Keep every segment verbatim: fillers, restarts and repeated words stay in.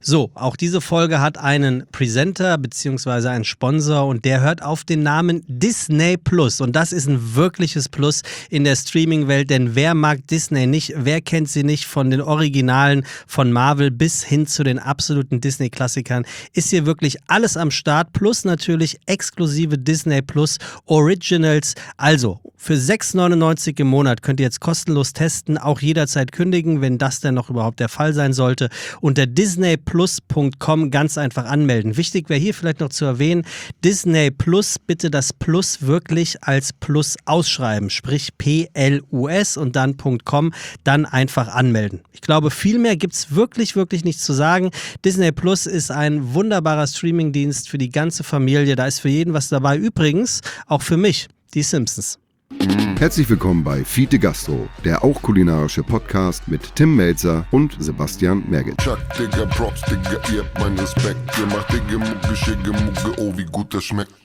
So, auch diese Folge hat einen Presenter bzw. einen Sponsor und der hört auf den Namen Disney Plus. Und das ist ein wirkliches Plus in der Streaming-Welt, denn wer mag Disney nicht? Wer kennt sie nicht von den Originalen von Marvel bis hin zu den absoluten Disney-Klassikern? Ist hier wirklich alles am Start, plus natürlich exklusive Disney Plus Originals. Also, für sechs neunundneunzig im Monat könnt ihr jetzt kostenlos testen, auch jederzeit kündigen, wenn das denn noch überhaupt der Fall sein sollte. Unter disney plus punkt com ganz einfach anmelden. Wichtig wäre hier vielleicht noch zu erwähnen, Disney Plus, bitte das Plus wirklich als Plus ausschreiben, sprich P L U S und dann .com, dann einfach anmelden. Ich glaube, viel mehr gibt es wirklich, wirklich nichts zu sagen. Disney Plus ist ein wunderbarer Streamingdienst für die ganze Familie. Da ist für jeden was dabei. Übrigens, auch für mich, die Simpsons. Herzlich willkommen bei Fiete Gastro, der auch kulinarische Podcast mit Tim Melzer und Sebastian Merget. Chuck, Digga, Props, Digga, ihr habt meinen Respekt. Ihr macht Digga, Mucke, Schicke, Mucke, oh, wie gut das schmeckt.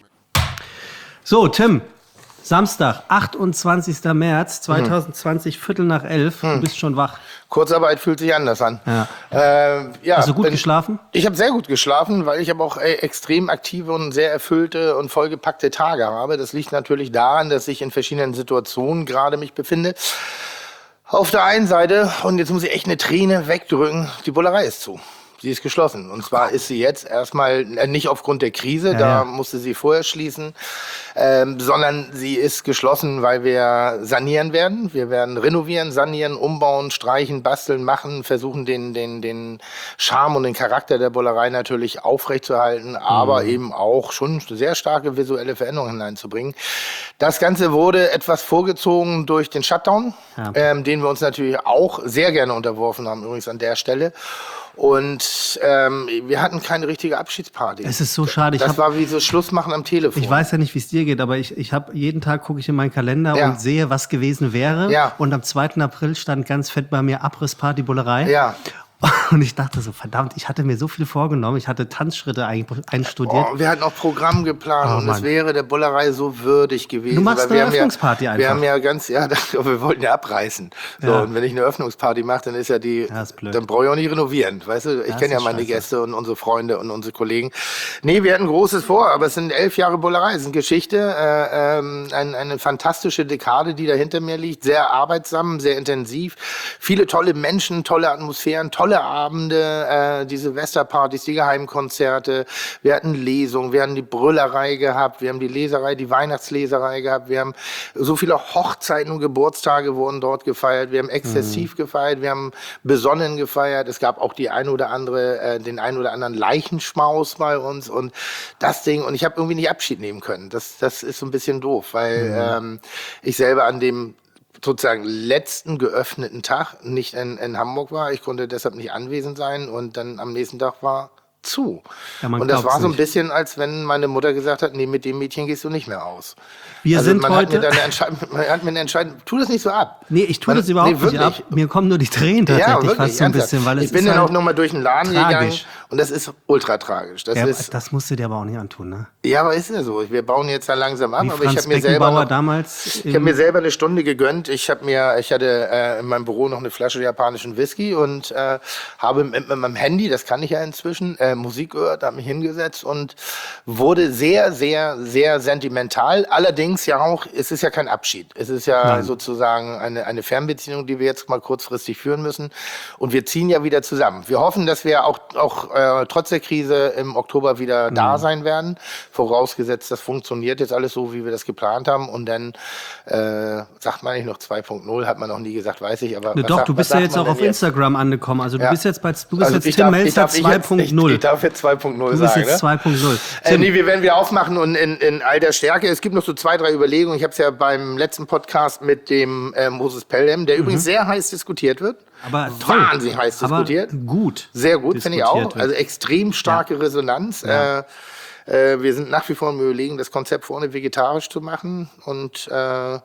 So, Tim, Samstag, achtundzwanzigster März zweitausendzwanzig, hm. Viertel nach elf, hm. Du bist schon wach. Kurzarbeit fühlt sich anders an. Ja. Äh, ja, Hast du gut wenn, geschlafen? Ich habe sehr gut geschlafen, weil ich aber auch äh, extrem aktive und sehr erfüllte und vollgepackte Tage habe. Das liegt natürlich daran, dass ich in verschiedenen Situationen gerade mich befinde. Auf der einen Seite, und jetzt muss ich echt eine Träne wegdrücken, die Bullerei ist zu. Sie ist geschlossen. Und zwar ist sie jetzt erstmal nicht aufgrund der Krise, ja, da ja. musste sie vorher schließen, ähm, sondern sie ist geschlossen, weil wir sanieren werden. Wir werden renovieren, sanieren, umbauen, streichen, basteln, machen, versuchen den, den, den Charme und den Charakter der Bullerei natürlich aufrechtzuerhalten, aber mhm. eben auch schon sehr starke visuelle Veränderungen hineinzubringen. Das Ganze wurde etwas vorgezogen durch den Shutdown, ja. ähm, den wir uns natürlich auch sehr gerne unterworfen haben, übrigens an der Stelle. Und ähm, wir hatten keine richtige Abschiedsparty. Es ist so schade. Ich das hab, war wie so Schluss machen am Telefon. Ich weiß ja nicht, wie es dir geht, aber ich, ich habe jeden Tag gucke ich in meinen Kalender ja. und sehe, was gewesen wäre. Ja. Und am zweiten April stand ganz fett bei mir Abrissparty Bullerei. Ja. Und ich dachte so, verdammt, ich hatte mir so viel vorgenommen. Ich hatte Tanzschritte einstudiert. Oh, wir hatten auch Programm geplant oh, und es wäre der Bullerei so würdig gewesen. Du machst eine Eröffnungsparty ja, einfach. Wir haben ja ganz, ja, das, wir wollten ja abreißen. So, ja. Und wenn ich eine Eröffnungsparty mache, dann ist ja die, ja, ist blöd. dann brauche ich auch nicht renovieren. Weißt du, ich kenne ja meine scheiße. Gäste und unsere Freunde und unsere Kollegen. Nee, wir hatten Großes vor, aber es sind elf Jahre Bullerei. Es ist eine Geschichte, äh, ähm, ein, eine fantastische Dekade, die da hinter mir liegt. Sehr arbeitsam, sehr intensiv. Viele tolle Menschen, tolle Atmosphären, tolle Abende. Äh, die Silvesterpartys, die Geheimkonzerte, wir hatten Lesungen, wir hatten die Brüllerei gehabt, wir haben die Leserei, die Weihnachtsleserei gehabt, wir haben so viele Hochzeiten und Geburtstage wurden dort gefeiert, wir haben exzessiv mhm. gefeiert, wir haben besonnen gefeiert, es gab auch die ein oder andere, äh, den ein oder anderen Leichenschmaus bei uns und das Ding, und ich habe irgendwie nicht Abschied nehmen können, das, das ist so ein bisschen doof, weil mhm. ähm, ich selber an dem sozusagen letzten geöffneten Tag nicht in, in Hamburg war. Ich konnte deshalb nicht anwesend sein und dann am nächsten Tag war zu. Ja, man und das war so ein nicht. bisschen, als wenn meine Mutter gesagt hat, nee, mit dem Mädchen gehst du nicht mehr aus. Wir also sind man heute... Hat mir, dann eine man hat mir eine Entscheidung, tu das nicht so ab. Nee, ich tue man, das überhaupt nee, wirklich. nicht ab. Mir kommen nur die Tränen tatsächlich ja, wirklich, fast so ein bisschen. Weil es ich bin ist dann halt auch nochmal durch den Laden tragisch. gegangen und das ist ultra tragisch. Das, ja, ist, das musst du dir aber auch nicht antun, ne? Ja, aber ist ja so. Wir bauen jetzt da langsam ab. Wie aber Franz ich habe mir selber noch, damals ich habe mir selber eine Stunde gegönnt. Ich habe mir, ich hatte äh, in meinem Büro noch eine Flasche japanischen Whisky und äh, habe mit, mit meinem Handy, das kann ich ja inzwischen, äh, Musik gehört, habe mich hingesetzt und wurde sehr, sehr, sehr sentimental. Allerdings ja auch, es ist ja kein Abschied. Es ist ja Nein. sozusagen eine, eine Fernbeziehung, die wir jetzt mal kurzfristig führen müssen. Und wir ziehen ja wieder zusammen. Wir hoffen, dass wir auch, auch äh, trotz der Krise im Oktober wieder mhm. da sein werden. Vorausgesetzt, das funktioniert jetzt alles so, wie wir das geplant haben. Und dann äh, sagt man nicht noch zwei Punkt null, hat man noch nie gesagt, weiß ich. Aber ne, doch, sagt, du bist ja jetzt auch auf jetzt? Instagram angekommen. Also du ja. bist jetzt bei du bist also jetzt Tim Melzer zwei Punkt null. Ich, ich darf jetzt zwei Punkt null sagen. Du bist sagen, jetzt ne? zwei Punkt null. Äh, nee, wir werden wieder aufmachen und in, in all der Stärke. Es gibt noch so zwei, drei Überlegungen. Ich habe es ja beim letzten Podcast mit dem äh, Moses Pelham, der mhm. übrigens sehr heiß diskutiert wird. Aber toll. Wahnsinnig heiß aber diskutiert. Gut. Sehr gut, finde ich auch. Wird. Also extrem starke ja. Resonanz. Ja. Äh, äh, wir sind nach wie vor im Überlegen, das Konzept vorne vegetarisch zu machen und äh,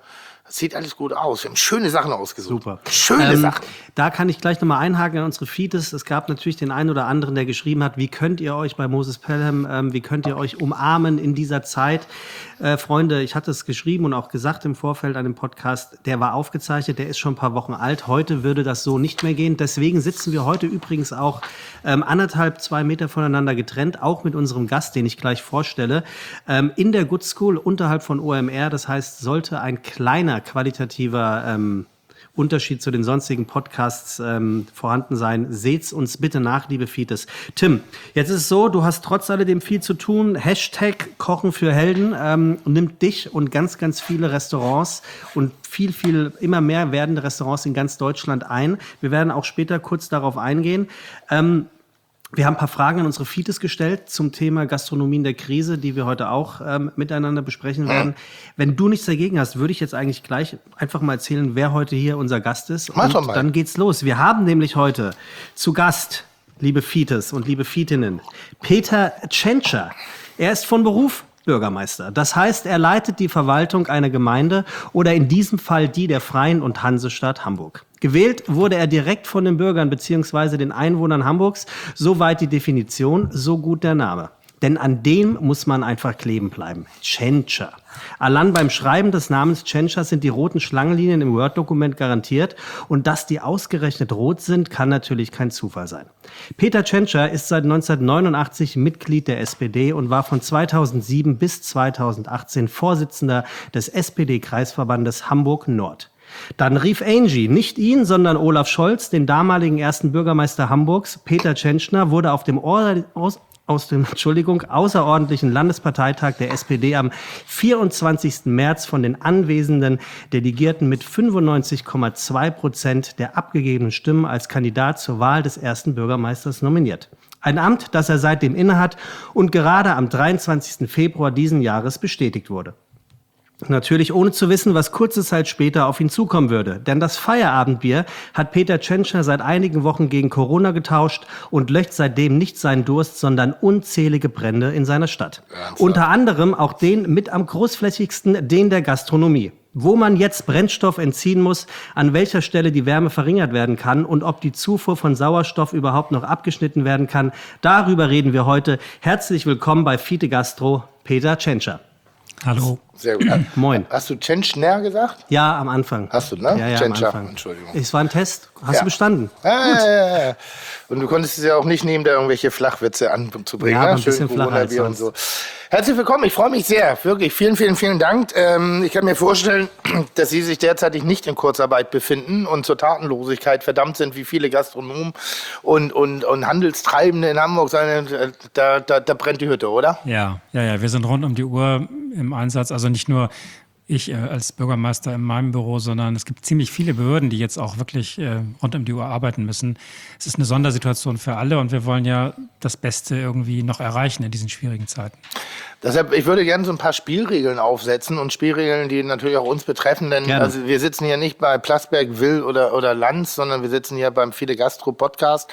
Das sieht alles gut aus. Wir haben schöne Sachen ausgesucht. Super. Schöne ähm, Sachen. Da kann ich gleich nochmal einhaken in unsere Feeds. Es gab natürlich den einen oder anderen, der geschrieben hat, wie könnt ihr euch bei Moses Pelham, ähm, wie könnt ihr euch umarmen in dieser Zeit? Äh, Freunde, ich hatte es geschrieben und auch gesagt im Vorfeld an dem Podcast, der war aufgezeichnet, der ist schon ein paar Wochen alt. Heute würde das so nicht mehr gehen. Deswegen sitzen wir heute übrigens auch ähm, anderthalb, zwei Meter voneinander getrennt, auch mit unserem Gast, den ich gleich vorstelle, ähm, in der Good School unterhalb von O M R. Das heißt, sollte ein kleiner qualitativer ähm, Unterschied zu den sonstigen Podcasts ähm, vorhanden sein. Seht's uns bitte nach, liebe Fites. Tim, jetzt ist es so, du hast trotz alledem viel zu tun. Hashtag Kochen für Helden ähm, nimmt dich und ganz, ganz viele Restaurants und viel, viel, immer mehr werdende Restaurants in ganz Deutschland ein. Wir werden auch später kurz darauf eingehen. Ähm, Wir haben ein paar Fragen an unsere Fites gestellt zum Thema Gastronomie in der Krise, die wir heute auch ähm, miteinander besprechen werden. Wenn du nichts dagegen hast, würde ich jetzt eigentlich gleich einfach mal erzählen, wer heute hier unser Gast ist. Mach und doch mal. Dann geht's los. Wir haben nämlich heute zu Gast, liebe Fites und liebe Fitinnen, Peter Tschentscher. Er ist von Beruf Bürgermeister. Das heißt, er leitet die Verwaltung einer Gemeinde oder in diesem Fall die der Freien und Hansestadt Hamburg. Gewählt wurde er direkt von den Bürgern bzw. den Einwohnern Hamburgs. Soweit die Definition, so gut der Name. Denn an dem muss man einfach kleben bleiben. Tschentscher. Allein beim Schreiben des Namens Tschentscher sind die roten Schlangenlinien im Word-Dokument garantiert. Und dass die ausgerechnet rot sind, kann natürlich kein Zufall sein. Peter Tschentscher ist seit neunzehnhundertneunundachtzig Mitglied der S P D und war von zweitausendsieben bis zweitausendachtzehn Vorsitzender des S P D-Kreisverbandes Hamburg-Nord. Dann rief Angie, nicht ihn, sondern Olaf Scholz, den damaligen ersten Bürgermeister Hamburgs. Peter Tschentscher wurde auf dem Or- aus aus dem Entschuldigung, außerordentlichen Landesparteitag der S P D am vierundzwanzigsten März von den anwesenden Delegierten mit fünfundneunzig Komma zwei Prozent der abgegebenen Stimmen als Kandidat zur Wahl des ersten Bürgermeisters nominiert. Ein Amt, das er seitdem innehat und gerade am dreiundzwanzigsten Februar diesen Jahres bestätigt wurde. Natürlich ohne zu wissen, was kurze Zeit später auf ihn zukommen würde. Denn das Feierabendbier hat Peter Tschentscher seit einigen Wochen gegen Corona getauscht und löscht seitdem nicht seinen Durst, sondern unzählige Brände in seiner Stadt. Ernsthaft? Unter anderem auch den mit am großflächigsten, den der Gastronomie. Wo man jetzt Brennstoff entziehen muss, an welcher Stelle die Wärme verringert werden kann und ob die Zufuhr von Sauerstoff überhaupt noch abgeschnitten werden kann, darüber reden wir heute. Herzlich willkommen bei Fite Gastro, Peter Tschentscher. Hallo. Sehr gut. Moin. Hast du Tschentscher gesagt? Ja, am Anfang. Hast du, ne? Ja, ja, Tschentscher, am Anfang. Entschuldigung. Es war ein Test. Hast Ja. du bestanden? Ja, ja, ja, ja. Und du konntest es ja auch nicht nehmen, da irgendwelche Flachwitze anzubringen. Ja, aber ne? ein bisschen Schön flacher als Corona-Bier und so. sonst. Herzlich willkommen, ich freue mich sehr. Wirklich, vielen, vielen, vielen Dank. Ähm, ich kann mir vorstellen, dass Sie sich derzeitig nicht in Kurzarbeit befinden und zur Tatenlosigkeit verdammt sind, wie viele Gastronomen und, und, und Handelstreibende in Hamburg. Da, da, da brennt die Hütte, oder? Ja, ja, ja, wir sind rund um die Uhr im Einsatz. Also nicht nur ich äh, als Bürgermeister in meinem Büro, sondern es gibt ziemlich viele Behörden, die jetzt auch wirklich äh, rund um die Uhr arbeiten müssen. Es ist eine Sondersituation für alle und wir wollen ja das Beste irgendwie noch erreichen in diesen schwierigen Zeiten. Deshalb, ich würde gerne so ein paar Spielregeln aufsetzen und Spielregeln, die natürlich auch uns betreffen, denn Gerne. also wir sitzen hier nicht bei Plasberg, Will oder, oder Lanz, sondern wir sitzen hier beim Fide Gastro Podcast.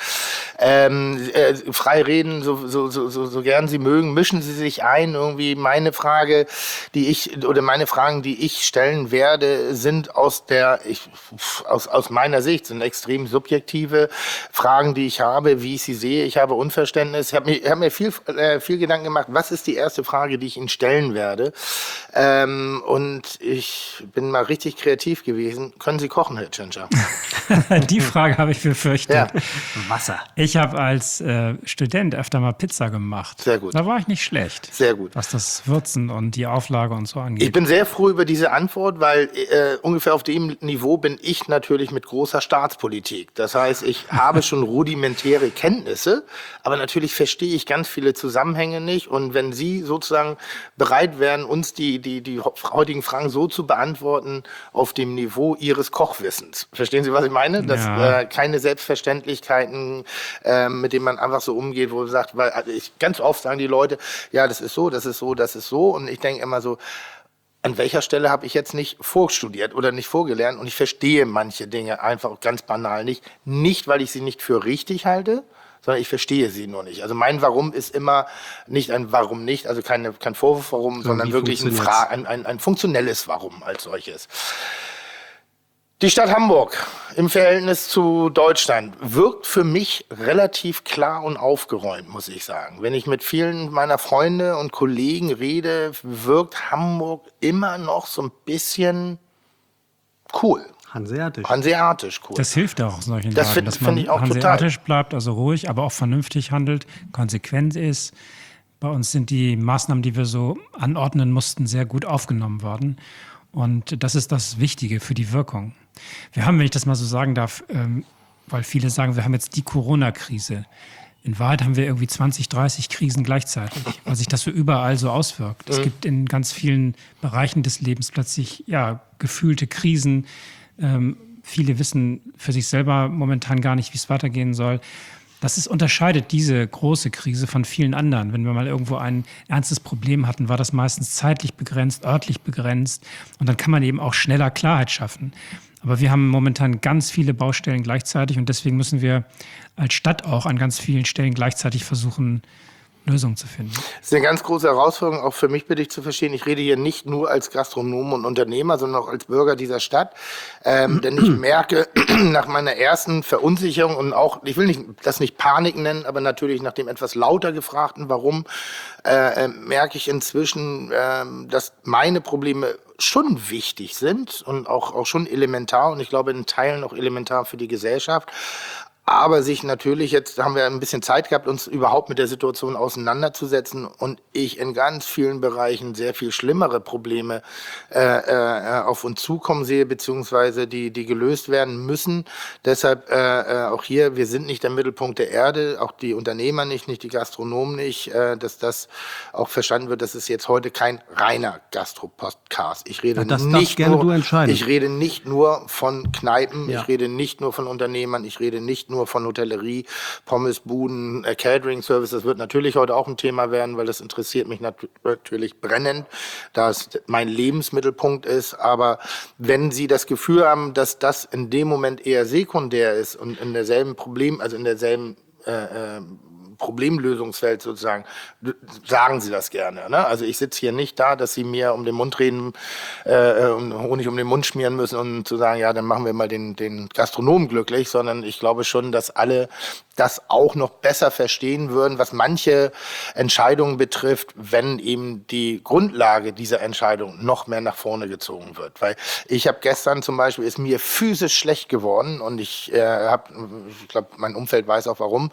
Ähm, äh, frei reden, so, so, so, so, so gern Sie mögen, mischen Sie sich ein. Irgendwie meine Frage, die ich, oder meine Fragen, die ich stellen werde, sind aus der, ich, aus, aus meiner Sicht, sind extrem subjektive Fragen, die ich habe, wie ich sie sehe. Ich habe Unverständnis. Ich habe mir, hab mir viel, äh, viel Gedanken gemacht, was ist die erste Frage, die ich Ihnen stellen werde. Ähm, und ich bin mal richtig kreativ gewesen. Können Sie kochen, Herr Tschentscher? Die Frage habe ich befürchtet. Ja. Wasser. Ich habe als äh, Student öfter mal Pizza gemacht. Sehr gut. Da war ich nicht schlecht. Sehr gut. Was das Würzen und die Auflage und so angeht. Ich bin sehr froh über diese Antwort, weil äh, ungefähr auf dem Niveau bin ich natürlich mit großer Staatspolitik. Das heißt, ich habe schon rudimentäre Kenntnisse, aber natürlich verstehe ich ganz viele Zusammenhänge nicht. Und wenn Sie sozusagen bereit wären, uns die, die, die heutigen Fragen so zu beantworten auf dem Niveau Ihres Kochwissens. Verstehen Sie, was ich meine? Dass Ja. äh, keine Selbstverständlichkeiten, äh, mit denen man einfach so umgeht, wo man sagt, weil also ich, ganz oft sagen die Leute, ja, das ist so, das ist so, das ist so. Und ich denke immer so, an welcher Stelle habe ich jetzt nicht vorstudiert oder nicht vorgelernt und ich verstehe manche Dinge einfach ganz banal nicht. Nicht, weil ich sie nicht für richtig halte, sondern ich verstehe sie nur nicht. Also mein Warum ist immer nicht ein Warum nicht, also keine, kein Vorwurf Warum, sondern wie wirklich ein, Fra- ein, ein, ein funktionelles Warum als solches. Die Stadt Hamburg im Verhältnis zu Deutschland wirkt für mich relativ klar und aufgeräumt, muss ich sagen. Wenn ich mit vielen meiner Freunde und Kollegen rede, wirkt Hamburg immer noch so ein bisschen cool. Hanseatisch. Hanseatisch cool. Das hilft auch solchen Das Lagen, find- dass find man ich auch hanseatisch total. bleibt, also ruhig, aber auch vernünftig handelt, konsequent ist. Bei uns sind die Maßnahmen, die wir so anordnen mussten, sehr gut aufgenommen worden. Und das ist das Wichtige für die Wirkung. Wir haben, wenn ich das mal so sagen darf, ähm, weil viele sagen, wir haben jetzt die Corona-Krise. In Wahrheit haben wir irgendwie zwanzig, dreißig Krisen gleichzeitig, weil sich das so überall so auswirkt. Es gibt in ganz vielen Bereichen des Lebens plötzlich ja, gefühlte Krisen. Ähm, viele wissen für sich selber momentan gar nicht, wie es weitergehen soll. Das ist, unterscheidet diese große Krise von vielen anderen. Wenn wir mal irgendwo ein ernstes Problem hatten, war das meistens zeitlich begrenzt, örtlich begrenzt. Und dann kann man eben auch schneller Klarheit schaffen. Aber wir haben momentan ganz viele Baustellen gleichzeitig und deswegen müssen wir als Stadt auch an ganz vielen Stellen gleichzeitig versuchen, Lösungen zu finden. Das ist eine ganz große Herausforderung, auch für mich bitte ich zu verstehen. Ich rede hier nicht nur als Gastronom und Unternehmer, sondern auch als Bürger dieser Stadt. Ähm, denn ich merke nach meiner ersten Verunsicherung und auch, ich will nicht, das nicht Panik nennen, aber natürlich nach dem etwas lauter gefragten Warum, äh, äh, merke ich inzwischen, äh, dass meine Probleme schon wichtig sind und auch, auch schon elementar und ich glaube in Teilen auch elementar für die Gesellschaft. Aber sich natürlich, jetzt haben wir ein bisschen Zeit gehabt, uns überhaupt mit der Situation auseinanderzusetzen und ich in ganz vielen Bereichen sehr viel schlimmere Probleme äh, äh, auf uns zukommen sehe, beziehungsweise die, die gelöst werden müssen. Deshalb äh, auch hier, wir sind nicht der Mittelpunkt der Erde, auch die Unternehmer nicht, nicht die Gastronomen nicht, äh, dass das auch verstanden wird, das ist jetzt heute kein reiner Gastro-Podcast. Ich rede Ja, das nicht darfst gerne nur, du entscheiden. ich rede nicht nur von Kneipen, Ja. ich rede nicht nur von Unternehmern, ich rede nicht nur von Hotellerie, Pommesbuden, äh, Catering-Service. Das wird natürlich heute auch ein Thema werden, weil das interessiert mich nat- natürlich brennend, da es mein Lebensmittelpunkt ist. Aber wenn Sie das Gefühl haben, dass das in dem Moment eher sekundär ist und in derselben Problem, also in derselben äh, äh, Problemlösungswelt sozusagen, sagen Sie das gerne. Ne? Also ich sitze hier nicht da, dass Sie mir um den Mund reden äh, und Honig um den Mund schmieren müssen und zu sagen, ja, dann machen wir mal den, den Gastronomen glücklich, sondern ich glaube schon, dass alle das auch noch besser verstehen würden, was manche Entscheidungen betrifft, wenn eben die Grundlage dieser Entscheidung noch mehr nach vorne gezogen wird. Weil ich habe gestern zum Beispiel, ist mir physisch schlecht geworden und ich äh, habe, ich glaube, mein Umfeld weiß auch warum,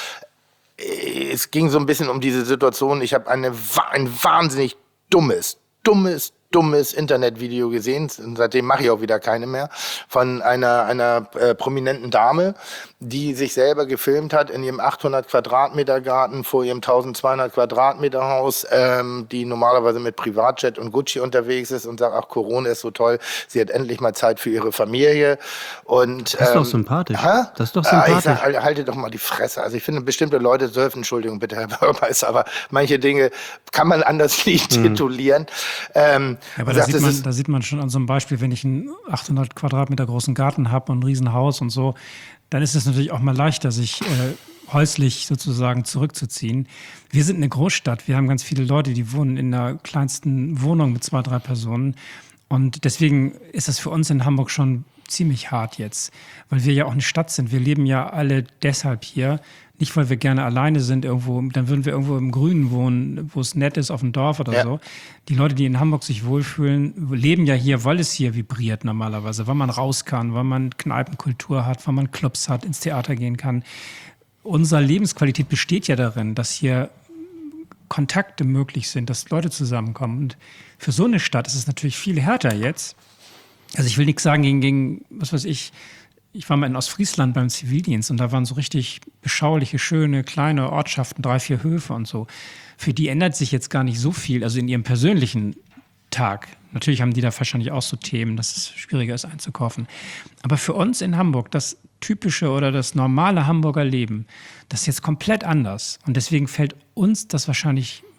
es ging so ein bisschen um diese Situation. Ich habe eine ein wahnsinnig dummes, dummes, dummes Internetvideo gesehen. Und seitdem mache ich auch wieder keine mehr. Von einer einer äh, prominenten Dame, die sich selber gefilmt hat in ihrem achthundert Quadratmeter Garten vor ihrem eintausendzweihundert Quadratmeter Haus, ähm, die normalerweise mit Privatjet und Gucci unterwegs ist und sagt, ach, Corona ist so toll. Sie hat endlich mal Zeit für ihre Familie. Und, Das ist ähm, doch sympathisch. Hä? Das ist doch Ah, sympathisch. ich sag, halt- haltet doch mal die Fresse. Also ich finde, bestimmte Leute dürfen, Entschuldigung bitte, Herr Bürgermeister, aber manche Dinge kann man anders nicht titulieren. Ähm, Ja, aber und da sagt, sieht, das man, ist- da sieht man schon an so einem Beispiel, wenn ich einen achthundert Quadratmeter großen Garten habe und ein Riesenhaus und so, dann ist es natürlich auch mal leichter, sich äh, häuslich sozusagen zurückzuziehen. Wir sind eine Großstadt, wir haben ganz viele Leute, die wohnen in der kleinsten Wohnung mit zwei, drei Personen. Und deswegen ist das für uns in Hamburg schon ziemlich hart jetzt, weil wir ja auch eine Stadt sind. Wir leben ja alle deshalb hier, nicht weil wir gerne alleine sind irgendwo, dann würden wir irgendwo im Grünen wohnen, wo es nett ist, auf dem Dorf oder Ja. so. Die Leute, die in Hamburg sich wohlfühlen, leben ja hier, weil es hier vibriert normalerweise, weil man raus kann, weil man Kneipenkultur hat, weil man Clubs hat, ins Theater gehen kann. Unsere Lebensqualität besteht ja darin, dass hier Kontakte möglich sind, dass Leute zusammenkommen. Und für so eine Stadt ist es natürlich viel härter jetzt. Also ich will nichts sagen gegen, gegen, was weiß ich, ich war mal in Ostfriesland beim Zivildienst und da waren so richtig beschauliche, schöne, kleine Ortschaften, drei, vier Höfe und so. Für die ändert sich jetzt gar nicht so viel, also in ihrem persönlichen Tag. Natürlich haben die da wahrscheinlich auch so Themen, dass es schwieriger ist einzukaufen. Aber für uns in Hamburg, das typische oder das normale Hamburger Leben, das ist jetzt komplett anders. Und deswegen fällt uns das wahrscheinlich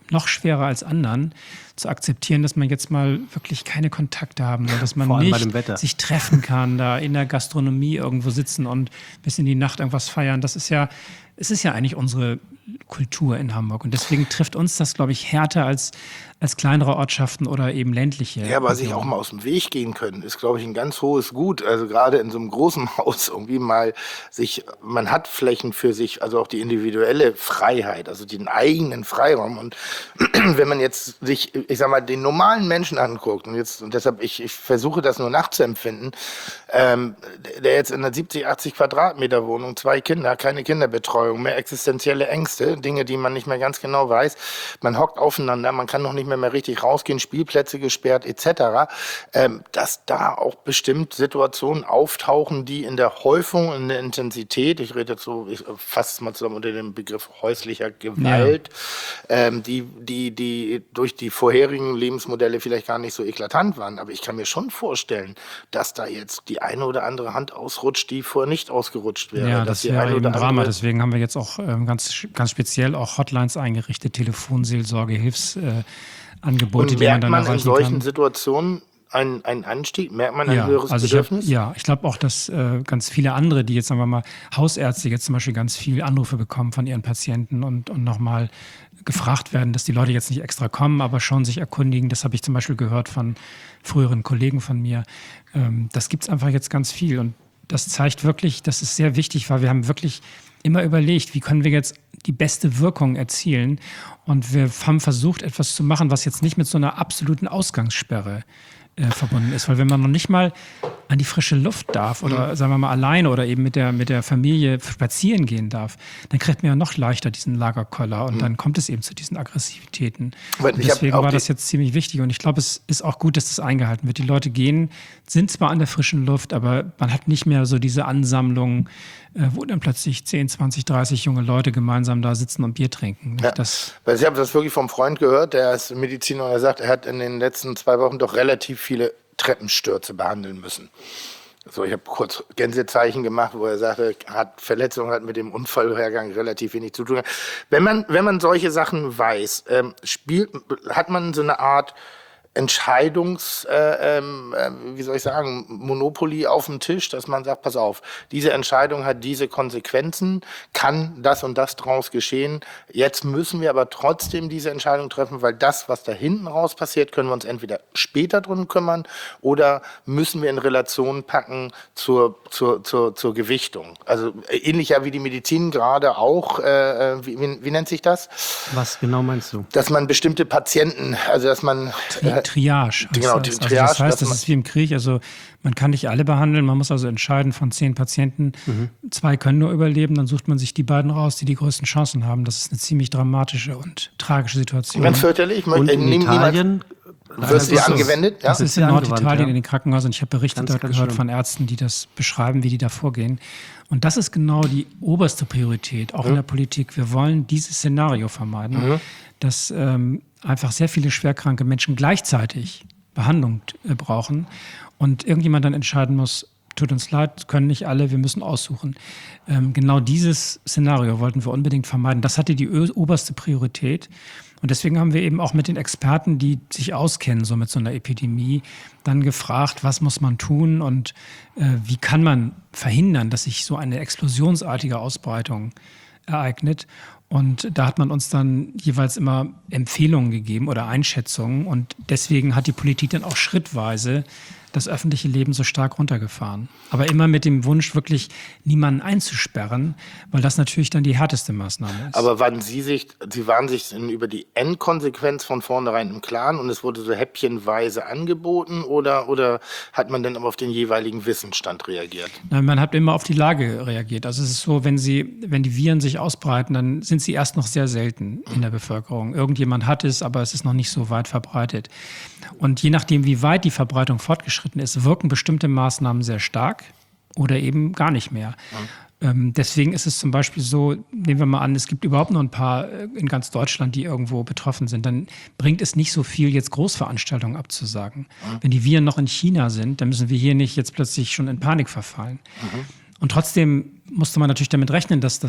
noch schwerer als anderen, zu akzeptieren, dass man jetzt mal wirklich keine Kontakte haben soll, dass man Vor allem bei dem nicht Wetter. sich treffen kann, da in der Gastronomie irgendwo sitzen und bis in die Nacht irgendwas feiern. Das ist ja, es ist ja eigentlich unsere Kultur in Hamburg. Und deswegen trifft uns das, glaube ich, härter als, als kleinere Ortschaften oder eben ländliche. Ja, aber sich auch mal aus dem Weg gehen können, ist, glaube ich, ein ganz hohes Gut. Also gerade in so einem großen Haus irgendwie mal sich, man hat Flächen für sich, also auch die individuelle Freiheit, also den eigenen Freiraum. Und wenn man jetzt sich, ich sag mal, den normalen Menschen anguckt, und jetzt, und deshalb, ich, ich versuche das nur nachzuempfinden, ähm, der jetzt in einer siebzig, achtzig Quadratmeter Wohnung, zwei Kinder, keine Kinderbetreuung, mehr existenzielle Ängste, Dinge, die man nicht mehr ganz genau weiß. Man hockt aufeinander, man kann noch nicht mehr, mehr richtig rausgehen, Spielplätze gesperrt et cetera. Ähm, dass da auch bestimmt Situationen auftauchen, die in der Häufung, in der Intensität, ich rede jetzt so, ich fasse es mal zusammen unter dem Begriff häuslicher Gewalt, ja. ähm, die, die, die durch die vorherigen Lebensmodelle vielleicht gar nicht so eklatant waren. Aber ich kann mir schon vorstellen, dass da jetzt die eine oder andere Hand ausrutscht, die vorher nicht ausgerutscht wäre. Ja, dass das die wäre eine eben oder Drama. andere Deswegen haben wir jetzt auch ähm, ganz, ganz speziell auch Hotlines eingerichtet, Telefonseelsorge, Hilfsangebote, Und die man merkt dann man in erreichen solchen kann. Situationen einen, einen Anstieg? Merkt man ein Ja, höheres also ich Bedürfnis? hab, ja, ich glaube auch, dass äh, ganz viele andere, die jetzt, sagen wir mal, Hausärzte jetzt zum Beispiel ganz viele Anrufe bekommen von ihren Patienten und, und nochmal gefragt werden, dass die Leute jetzt nicht extra kommen, aber schon sich erkundigen. Das habe ich zum Beispiel gehört von früheren Kollegen von mir. Ähm, das gibt es einfach jetzt ganz viel. Und das zeigt wirklich, dass es sehr wichtig war. Wir haben wirklich immer überlegt, wie können wir jetzt die beste Wirkung erzielen. Und wir haben versucht, etwas zu machen, was jetzt nicht mit so einer absoluten Ausgangssperre äh, verbunden ist. Weil wenn man noch nicht mal an die frische Luft darf oder mhm. sagen wir mal alleine oder eben mit der, mit der Familie spazieren gehen darf, dann kriegt man ja noch leichter diesen Lagerkoller und mhm. dann kommt es eben zu diesen Aggressivitäten. Und deswegen war das jetzt ziemlich wichtig und ich glaube, es ist auch gut, dass das eingehalten wird. Die Leute gehen, sind zwar an der frischen Luft, aber man hat nicht mehr so diese Ansammlungen, äh, wo dann plötzlich zehn, zwanzig, dreißig junge Leute gemeinsam da sitzen und Bier trinken. Ja, das, weil ich habe das wirklich vom Freund gehört, der ist Mediziner und er sagt, er hat in den letzten zwei Wochen doch relativ viele Treppenstürze behandeln müssen. So, ich habe kurz Gänsezeichen gemacht, wo er sagte, hat Verletzung hat mit dem Unfallhergang relativ wenig zu tun. Wenn man, wenn man solche Sachen weiß, ähm, spielt, hat man so eine Art Entscheidungs, äh, ähm, äh, wie soll ich sagen, Monopoly auf dem Tisch, dass man sagt, pass auf, diese Entscheidung hat diese Konsequenzen, kann das und das draus geschehen. Jetzt müssen wir aber trotzdem diese Entscheidung treffen, weil das, was da hinten raus passiert, können wir uns entweder später drum kümmern oder müssen wir in Relation packen zur, zur, zur, zur Gewichtung. Also ähnlich ja wie die Medizin gerade auch, äh, wie, wie, wie nennt sich das? Was genau meinst du? Dass man bestimmte Patienten, also dass man... Äh, Triage. Genau, das, Triage. Also das heißt, das ist wie im Krieg. Also man kann nicht alle behandeln. Man muss also entscheiden von zehn Patienten. Mhm. Zwei können nur überleben. Dann sucht man sich die beiden raus, die die größten Chancen haben. Das ist eine ziemlich dramatische und tragische Situation. Ganz fürchterlich. Und in Italien wird sie angewendet? Das Ja? ist in Norditalien ja. in den Krankenhäusern. Ich habe Berichte ganz, dort ganz gehört schlimm. von Ärzten, die das beschreiben, wie die da vorgehen. Und das ist genau die oberste Priorität, auch mhm. in der Politik. Wir wollen dieses Szenario vermeiden, mhm. dass ähm, einfach sehr viele schwerkranke Menschen gleichzeitig Behandlung äh, brauchen und irgendjemand dann entscheiden muss, tut uns leid, können nicht alle, wir müssen aussuchen. Ähm, genau dieses Szenario wollten wir unbedingt vermeiden. Das hatte die ö- oberste Priorität. Und deswegen haben wir eben auch mit den Experten, die sich auskennen, so mit so einer Epidemie, dann gefragt, was muss man tun und äh, wie kann man verhindern, dass sich so eine explosionsartige Ausbreitung ereignet. Und da hat man uns dann jeweils immer Empfehlungen gegeben oder Einschätzungen. Und deswegen hat die Politik dann auch schrittweise das öffentliche Leben so stark runtergefahren. Aber immer mit dem Wunsch, wirklich niemanden einzusperren, weil das natürlich dann die härteste Maßnahme ist. Aber waren Sie sich, Sie waren sich über die Endkonsequenz von vornherein im Klaren und es wurde so häppchenweise angeboten oder, oder hat man dann aber auf den jeweiligen Wissensstand reagiert? Nein, man hat immer auf die Lage reagiert. Also es ist so, wenn sie, wenn die Viren sich ausbreiten, dann sind sie erst noch sehr selten in der Bevölkerung. Irgendjemand hat es, aber es ist noch nicht so weit verbreitet. Und je nachdem, wie weit die Verbreitung fortgeschritten ist, wirken bestimmte Maßnahmen sehr stark oder eben gar nicht mehr. Ja. Ähm, deswegen ist es zum Beispiel so, nehmen wir mal an, es gibt überhaupt nur ein paar in ganz Deutschland, die irgendwo betroffen sind, dann bringt es nicht so viel, jetzt Großveranstaltungen abzusagen. Ja. Wenn die Viren noch in China sind, dann müssen wir hier nicht jetzt plötzlich schon in Panik verfallen. Mhm. Und trotzdem musste man natürlich damit rechnen, dass das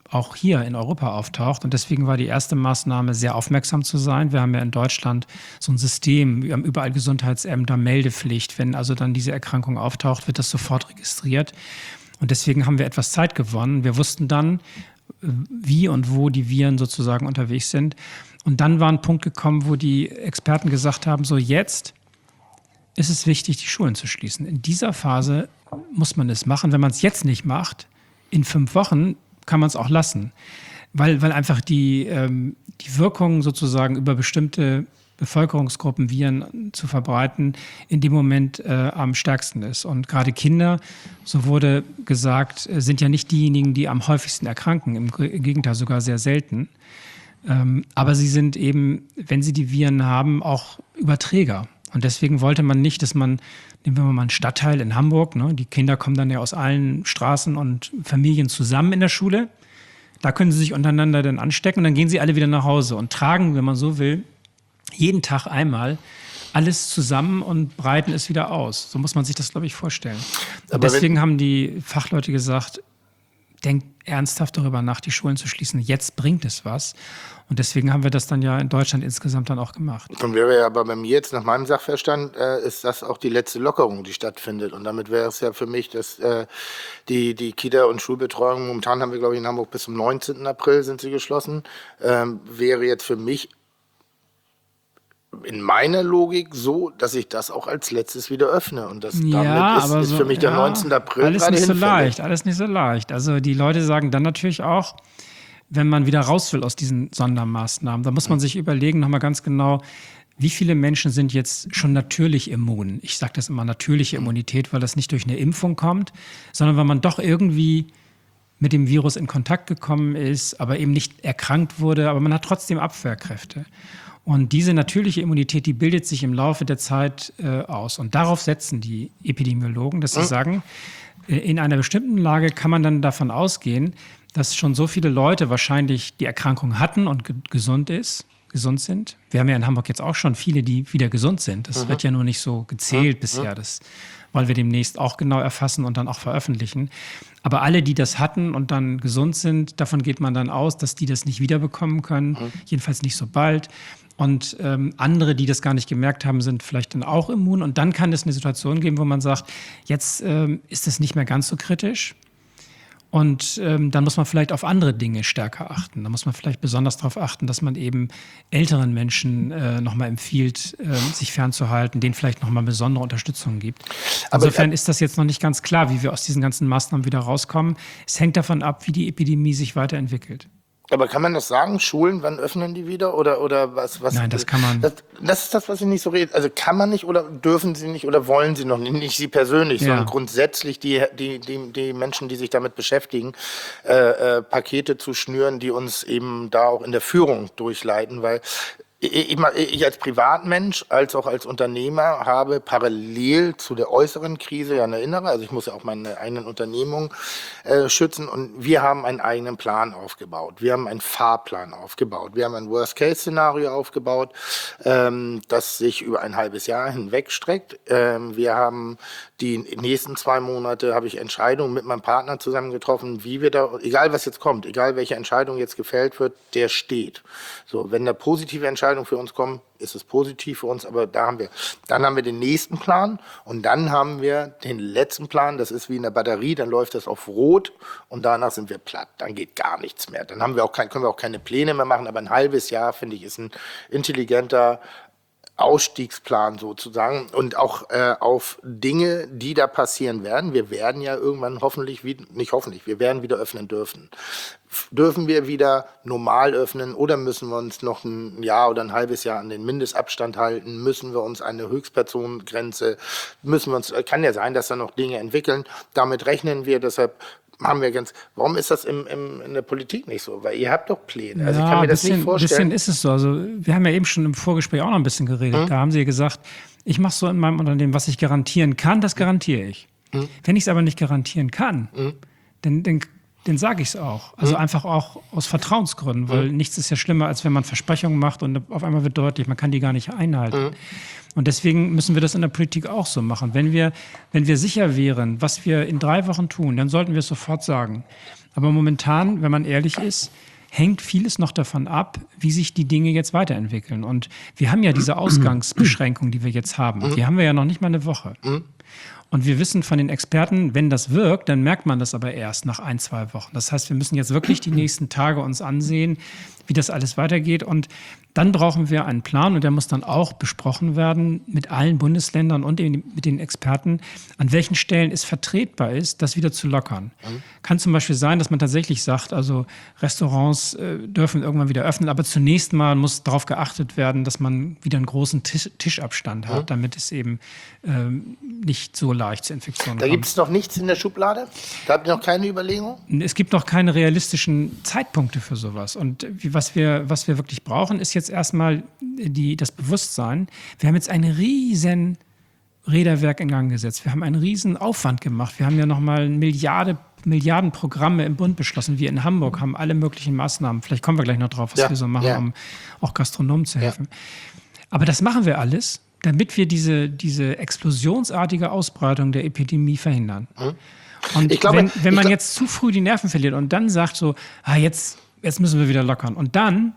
auch hier in Europa auftaucht. Und deswegen war die erste Maßnahme, sehr aufmerksam zu sein. Wir haben ja in Deutschland so ein System, wir haben überall Gesundheitsämter, Meldepflicht. Wenn also dann diese Erkrankung auftaucht, wird das sofort registriert. Und deswegen haben wir etwas Zeit gewonnen. Wir wussten dann, wie und wo die Viren sozusagen unterwegs sind. Und dann war ein Punkt gekommen, wo die Experten gesagt haben, so jetzt ist es wichtig, die Schulen zu schließen. In dieser Phase muss man es machen. Wenn man es jetzt nicht macht, in fünf Wochen kann man es auch lassen. Weil, weil einfach die, ähm, die Wirkung sozusagen über bestimmte Bevölkerungsgruppen, Viren zu verbreiten, in dem Moment äh, am stärksten ist. Und gerade Kinder, so wurde gesagt, sind ja nicht diejenigen, die am häufigsten erkranken. Im, im Gegenteil, sogar sehr selten. Ähm, aber sie sind eben, wenn sie die Viren haben, auch Überträger. Und deswegen wollte man nicht, dass man, nehmen wir mal einen Stadtteil in Hamburg, ne, die Kinder kommen dann ja aus allen Straßen und Familien zusammen in der Schule. Da können sie sich untereinander dann anstecken und dann gehen sie alle wieder nach Hause und tragen, wenn man so will, jeden Tag einmal alles zusammen und breiten es wieder aus. So muss man sich das, glaube ich, vorstellen. Und deswegen haben die Fachleute gesagt, denkt ernsthaft darüber nach, die Schulen zu schließen. Jetzt bringt es was. Und deswegen haben wir das dann ja in Deutschland insgesamt dann auch gemacht. Dann wäre ja aber bei mir jetzt nach meinem Sachverstand, äh, ist das auch die letzte Lockerung, die stattfindet. Und damit wäre es ja für mich, dass äh, die, die Kita- und Schulbetreuung, momentan haben wir, glaube ich, in Hamburg bis zum neunzehnten April sind sie geschlossen, ähm, wäre jetzt für mich in meiner Logik so, dass ich das auch als letztes wieder öffne. Und das ja, damit ist, aber ist so, für mich der ja, neunzehnten April alles gerade nicht so hinfällig. leicht, alles nicht so leicht. Also die Leute sagen dann natürlich auch, wenn man wieder raus will aus diesen Sondermaßnahmen, da muss man sich überlegen, nochmal ganz genau, wie viele Menschen sind jetzt schon natürlich immun? Ich sage das immer natürliche Immunität, weil das nicht durch eine Impfung kommt, sondern weil man doch irgendwie mit dem Virus in Kontakt gekommen ist, aber eben nicht erkrankt wurde, aber man hat trotzdem Abwehrkräfte. Und diese natürliche Immunität, die bildet sich im Laufe der Zeit äh, aus. Und darauf setzen die Epidemiologen, dass sie sagen, äh, in einer bestimmten Lage kann man dann davon ausgehen, dass schon so viele Leute wahrscheinlich die Erkrankung hatten und ge- gesund ist, gesund sind. Wir haben ja in Hamburg jetzt auch schon viele, die wieder gesund sind. Das mhm. wird ja nur nicht so gezählt mhm. bisher, das wollen wir demnächst auch genau erfassen und dann auch veröffentlichen. Aber alle, die das hatten und dann gesund sind, davon geht man dann aus, dass die das nicht wiederbekommen können, mhm. jedenfalls nicht so bald. Und ähm, andere, die das gar nicht gemerkt haben, sind vielleicht dann auch immun. Und dann kann es eine Situation geben, wo man sagt, jetzt ähm, ist es nicht mehr ganz so kritisch. Und ähm, dann muss man vielleicht auf andere Dinge stärker achten. Da muss man vielleicht besonders darauf achten, dass man eben älteren Menschen äh, nochmal empfiehlt, äh, sich fernzuhalten, denen vielleicht nochmal besondere Unterstützung gibt. Insofern Aber, äh, ist das jetzt noch nicht ganz klar, wie wir aus diesen ganzen Maßnahmen wieder rauskommen. Es hängt davon ab, wie die Epidemie sich weiterentwickelt. Aber kann man das sagen? Schulen, wann öffnen die wieder? Oder, oder was, was? Nein, das kann man. Das, das ist das, was ich nicht so rede. Also kann man nicht oder dürfen sie nicht oder wollen sie noch nicht? Nicht sie persönlich, ja. sondern grundsätzlich die, die, die, die Menschen, die sich damit beschäftigen, äh, äh, Pakete zu schnüren, die uns eben da auch in der Führung durchleiten, weil Ich, ich als Privatmensch als auch als Unternehmer habe parallel zu der äußeren Krise ja eine innere, also ich muss ja auch meine eigenen Unternehmungen äh, schützen und wir haben einen eigenen Plan aufgebaut. Wir haben einen Fahrplan aufgebaut. Wir haben ein Worst-Case-Szenario aufgebaut, ähm, das sich über ein halbes Jahr hinweg streckt. Ähm, wir haben die nächsten zwei Monate, habe ich Entscheidungen mit meinem Partner zusammen getroffen, wie wir da, egal was jetzt kommt, egal welche Entscheidung jetzt gefällt wird, der steht. So, wenn da positive Entscheidungen für uns kommen, ist es positiv für uns, aber da haben wir, dann haben wir den nächsten Plan und dann haben wir den letzten Plan, das ist wie in der Batterie, dann läuft das auf Rot und danach sind wir platt, dann geht gar nichts mehr. Dann haben wir auch kein, können wir auch keine Pläne mehr machen, aber ein halbes Jahr, finde ich, ist ein intelligenter Ausstiegsplan sozusagen und auch äh, auf Dinge, die da passieren werden. Wir werden ja irgendwann hoffentlich, wie, nicht hoffentlich, wir werden wieder öffnen dürfen. F- dürfen wir wieder normal öffnen oder müssen wir uns noch ein Jahr oder ein halbes Jahr an den Mindestabstand halten? Müssen wir uns eine Höchstpersonengrenze, müssen wir uns, kann ja sein, dass da noch Dinge entwickeln. Damit rechnen wir, deshalb haben wir ganz, warum ist das im, im, in der Politik nicht so? Weil ihr habt doch Pläne. Also ja, ich kann mir das bisschen, nicht vorstellen. Ein bisschen ist es so. Also wir haben ja eben schon im Vorgespräch auch noch ein bisschen geredet. Hm? Da haben sie gesagt, ich mache so in meinem Unternehmen, was ich garantieren kann, das garantiere ich. Hm? Wenn ich es aber nicht garantieren kann, hm? dann, dann, den sage ich es auch. Also mhm. einfach auch aus Vertrauensgründen, weil mhm. nichts ist ja schlimmer, als wenn man Versprechungen macht und auf einmal wird deutlich, man kann die gar nicht einhalten. Mhm. Und deswegen müssen wir das in der Politik auch so machen. Wenn wir, wenn wir sicher wären, was wir in drei Wochen tun, dann sollten wir es sofort sagen. Aber momentan, wenn man ehrlich ist, hängt vieles noch davon ab, wie sich die Dinge jetzt weiterentwickeln. Und wir haben ja diese Ausgangsbeschränkung, die wir jetzt haben. Die haben wir ja noch nicht mal eine Woche. Und wir wissen von den Experten, wenn das wirkt, dann merkt man das aber erst nach ein, zwei Wochen. Das heißt, wir müssen jetzt wirklich die nächsten Tage uns ansehen, wie das alles weitergeht. Und dann brauchen wir einen Plan und der muss dann auch besprochen werden mit allen Bundesländern und mit den Experten, an welchen Stellen es vertretbar ist, das wieder zu lockern. Mhm. Kann zum Beispiel sein, dass man tatsächlich sagt, also Restaurants äh, dürfen irgendwann wieder öffnen, aber zunächst mal muss darauf geachtet werden, dass man wieder einen großen Tisch, Tischabstand hat, mhm. damit es eben ähm, nicht so leicht zu Infektionen da kommt. Da gibt es noch nichts in der Schublade? Da habt ihr noch keine Überlegung? Es gibt noch keine realistischen Zeitpunkte für sowas. Und wie, was, wir, was wir wirklich brauchen, ist jetzt erstmal die, das Bewusstsein. Wir haben jetzt ein riesen Räderwerk in Gang gesetzt. Wir haben einen riesen Aufwand gemacht. Wir haben ja nochmal Milliarde, Milliarden Programme im Bund beschlossen. Wir in Hamburg haben alle möglichen Maßnahmen. Vielleicht kommen wir gleich noch drauf, was ja, wir so machen, ja. um auch Gastronomen zu helfen. Ja. Aber das machen wir alles, damit wir diese, diese explosionsartige Ausbreitung der Epidemie verhindern. Mhm. Und ich glaube, wenn, wenn man glaub, jetzt zu früh die Nerven verliert und dann sagt so, ah, jetzt, jetzt müssen wir wieder lockern. Und dann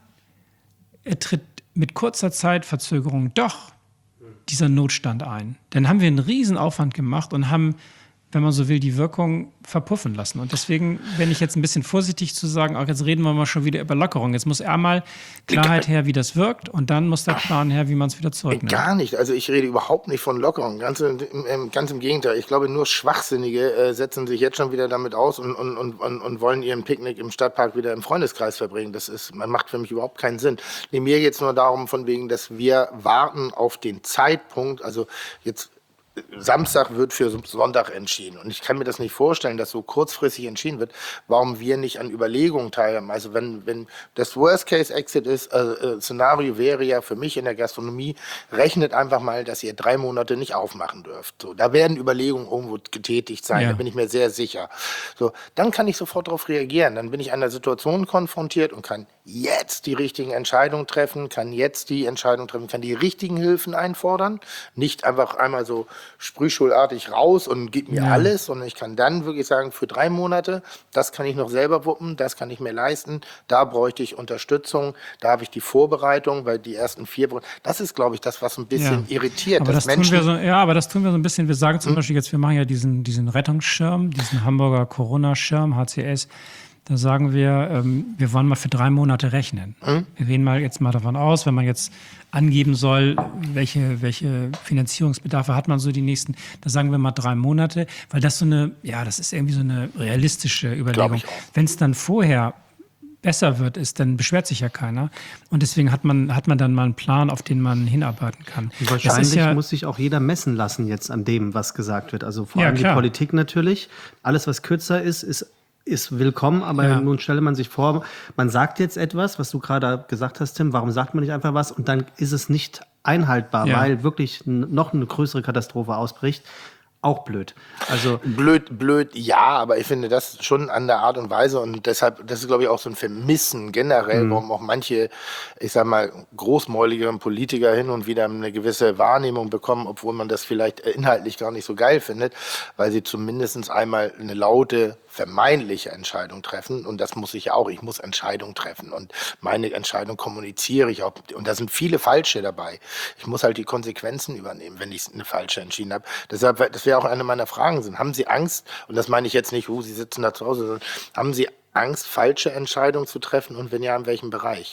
er tritt mit kurzer Zeitverzögerung doch dieser Notstand ein. Dann haben wir einen riesen Aufwand gemacht und haben, wenn man so will, die Wirkung verpuffen lassen. Und deswegen bin ich jetzt ein bisschen vorsichtig zu sagen, auch jetzt reden wir mal schon wieder über Lockerung. Jetzt muss einmal Klarheit her, wie das wirkt und dann muss der Plan her, wie man es wieder zurücknimmt. Gar nicht. Also ich rede überhaupt nicht von Lockerung. Ganz im, ganz im Gegenteil. Ich glaube, nur Schwachsinnige äh, setzen sich jetzt schon wieder damit aus und, und, und, und wollen ihren Picknick im Stadtpark wieder im Freundeskreis verbringen. Das ist, man macht für mich überhaupt keinen Sinn. Nee, mir geht es nur darum, von wegen, dass wir warten auf den Zeitpunkt, also jetzt Samstag wird für Sonntag entschieden. Und ich kann mir das nicht vorstellen, dass so kurzfristig entschieden wird, warum wir nicht an Überlegungen teilhaben. Also wenn, wenn das Worst-Case-Exit ist, äh, äh, Szenario wäre ja für mich in der Gastronomie, rechnet einfach mal, dass ihr drei Monate nicht aufmachen dürft. So, da werden Überlegungen irgendwo getätigt sein, ja. Da bin ich mir sehr sicher. So, dann kann ich sofort darauf reagieren. Dann bin ich an der Situation konfrontiert und kann jetzt die richtigen Entscheidungen treffen, kann jetzt die Entscheidung treffen, kann die richtigen Hilfen einfordern. Nicht einfach einmal so sprühschulartig raus und gib mir ja. alles, sondern ich kann dann wirklich sagen, für drei Monate, das kann ich noch selber wuppen, das kann ich mir leisten, da bräuchte ich Unterstützung, da habe ich die Vorbereitung, weil die ersten vier Wochen, das ist, glaube ich, das, was ein bisschen ja. irritiert. Aber dass das Menschen, tun wir so, ja, aber das tun wir so ein bisschen, wir sagen zum hm? Beispiel jetzt, wir machen ja diesen, diesen Rettungsschirm, diesen Hamburger Corona-Schirm, H C S, da sagen wir, ähm, wir wollen mal für drei Monate rechnen. Hm? Wir gehen mal jetzt mal davon aus, wenn man jetzt angeben soll, welche, welche Finanzierungsbedarfe hat man so die nächsten, da sagen wir mal drei Monate, weil das so eine, ja, das ist irgendwie so eine realistische Überlegung. Wenn es dann vorher besser wird, ist, dann beschwert sich ja keiner. Und deswegen hat man, hat man dann mal einen Plan, auf den man hinarbeiten kann. Wahrscheinlich ja, muss sich auch jeder messen lassen jetzt an dem, was gesagt wird. Also vor ja, allem klar. die Politik natürlich. Alles, was kürzer ist, ist ist willkommen, aber ja. nun stelle man sich vor, man sagt jetzt etwas, was du gerade gesagt hast, Tim, warum sagt man nicht einfach was und dann ist es nicht einhaltbar, ja. weil wirklich noch eine größere Katastrophe ausbricht. Auch blöd. Also blöd, blöd, ja, aber ich finde das schon an der Art und Weise und deshalb, das ist glaube ich auch so ein Vermissen generell, mhm. warum auch manche, ich sag mal, großmäuligeren Politiker hin und wieder eine gewisse Wahrnehmung bekommen, obwohl man das vielleicht inhaltlich gar nicht so geil findet, weil sie zumindest einmal eine laute, vermeintliche Entscheidung treffen und das muss ich ja auch, ich muss Entscheidungen treffen und meine Entscheidung kommuniziere ich auch und da sind viele falsche dabei. Ich muss halt die Konsequenzen übernehmen, wenn ich eine falsche entschieden habe. Deshalb, das wäre auch eine meiner Fragen sind. Haben Sie Angst, und das meine ich jetzt nicht, oh, Sie sitzen da zu Hause, sondern haben Sie Angst, falsche Entscheidungen zu treffen und wenn ja, in welchem Bereich?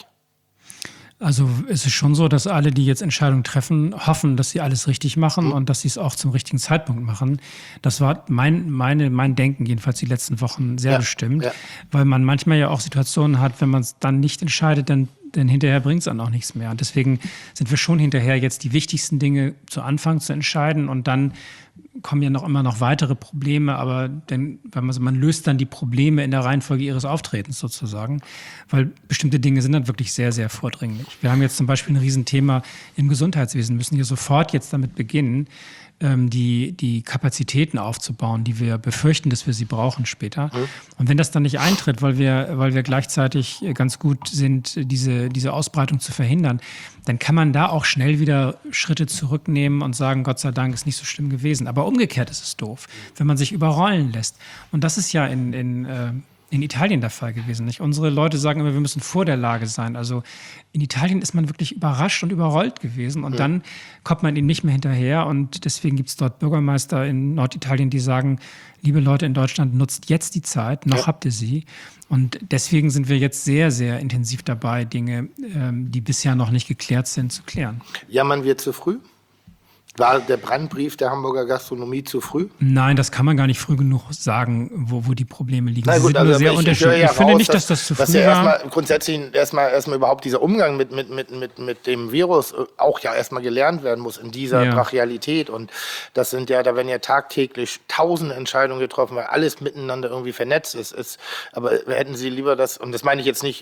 Also es ist schon so, dass alle, die jetzt Entscheidungen treffen, hoffen, dass sie alles richtig machen mhm. und dass sie es auch zum richtigen Zeitpunkt machen. Das war mein, meine, mein Denken jedenfalls die letzten Wochen sehr ja. bestimmt, ja. weil man manchmal ja auch Situationen hat, wenn man es dann nicht entscheidet, dann denn hinterher bringt es dann auch nichts mehr. Und deswegen sind wir schon hinterher, jetzt die wichtigsten Dinge zu Anfang zu entscheiden und dann, kommen ja noch immer noch weitere Probleme, aber denn, wenn man, man löst dann die Probleme in der Reihenfolge ihres Auftretens sozusagen, weil bestimmte Dinge sind dann wirklich sehr, sehr vordringlich. Wir haben jetzt zum Beispiel ein Riesenthema im Gesundheitswesen, müssen hier sofort jetzt damit beginnen, ähm, die, die Kapazitäten aufzubauen, die wir befürchten, dass wir sie brauchen später. Mhm. Und wenn das dann nicht eintritt, weil wir, weil wir gleichzeitig ganz gut sind, diese, diese Ausbreitung zu verhindern, dann kann man da auch schnell wieder Schritte zurücknehmen und sagen, Gott sei Dank ist nicht so schlimm gewesen. Aber umgekehrt ist es doof, wenn man sich überrollen lässt. Und das ist ja in, in, äh, in Italien der Fall gewesen. Nicht? Unsere Leute sagen immer, wir müssen vor der Lage sein. Also in Italien ist man wirklich überrascht und überrollt gewesen. Und ja. dann kommt man ihm nicht mehr hinterher. Und deswegen gibt es dort Bürgermeister in Norditalien, die sagen, liebe Leute in Deutschland, nutzt jetzt die Zeit, noch ja. habt ihr sie. Und deswegen sind wir jetzt sehr, sehr intensiv dabei, Dinge, ähm, die bisher noch nicht geklärt sind, zu klären. Jammern wir zu früh? War der Brandbrief der Hamburger Gastronomie zu früh? Nein, das kann man gar nicht früh genug sagen, wo, wo die Probleme liegen. Na gut, Sie sind also nur sehr ich, unterschiedlich. Ich, ja ich finde raus, nicht, dass, dass das zu früh dass ja war. Erstmal, grundsätzlich erstmal, erstmal überhaupt dieser Umgang mit, mit, mit, mit, mit dem Virus auch ja erstmal gelernt werden muss in dieser ja. Brachialität. Und das sind ja, da werden ja tagtäglich tausende Entscheidungen getroffen, weil alles miteinander irgendwie vernetzt ist. ist aber hätten Sie lieber das, und das meine ich jetzt nicht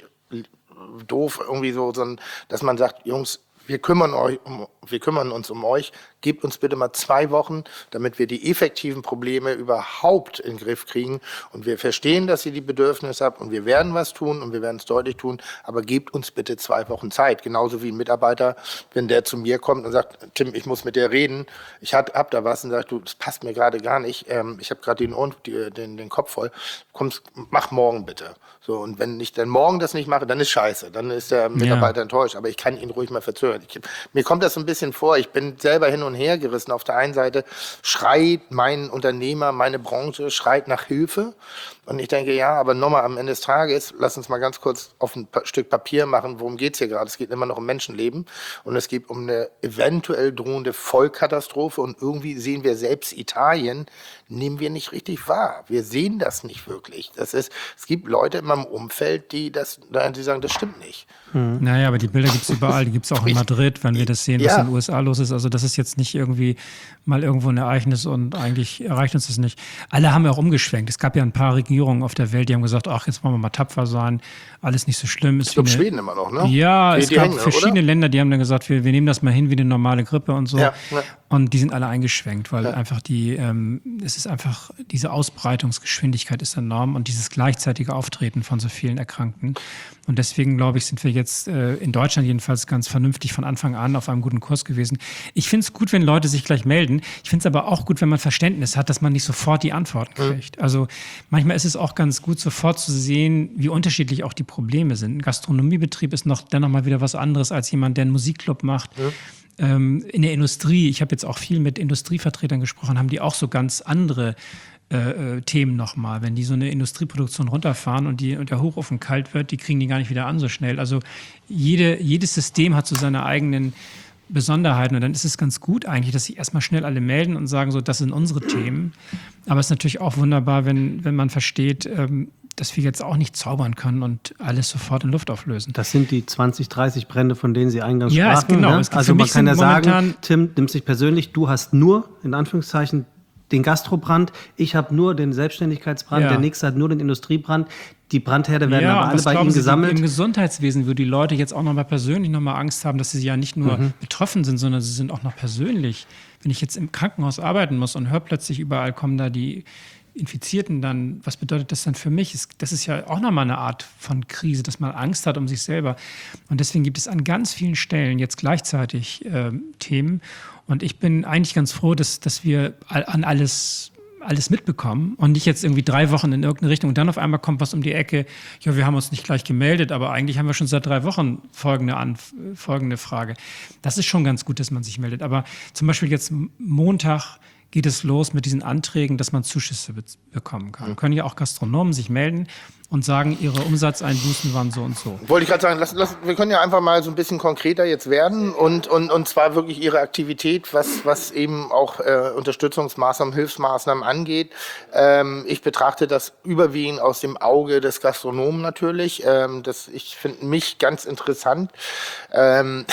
doof irgendwie so, sondern dass man sagt, Jungs, Wir kümmern, euch um, wir kümmern uns um euch. Gebt uns bitte mal zwei Wochen, damit wir die effektiven Probleme überhaupt in den Griff kriegen. Und wir verstehen, dass ihr die Bedürfnisse habt und wir werden was tun und wir werden es deutlich tun. Aber gebt uns bitte zwei Wochen Zeit. Genauso wie ein Mitarbeiter, wenn der zu mir kommt und sagt, Tim, ich muss mit dir reden. Ich hab, hab da was und sagt, du, das passt mir gerade gar nicht. Ähm, ich habe gerade den, den, den Kopf voll. Kommst, mach morgen bitte. So, und wenn ich dann morgen das nicht mache, dann ist scheiße. Dann ist der Mitarbeiter ja. enttäuscht. Aber ich kann ihn ruhig mal verzögern. Ich, mir kommt das so ein bisschen vor, ich bin selber hin und her gerissen. Auf der einen Seite schreit mein Unternehmer, meine Branche, schreit nach Hilfe. Und ich denke, ja, aber nochmal am Ende des Tages, lass uns mal ganz kurz auf ein Stück Papier machen, worum geht es hier gerade? Es geht immer noch um Menschenleben und es geht um eine eventuell drohende Vollkatastrophe und irgendwie sehen wir selbst Italien, nehmen wir nicht richtig wahr. Wir sehen das nicht wirklich. Das ist, es gibt Leute in meinem Umfeld, die, das, die sagen, das stimmt nicht. Hm. Naja, aber die Bilder gibt es überall, die gibt es auch in Madrid, wenn wir das sehen, was ja. in den U S A los ist. Also das ist jetzt nicht irgendwie mal irgendwo ein Ereignis und eigentlich erreicht uns das nicht. Alle haben ja auch umgeschwenkt. Es gab ja ein paar Regierungen auf der Welt, die haben gesagt, ach, jetzt wollen wir mal tapfer sein, alles nicht so schlimm. Ich glaube, Schweden immer noch, ne? Ja, die, es die gab hängen, verschiedene oder? Länder, die haben dann gesagt, wir, wir nehmen das mal hin wie eine normale Grippe und so. Ja, ja. Und die sind alle eingeschwenkt, weil ja. einfach die, ähm, es ist einfach, diese Ausbreitungsgeschwindigkeit ist enorm und dieses gleichzeitige Auftreten von so vielen Erkrankten. Und deswegen, glaube ich, sind wir jetzt äh, in Deutschland jedenfalls ganz vernünftig von Anfang an auf einem guten Kurs gewesen. Ich finde es gut, wenn Leute sich gleich melden. Ich finde es aber auch gut, wenn man Verständnis hat, dass man nicht sofort die Antworten kriegt. Mhm. Also manchmal ist es auch ganz gut, sofort zu sehen, wie unterschiedlich auch die Probleme sind. Ein Gastronomiebetrieb ist noch dann noch mal wieder was anderes als jemand, der einen Musikclub macht. Mhm. Ähm, in der Industrie, ich habe jetzt auch viel mit Industrievertretern gesprochen, haben die auch so ganz andere Äh, äh, Themen nochmal. Wenn die so eine Industrieproduktion runterfahren und, die, und der Hochofen kalt wird, die kriegen die gar nicht wieder an so schnell. Also jede, jedes System hat so seine eigenen Besonderheiten und dann ist es ganz gut eigentlich, dass sich erstmal schnell alle melden und sagen so, das sind unsere Themen. Aber es ist natürlich auch wunderbar, wenn, wenn man versteht, ähm, dass wir jetzt auch nicht zaubern können und alles sofort in Luft auflösen. Das sind die zwanzig, dreißig Brände, von denen Sie eingangs ja, sprachen. Genau. Ne? Es gibt also man kann ja sagen, momentan Tim, nimmst dich persönlich, du hast nur, in Anführungszeichen, den Gastrobrand, ich habe nur den Selbstständigkeitsbrand, ja. der nächste hat nur den Industriebrand. Die Brandherde werden ja, aber alle bei Ihnen gesammelt. Im Gesundheitswesen, wo die Leute jetzt auch noch mal persönlich noch mal Angst haben, dass sie ja nicht nur mhm. betroffen sind, sondern sie sind auch noch persönlich. Wenn ich jetzt im Krankenhaus arbeiten muss und höre plötzlich überall kommen da die Infizierten, dann, was bedeutet das dann für mich? Das ist ja auch nochmal eine Art von Krise, dass man Angst hat um sich selber. Und deswegen gibt es an ganz vielen Stellen jetzt gleichzeitig äh, Themen. Und ich bin eigentlich ganz froh, dass, dass wir an alles, alles mitbekommen und nicht jetzt irgendwie drei Wochen in irgendeine Richtung und dann auf einmal kommt was um die Ecke. Ja, wir haben uns nicht gleich gemeldet, aber eigentlich haben wir schon seit drei Wochen folgende, an, folgende Frage. Das ist schon ganz gut, dass man sich meldet. Aber zum Beispiel jetzt Montag geht es los mit diesen Anträgen, dass man Zuschüsse be- bekommen kann. Mhm. Können ja auch Gastronomen sich melden und sagen, ihre Umsatzeinbußen waren so und so. Wollte ich gerade sagen, lass, lass, wir können ja einfach mal so ein bisschen konkreter jetzt werden und, und, und zwar wirklich Ihre Aktivität, was, was eben auch äh, Unterstützungsmaßnahmen, Hilfsmaßnahmen angeht. Ähm, ich betrachte das überwiegend aus dem Auge des Gastronomen natürlich. Ähm, das, ich finde mich ganz interessant. Ähm,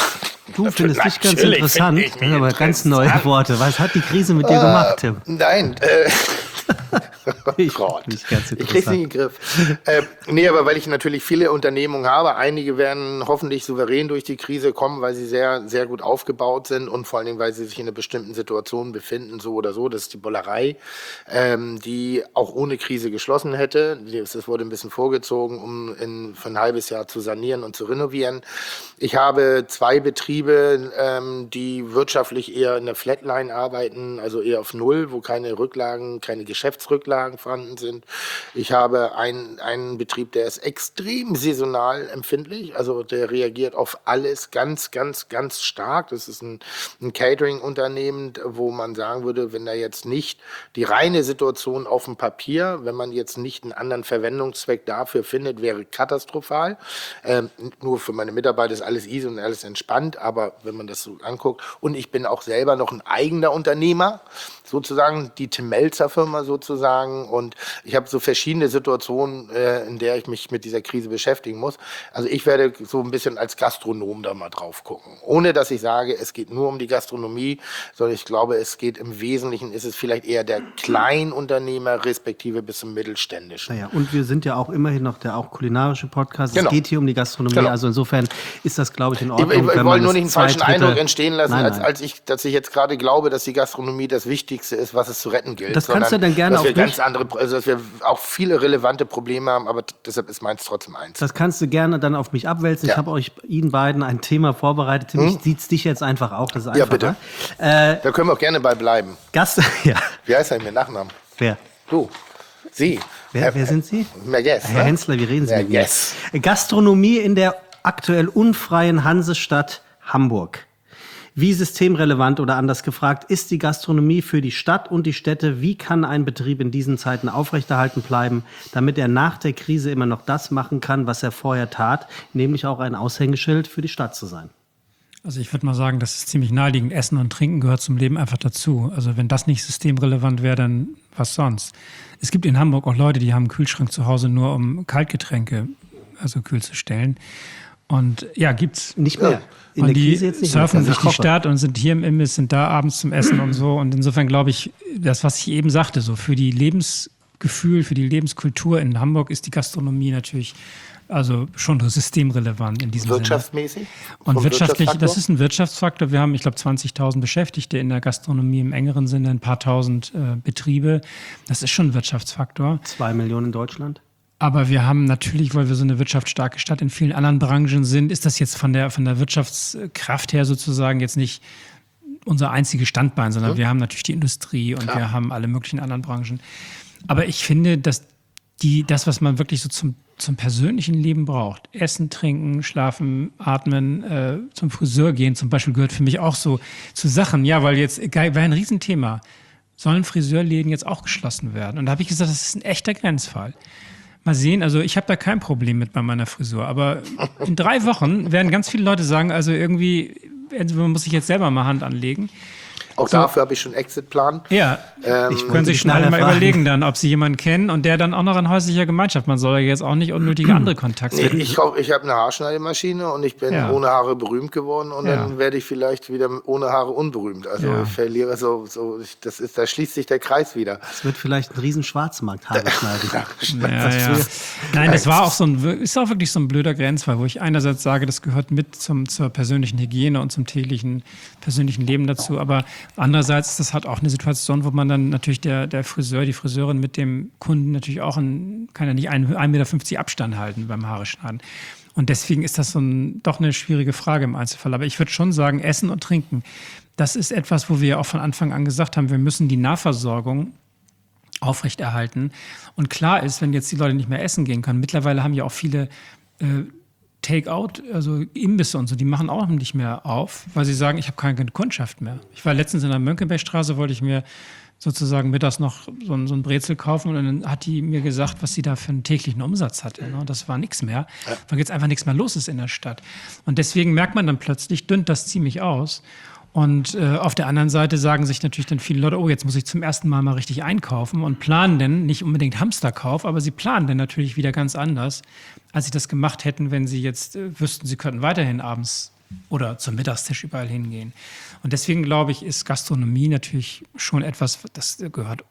Du findest dich ganz Natürlich interessant. find ich Das sind aber ganz interessant. neue Worte. Was hat die Krise mit dir gemacht, Tim? Nein, äh, Ich Gott. mich ganz Ich krieg's nicht in den Griff. Äh, nee, aber weil ich natürlich viele Unternehmungen habe, einige werden hoffentlich souverän durch die Krise kommen, weil sie sehr, sehr gut aufgebaut sind und vor allen Dingen, weil sie sich in einer bestimmten Situation befinden, so oder so. Das ist die Bollerei, ähm, die auch ohne Krise geschlossen hätte. Das wurde ein bisschen vorgezogen, um in, für ein halbes Jahr zu sanieren und zu renovieren. Ich habe zwei Betriebe, ähm, die wirtschaftlich eher in der Flatline arbeiten, also eher auf Null, wo keine Rücklagen, keine Geschäftsrücklagen vorhanden sind. Ich habe einen, einen Betrieb, der ist extrem saisonal empfindlich, also der reagiert auf alles ganz, ganz, ganz stark. Das ist ein, ein Catering-Unternehmen, wo man sagen würde, wenn da jetzt nicht die reine Situation auf dem Papier, wenn man jetzt nicht einen anderen Verwendungszweck dafür findet, wäre katastrophal. Ähm, nur für meine Mitarbeiter ist alles easy und alles entspannt, aber wenn man das so anguckt, und ich bin auch selber noch ein eigener Unternehmer, sozusagen die Tim Mälzer Firma sozusagen, und ich habe so verschiedene Situationen, äh, in der ich mich mit dieser Krise beschäftigen muss. Also ich werde so ein bisschen als Gastronom da mal drauf gucken, ohne dass ich sage, es geht nur um die Gastronomie, sondern ich glaube, es geht im Wesentlichen, ist es vielleicht eher der Kleinunternehmer respektive bis zum Mittelständischen. Naja, und wir sind ja auch immerhin noch der auch kulinarische Podcast. Genau. Es geht hier um die Gastronomie, Genau. also insofern ist das, glaube ich, in Ich, Ordnung. ich, ich wenn man wollte nur das nicht einen zwei falschen Drittel- Eindruck entstehen lassen, Nein, als, nein. als ich, dass ich jetzt gerade glaube, dass die Gastronomie das Wichtigste ist, was es zu retten gilt. Das kannst sondern du dann gerne dass wir auf mich- ganz andere, also dass wir auch viele relevante Probleme haben, aber t- deshalb ist meins trotzdem eins. Das kannst du gerne dann auf mich abwälzen. Ja. Ich habe euch Ihnen beiden ein Thema vorbereitet. Tim, ich sieht's dich jetzt einfach auch. Das ist Ja, einfacher. bitte. Äh, Da können wir auch gerne bei bleiben. Gast, ja. Wie heißt er mit Nachnamen? Wer? Du. Sie. Wer, wer sind Sie? Merguez, Herr ne? Hensler, wie reden Sie mit mir? Merguez. Gastronomie in der aktuell unfreien Hansestadt Hamburg. Wie systemrelevant oder anders gefragt ist die Gastronomie für die Stadt und die Städte? Wie kann ein Betrieb in diesen Zeiten aufrechterhalten bleiben, damit er nach der Krise immer noch das machen kann, was er vorher tat, nämlich auch ein Aushängeschild für die Stadt zu sein? Also ich würde mal sagen, das ist ziemlich naheliegend. Essen und Trinken gehört zum Leben einfach dazu. Also wenn das nicht systemrelevant wäre, dann was sonst? Es gibt in Hamburg auch Leute, die haben einen Kühlschrank zu Hause nur, um Kaltgetränke also kühl zu stellen. Und ja, gibt's. Nicht mehr. In und der die Krise jetzt nicht mehr. surfen Das durch ist die Koche. Stadt und sind hier im Imbiss, sind da abends zum Essen und so. Und insofern glaube ich, das, was ich eben sagte, so für die Lebensgefühl, für die Lebenskultur in Hamburg ist die Gastronomie natürlich also schon systemrelevant in diesem Wirtschaftsmäßig? Sinne. Und Vom wirtschaftlich, das Wirtschaftsfaktor? ist ein Wirtschaftsfaktor. Wir haben, ich glaube, zwanzigtausend Beschäftigte in der Gastronomie im engeren Sinne, ein paar tausend äh, Betriebe. Das ist schon ein Wirtschaftsfaktor. Zwei Millionen in Deutschland. Aber wir haben natürlich, weil wir so eine wirtschaftsstarke Stadt in vielen anderen Branchen sind, ist das jetzt von der, von der Wirtschaftskraft her sozusagen jetzt nicht unser einziges Standbein, sondern Mhm. wir haben natürlich die Industrie und Klar. wir haben alle möglichen anderen Branchen. Aber ich finde, dass die, das, was man wirklich so zum, zum persönlichen Leben braucht, Essen, Trinken, Schlafen, Atmen, äh, zum Friseur gehen zum Beispiel, gehört für mich auch so zu Sachen. Ja, weil jetzt, geil, war ein Riesenthema. Sollen Friseurläden jetzt auch geschlossen werden? Und da habe ich gesagt, das ist ein echter Grenzfall. Mal sehen, also ich habe da kein Problem mit bei meiner Frisur, aber in drei Wochen werden ganz viele Leute sagen, also irgendwie, man muss sich jetzt selber mal Hand anlegen. Auch dafür habe ich schon Exitplan. Ja, Ähm, ich können sich dich schnell nachher mal fragen. überlegen dann, ob sie jemanden kennen und der dann auch noch in häuslicher Gemeinschaft. Man soll ja jetzt auch nicht unnötige andere Kontakte. Nee, ich kauf- ich habe eine Haarschneidemaschine und ich bin Ja. ohne Haare berühmt geworden und Ja. dann werde ich vielleicht wieder ohne Haare unberühmt. Also Ja. ich verliere so, so ich, das ist, da schließt sich der Kreis wieder. Es wird vielleicht ein riesen Schwarzmarkt Haare schneiden. Ja, ja. Nein, das war auch so ein, ist auch wirklich so ein blöder Grenzfall, wo ich einerseits sage, das gehört mit zum, zur persönlichen Hygiene und zum täglichen persönlichen Leben dazu, aber andererseits ist das halt auch eine Situation, wo man dann natürlich der, der Friseur, die Friseurin mit dem Kunden natürlich auch ein, kann ja nicht ein, ein Meter fünfzig Abstand halten beim Haare schneiden. Und deswegen ist das so ein, doch eine schwierige Frage im Einzelfall. Aber ich würde schon sagen, Essen und Trinken, das ist etwas, wo wir auch von Anfang an gesagt haben, wir müssen die Nahversorgung aufrechterhalten. Und klar ist, wenn jetzt die Leute nicht mehr essen gehen können, mittlerweile haben ja auch viele äh, Take-out, also Imbisse und so, die machen auch nicht mehr auf, weil sie sagen, ich habe keine Kundschaft mehr. Ich war letztens in der Mönckebergstraße, wollte ich mir sozusagen mittags noch so ein, so ein Brezel kaufen und dann hat die mir gesagt, was sie da für einen täglichen Umsatz hatte. Ne? Das war nichts mehr, weil jetzt einfach nichts mehr los ist in der Stadt. Und deswegen merkt man dann plötzlich, dünnt das ziemlich aus. Und äh, auf der anderen Seite sagen sich natürlich dann viele Leute, oh, jetzt muss ich zum ersten Mal mal richtig einkaufen und planen denn nicht unbedingt Hamsterkauf, aber sie planen dann natürlich wieder ganz anders, als sie das gemacht hätten, wenn sie jetzt äh, wüssten, sie könnten weiterhin abends oder zum Mittagstisch überall hingehen. Und deswegen glaube ich, ist Gastronomie natürlich schon etwas, das gehört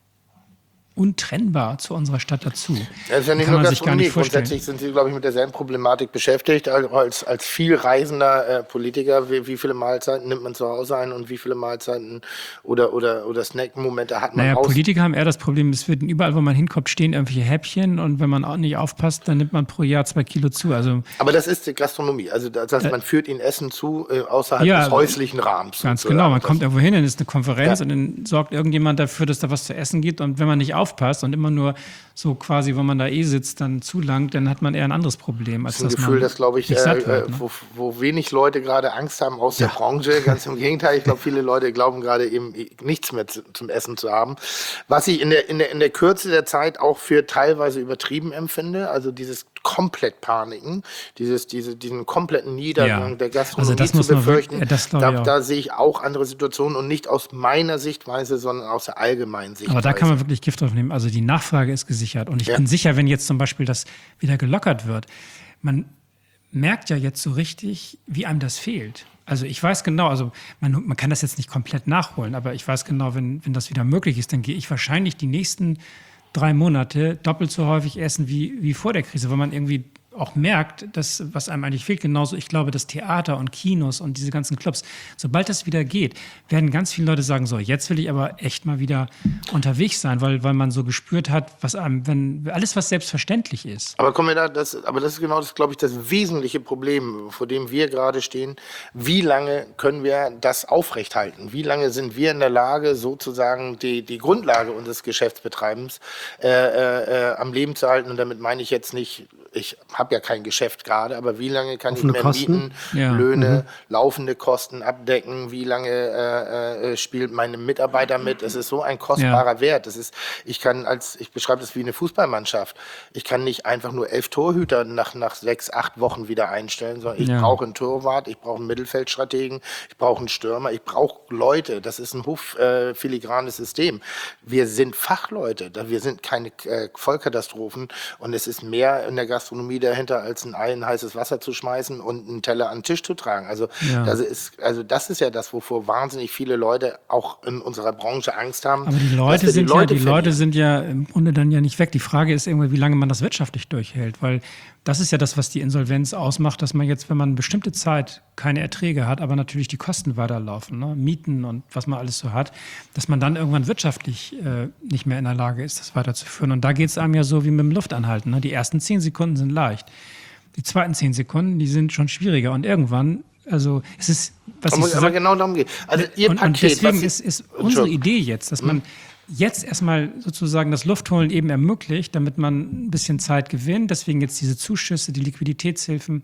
untrennbar zu unserer Stadt dazu. Das ist ja nicht nur Gastronomie. Grundsätzlich sind Sie, glaube ich, mit derselben Problematik beschäftigt. Als, als viel reisender äh, Politiker, wie, wie viele Mahlzeiten nimmt man zu Hause ein und wie viele Mahlzeiten oder, oder, oder Snack-Momente hat man naja, aus? Politiker haben eher das Problem, es wird überall, wo man hinkommt, stehen irgendwelche Häppchen und wenn man auch nicht aufpasst, dann nimmt man pro Jahr zwei Kilo zu. Also, aber das ist die Gastronomie. Also das heißt, man führt ihnen Essen zu äh, außerhalb ja, des häuslichen Rahmens. Ganz genau. Man das kommt irgendwo hin, dann ist eine Konferenz ja. und dann sorgt irgendjemand dafür, dass da was zu essen gibt. Und wenn man nicht aufpasst und immer nur so quasi, wo man da eh sitzt, dann zulangt, dann hat man eher ein anderes Problem. Als das ist ein Gefühl, das glaube ich, äh, wird, äh, ne? wo, wo wenig Leute gerade Angst haben aus ja. der Branche. Ganz im Gegenteil. Ich glaube, viele Leute glauben gerade eben nichts mehr zu, zum Essen zu haben. Was ich in der, in der, in der Kürze der Zeit auch für teilweise übertrieben empfinde, also dieses komplett Paniken, dieses, diese, diesen kompletten Niedergang ja. der Gastronomie also das zu muss man befürchten, wirklich, das da, da sehe ich auch andere Situationen und nicht aus meiner Sichtweise, sondern aus der allgemeinen Sichtweise. Aber da kann man wirklich Gift drauf nehmen. Also die Nachfrage ist gesichert. Und ich ja. bin sicher, wenn jetzt zum Beispiel das wieder gelockert wird, man merkt ja jetzt so richtig, wie einem das fehlt. Also ich weiß genau, also man, man kann das jetzt nicht komplett nachholen, aber ich weiß genau, wenn, wenn das wieder möglich ist, dann gehe ich wahrscheinlich die nächsten drei Monate doppelt so häufig essen wie, wie vor der Krise, weil man irgendwie auch merkt, dass, was einem eigentlich fehlt, genauso, ich glaube, das Theater und Kinos und diese ganzen Clubs, sobald das wieder geht, werden ganz viele Leute sagen, so, jetzt will ich aber echt mal wieder unterwegs sein, weil, weil man so gespürt hat, was einem, wenn, alles, was selbstverständlich ist. Aber kommen wir da, das, aber das ist genau das, glaube ich, das wesentliche Problem, vor dem wir gerade stehen. Wie lange können wir das aufrechthalten? Wie lange sind wir in der Lage, sozusagen die, die Grundlage unseres Geschäftsbetreibens äh, äh, am Leben zu halten? Und damit meine ich jetzt nicht, ich habe ja kein Geschäft gerade, aber wie lange kann Offene ich mehr Kosten? Mieten, Ja. Löhne, mhm. laufende Kosten abdecken? Wie lange äh, äh, spielt meine Mitarbeiter mit? Es ist so ein kostbarer ja. Wert. Das ist, ich kann als, ich beschreibe das wie eine Fußballmannschaft. Ich kann nicht einfach nur elf Torhüter nach, nach sechs, acht Wochen wieder einstellen, sondern ich ja. brauche einen Torwart, ich brauche einen Mittelfeldstrategen, ich brauche einen Stürmer, ich brauche Leute. Das ist ein hoch äh, filigranes System. Wir sind Fachleute, wir sind keine äh, Vollkatastrophen und es ist mehr in der Gastronomie dahinter, als ein Ei in heißes Wasser zu schmeißen und einen Teller an den Tisch zu tragen. Also, ja. das ist, also das ist ja das, wovor wahnsinnig viele Leute auch in unserer Branche Angst haben. Aber die Leute, die sind, Leute, ja, die Leute sind ja im Grunde dann ja nicht weg. Die Frage ist irgendwie, wie lange man das wirtschaftlich durchhält, weil das ist ja das, was die Insolvenz ausmacht, dass man jetzt, wenn man eine bestimmte Zeit keine Erträge hat, aber natürlich die Kosten weiterlaufen, ne? Mieten und was man alles so hat, dass man dann irgendwann wirtschaftlich äh, nicht mehr in der Lage ist, das weiterzuführen. Und da geht es einem ja so wie mit dem Luftanhalten. Ne? Die ersten zehn Sekunden sind leicht. Die zweiten zehn Sekunden, die sind schon schwieriger. Und irgendwann, also es ist, was aber, ich so aber sag, genau darum geht. Also ihr und, Paket, und deswegen was ist, ist unsere Idee jetzt, dass man jetzt erstmal sozusagen das Luftholen eben ermöglicht, damit man ein bisschen Zeit gewinnt. Deswegen jetzt diese Zuschüsse, die Liquiditätshilfen.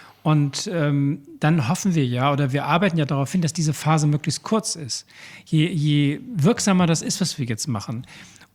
Und ähm, dann hoffen wir ja, oder wir arbeiten ja darauf hin, dass diese Phase möglichst kurz ist. Je, je wirksamer das ist, was wir jetzt machen,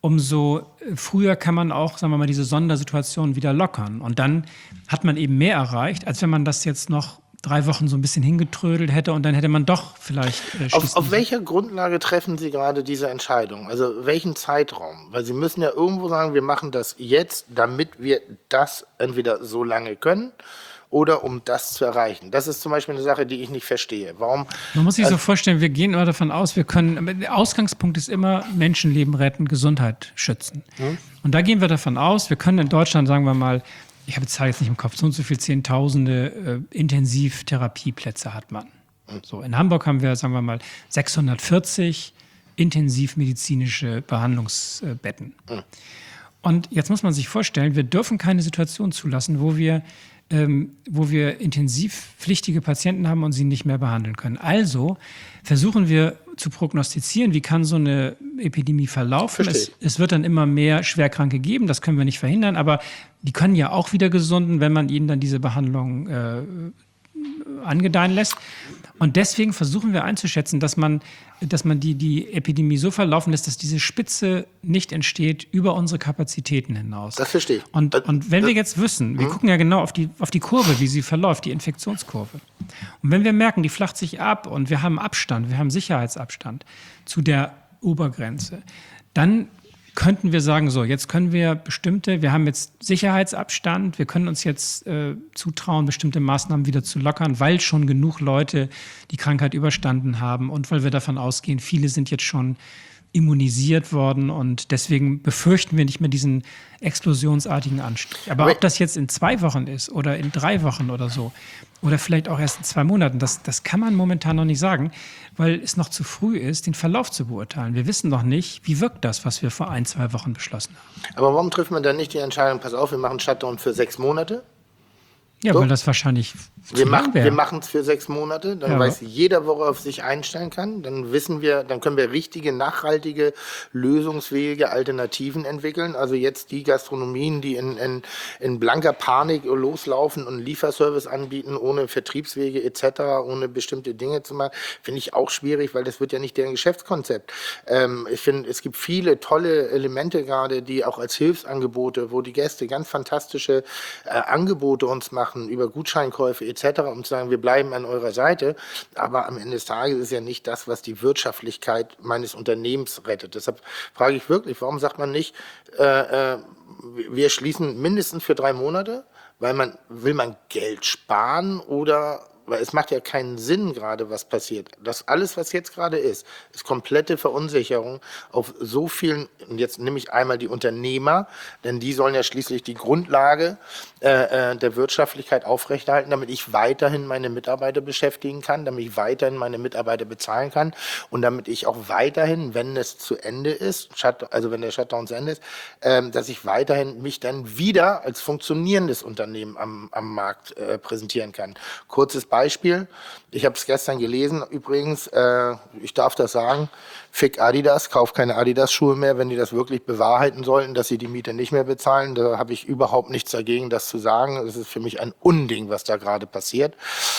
umso früher kann man auch, sagen wir mal, diese Sondersituation wieder lockern. Und dann hat man eben mehr erreicht, als wenn man das jetzt noch drei Wochen so ein bisschen hingetrödelt hätte und dann hätte man doch vielleicht äh, auf, auf welcher Grundlage treffen Sie gerade diese Entscheidung? Also welchen Zeitraum? Weil Sie müssen ja irgendwo sagen, wir machen das jetzt, damit wir das entweder so lange können oder um das zu erreichen. Das ist zum Beispiel eine Sache, die ich nicht verstehe. Warum? Man muss sich also, so vorstellen, wir gehen immer davon aus, wir können, der Ausgangspunkt ist immer Menschenleben retten, Gesundheit schützen. Hm? Und da gehen wir davon aus, wir können in Deutschland, sagen wir mal, ich habe die Zahl jetzt nicht im Kopf, so und so viel Zehntausende äh, Intensivtherapieplätze hat man. Hm. So, in Hamburg haben wir, sagen wir mal, sechshundertvierzig intensivmedizinische Behandlungsbetten. Hm. Und jetzt muss man sich vorstellen, wir dürfen keine Situation zulassen, wo wir Ähm, wo wir intensivpflichtige Patienten haben und sie nicht mehr behandeln können. Also versuchen wir zu prognostizieren, wie kann so eine Epidemie verlaufen. Es, es wird dann immer mehr Schwerkranke geben, das können wir nicht verhindern, aber die können ja auch wieder gesunden, wenn man ihnen dann diese Behandlung äh, angedeihen lässt. Und deswegen versuchen wir einzuschätzen, dass man, dass man die, die Epidemie so verlaufen lässt, dass diese Spitze nicht entsteht über unsere Kapazitäten hinaus. Das verstehe ich. Und, und wenn wir jetzt wissen, wir gucken ja genau auf die, auf die Kurve, wie sie verläuft, die Infektionskurve. Und wenn wir merken, die flacht sich ab und wir haben Abstand, wir haben Sicherheitsabstand zu der Obergrenze, dann könnten wir sagen, so, jetzt können wir bestimmte, wir haben jetzt Sicherheitsabstand, wir können uns jetzt äh, zutrauen, bestimmte Maßnahmen wieder zu lockern, weil schon genug Leute die Krankheit überstanden haben und weil wir davon ausgehen, viele sind jetzt schon immunisiert worden und deswegen befürchten wir nicht mehr diesen explosionsartigen Anstieg. Aber ob das jetzt in zwei Wochen ist oder in drei Wochen oder so oder vielleicht auch erst in zwei Monaten, das, das kann man momentan noch nicht sagen, weil es noch zu früh ist, den Verlauf zu beurteilen. Wir wissen noch nicht, wie wirkt das, was wir vor ein, zwei Wochen beschlossen haben. Aber warum trifft man dann nicht die Entscheidung, pass auf, wir machen Shutdown für sechs Monate? Ja, so? Weil das wahrscheinlich Wir machen wir machen es für sechs Monate, dann ja, weiß jeder, worauf sich einstellen kann. Dann wissen wir, dann können wir richtige, nachhaltige, lösungsfähige Alternativen entwickeln. Also jetzt die Gastronomien, die in, in, in blanker Panik loslaufen und Lieferservice anbieten, ohne Vertriebswege et cetera, ohne bestimmte Dinge zu machen, finde ich auch schwierig, weil das wird ja nicht deren Geschäftskonzept. Ähm, ich finde, es gibt viele tolle Elemente gerade, die auch als Hilfsangebote, wo die Gäste ganz fantastische äh, Angebote uns machen, über Gutscheinkäufe et cetera, um zu sagen, wir bleiben an eurer Seite. Aber am Ende des Tages ist ja nicht das, was die Wirtschaftlichkeit meines Unternehmens rettet. Deshalb frage ich wirklich, warum sagt man nicht, äh, äh, wir schließen mindestens für drei Monate, weil man, will man Geld sparen oder... Weil es macht ja keinen Sinn gerade, was passiert. Das alles, was jetzt gerade ist, ist komplette Verunsicherung auf so vielen, und jetzt nehme ich einmal die Unternehmer, denn die sollen ja schließlich die Grundlage äh, der Wirtschaftlichkeit aufrechterhalten, damit ich weiterhin meine Mitarbeiter beschäftigen kann, damit ich weiterhin meine Mitarbeiter bezahlen kann und damit ich auch weiterhin, wenn es zu Ende ist, also wenn der Shutdown zu Ende ist, äh, dass ich weiterhin mich dann wieder als funktionierendes Unternehmen am, am Markt äh, präsentieren kann. Kurzes Beispiel. Beispiel. Ich habe es gestern gelesen, übrigens, äh, ich darf das sagen, fick Adidas, kauf keine Adidas-Schuhe mehr, wenn die das wirklich bewahrheiten sollten, dass sie die Miete nicht mehr bezahlen. Da habe ich überhaupt nichts dagegen, das zu sagen. Das ist für mich ein Unding, was da gerade passiert.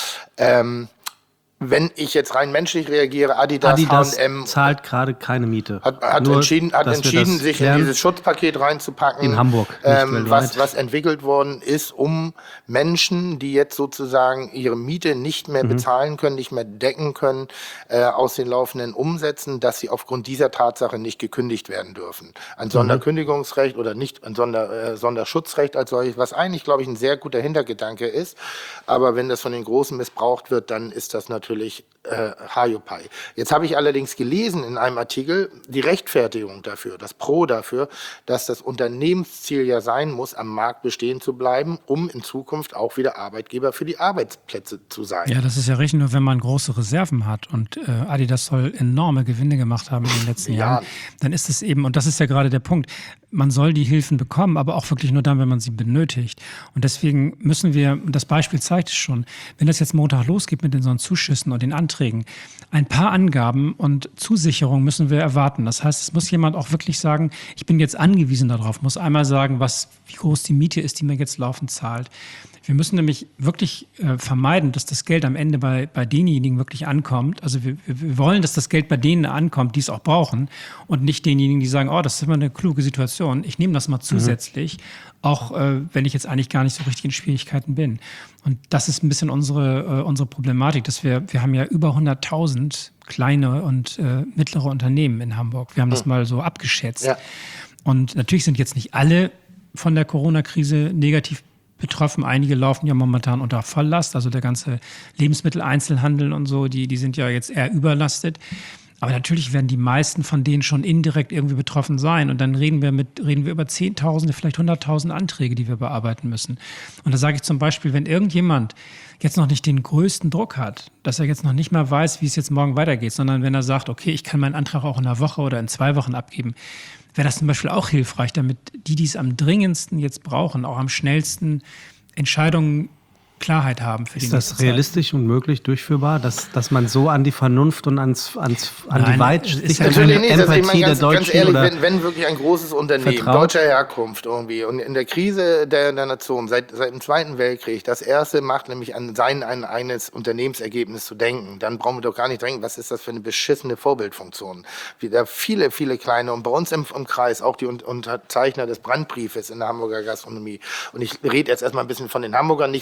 Ähm, Wenn ich jetzt rein menschlich reagiere, Adidas, Adidas H und M zahlt gerade keine Miete. hat, hat Nur, entschieden, hat dass wir entschieden das sich klären. in dieses Schutzpaket reinzupacken. In Hamburg, nicht ähm, weltweit. was, was entwickelt worden ist, um Menschen, die jetzt sozusagen ihre Miete nicht mehr Mhm. bezahlen können, nicht mehr decken können, äh, aus den laufenden Umsätzen, dass sie aufgrund dieser Tatsache nicht gekündigt werden dürfen. Ein Sonderkündigungsrecht oder nicht ein Sonder, äh, Sonderschutzrecht als solches, was eigentlich, glaube ich, ein sehr guter Hintergedanke ist. Aber wenn das von den Großen missbraucht wird, dann ist das natürlich äh, Hayopai. Jetzt habe ich allerdings gelesen in einem Artikel die Rechtfertigung dafür, das Pro dafür, dass das Unternehmensziel ja sein muss, am Markt bestehen zu bleiben, um in Zukunft auch wieder Arbeitgeber für die Arbeitsplätze zu sein. Ja, das ist ja richtig, nur wenn man große Reserven hat und äh, Adidas soll enorme Gewinne gemacht haben in den letzten Ja. Jahren, dann ist es eben, und das ist ja gerade der Punkt, man soll die Hilfen bekommen, aber auch wirklich nur dann, wenn man sie benötigt. Und deswegen müssen wir, und das Beispiel zeigt es schon, wenn das jetzt Montag losgeht mit den so Zuschüssen und den Anträgen, ein paar Angaben und Zusicherungen müssen wir erwarten. Das heißt, es muss jemand auch wirklich sagen, ich bin jetzt angewiesen darauf, muss einmal sagen, was, wie groß die Miete ist, die mir jetzt laufend zahlt. Wir müssen nämlich wirklich äh, vermeiden, dass das Geld am Ende bei, bei denjenigen wirklich ankommt. Also wir, wir wollen, dass das Geld bei denen ankommt, die es auch brauchen und nicht denjenigen, die sagen, oh, das ist immer eine kluge Situation. Ich nehme das mal zusätzlich, mhm. auch äh, wenn ich jetzt eigentlich gar nicht so richtig in Schwierigkeiten bin. Und das ist ein bisschen unsere, äh, unsere Problematik, dass wir, wir haben ja über hunderttausend kleine und äh, mittlere Unternehmen in Hamburg. Wir haben das mhm. mal so abgeschätzt. Ja. Und natürlich sind jetzt nicht alle von der Corona-Krise negativ betroffen. Einige laufen ja momentan unter Volllast, also der ganze Lebensmitteleinzelhandel und so, die, die sind ja jetzt eher überlastet. Aber natürlich werden die meisten von denen schon indirekt irgendwie betroffen sein. Und dann reden wir mit, reden wir über Zehntausende, vielleicht Hunderttausende Anträge, die wir bearbeiten müssen. Und da sage ich zum Beispiel, wenn irgendjemand jetzt noch nicht den größten Druck hat, dass er jetzt noch nicht mal weiß, wie es jetzt morgen weitergeht, sondern wenn er sagt, okay, ich kann meinen Antrag auch in einer Woche oder in zwei Wochen abgeben, wäre das zum Beispiel auch hilfreich, damit die, die es am dringendsten jetzt brauchen, auch am schnellsten Entscheidungen Klarheit haben für die nächste Zeit. Ist das realistisch und möglich durchführbar, dass, dass man so an die Vernunft und ans, ans, an Nein, die Weitsicht und Empathie also ich meine, ganz, der Deutschen ganz ehrlich, oder wenn, wenn wirklich ein großes Unternehmen vertraut? deutscher Herkunft irgendwie und in der Krise der, der Nation seit, seit dem Zweiten Weltkrieg das erste macht, nämlich an sein ein, eines Unternehmensergebnis zu denken, dann brauchen wir doch gar nicht denken, was ist das für eine beschissene Vorbildfunktion. Wie da viele, viele kleine und bei uns im, im Kreis auch die Unterzeichner des Brandbriefes in der Hamburger Gastronomie. Und ich rede jetzt erstmal ein bisschen von den Hamburgern, nicht weil wir besser